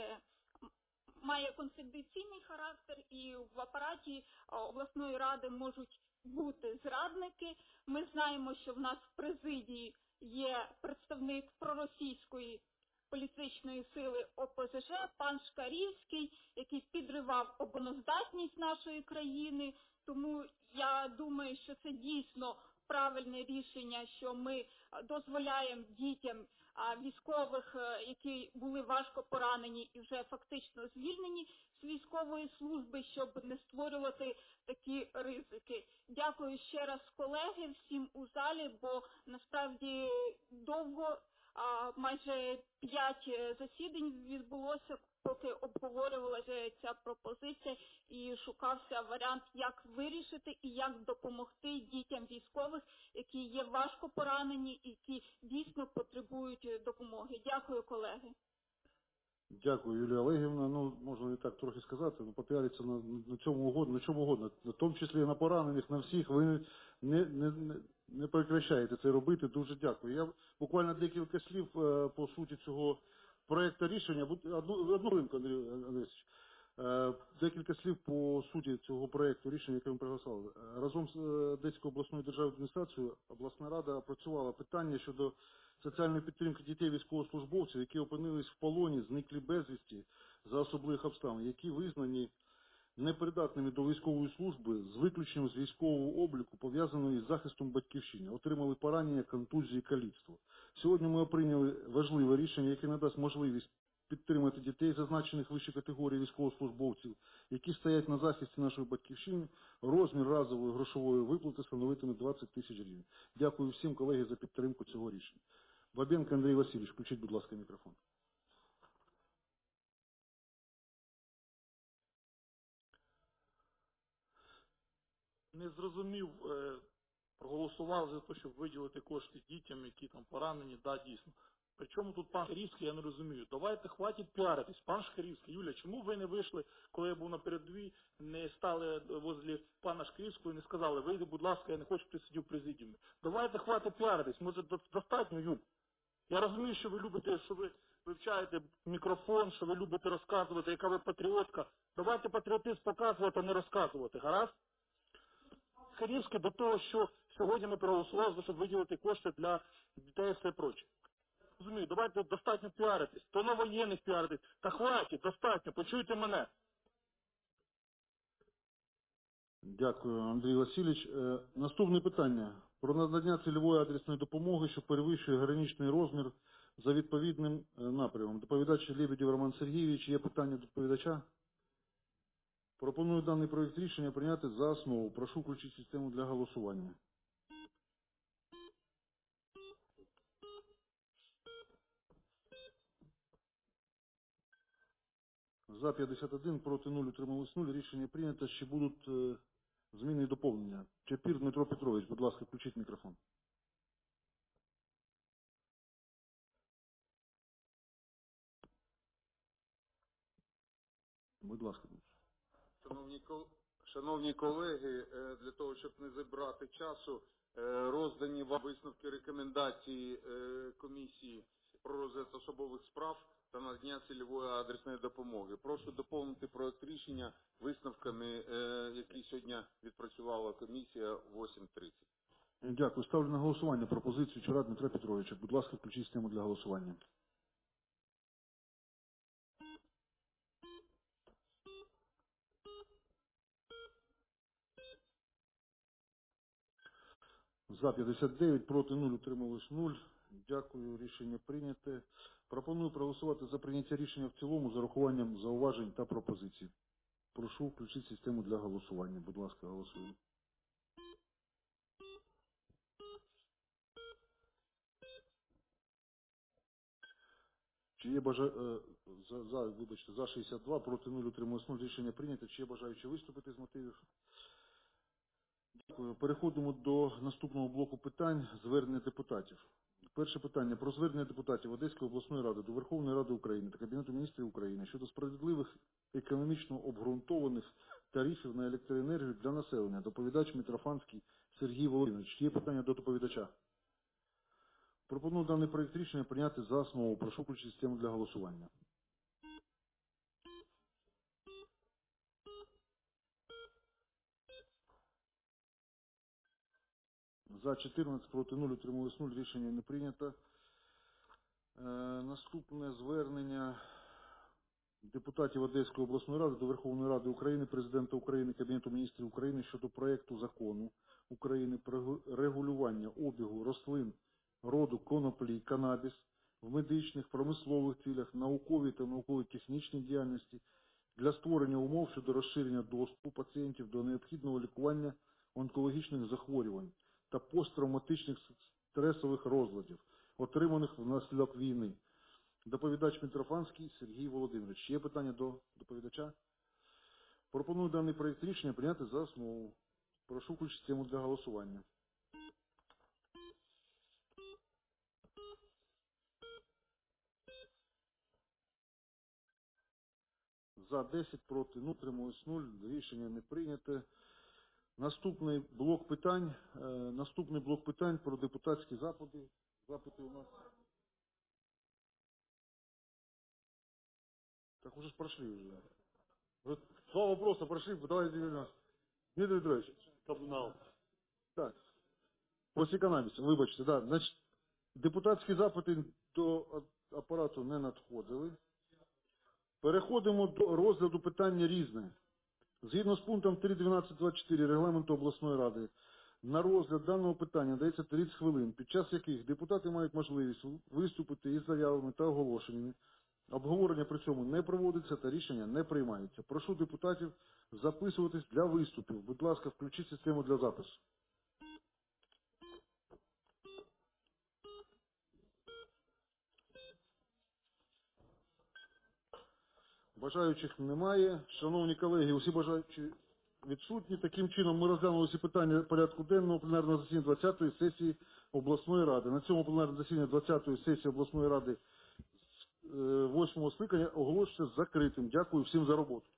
має конфіденційний характер і в апараті обласної ради можуть бути зрадники. Ми знаємо, що в нас в президії є представник проросійської політичної сили ОПЗЖ, пан Шкарівський, який підривав обороноздатність нашої країни. Тому я думаю, що це дійсно правильне рішення, що ми дозволяємо дітям військових, які були важко поранені і вже фактично звільнені з військової служби, щоб не створювати такі ризики. Дякую ще раз, колеги, всім у залі, бо насправді довго, майже 5 засідань відбулося, поки обговорювалася ця пропозиція і шукався варіант, як вирішити і як допомогти дітям військових, які є важко поранені і які дійсно потребують допомоги. Дякую, колеги. Дякую, Юлія Олегівна. Ну, можна і так трохи сказати, но попіариться на чому угодно, в тому числі на поранених, на всіх. Ви не прекращаєте це робити. Дуже дякую. Я буквально декілька слів по суті цього проекту рішення. Одну хвилинку, Андрій Андрійович. Декілька слів по суті цього проекту рішення, яке ми проголосували. Разом з Одеською обласною державною адміністрацією обласна рада опрацювала питання щодо соціальної підтримки дітей військовослужбовців, які опинились в полоні, зниклі безвісті за особливих обставин, які визнані непридатними до військової служби з виключенням з військового обліку, пов'язаного із захистом батьківщини, отримали поранення, контузії, каліцтво. Сьогодні ми прийняли важливе рішення, яке надасть можливість підтримати дітей, зазначених вище категорії військовослужбовців, які стоять на захисті нашої батьківщини. Розмір разової грошової виплати становитиме 20 тисяч гривень. Дякую всім, колеги, за підтримку цього рішення. Бабенко Андрій Васильович, включіть, будь ласка, мікрофон. Не зрозумів, проголосував за те, щоб виділити кошти дітям, які там поранені, да, дійсно. Причому тут пан Шкарівський, я не розумію. Давайте, хватить піаритись. Пан Шкарівський, Юля, чому ви не вийшли, коли я був на передовій, не стали возле пана Шкарівського і не сказали, вийди, будь ласка, я не хочу, щоб ти сидів в президіумі. Давайте, хватить піаритись. Може, достатньо, Юль? Я розумію, що ви любите, що ви вивчаєте мікрофон, що ви любите розказувати, яка ви патріотка. Давайте патріотизм показувати, а не розказувати. Гаразд? Шкарівський до того, що сьогодні ми проголосували, щоб виділити кошти для дітей і все проче. Розумію, давайте достатньо піаритись. То на воєнних піаритись. Та хватить, достатньо, почуйте мене. Дякую, Андрій Васильович. Наступне питання. Про надання цільової адресної допомоги, що перевищує граничний розмір за відповідним напрямом. Доповідач Лебедєв Роман Сергійович. Є питання до доповідача? Пропоную даний проект рішення прийняти за основу. Прошу включити систему для голосування. За 51, проти 0, утрималось 0. Рішення прийнято. Ще будуть зміни і доповнення. Чапір Дмитро Петрович, будь ласка, включіть мікрофон. Будь ласка. Шановні колеги, для того, щоб не забрати часу, роздані вам висновки рекомендації комісії про розгляд особових справ та надання цільової адресної допомоги. Прошу доповнити проект рішення висновками, які сьогодні відпрацювала комісія в 8:30. Дякую. Ставлю на голосування пропозицію Чара Дмитра Петровича. Будь ласка, включіть систему для голосування. За 59, проти 0, утрималось 0. Дякую, рішення прийняте. Пропоную проголосувати за прийняття рішення в цілому з урахуванням зауважень та пропозицій. Прошу включити систему для голосування. Будь ласка, голосуємо. Чи є за 62, проти 0, утрималось 0. Рішення прийнято. Чи є бажаючі виступити з мотивів? Дякую. Переходимо до наступного блоку питань звернення депутатів. Перше питання про звернення депутатів Одеської обласної ради до Верховної Ради України та Кабінету міністрів України щодо справедливих економічно обґрунтованих тарифів на електроенергію для населення. Доповідач Митрофанський Сергій Володимирович. Є питання до доповідача? Пропоную даний проект рішення прийняти за основу. Прошу включити систему для голосування. За 14, проти 0, утрималось 0. Рішення не прийнято. Наступне звернення депутатів Одеської обласної ради до Верховної Ради України, Президента України, Кабінету міністрів України щодо проекту закону України про регулювання обігу рослин роду коноплі, канабіс в медичних, промислових цілях, науковій та науково-технічній діяльності для створення умов щодо розширення доступу пацієнтів до необхідного лікування онкологічних захворювань та посттравматичних стресових розладів, отриманих внаслідок війни. Доповідач Митрофанський Сергій Володимирович. Є питання до доповідача? Пропоную даний проект рішення прийняти за основу. Прошу включити систему для голосування. За 10, проти 0, утрималось 0. Рішення не прийняте. Наступний блок питань про депутатські запити. Запити у нас. Так уже ж прошли уже. Вот два вопроса прошли, давайте вернемся. Дмитрий Петрович. Кабунал. Так. После канабісу, вибачте, да. Значить, депутатські запити до апарату не надходили. Переходимо до розгляду питання різне. Згідно з пунктом 3.12.24 Регламенту обласної ради, на розгляд даного питання дається 30 хвилин, під час яких депутати мають можливість виступити із заявами та оголошеннями. Обговорення при цьому не проводиться та рішення не приймається. Прошу депутатів записуватись для виступів. Будь ласка, включіть систему для запису. Бажаючих немає. Шановні колеги, усі бажаючі відсутні. Таким чином ми розглянули всі питання порядку денного пленарного засідання 20-ї сесії обласної ради. На цьому пленарне засідання 20-ї сесії обласної ради 8-го скликання оголошується закритим. Дякую всім за роботу.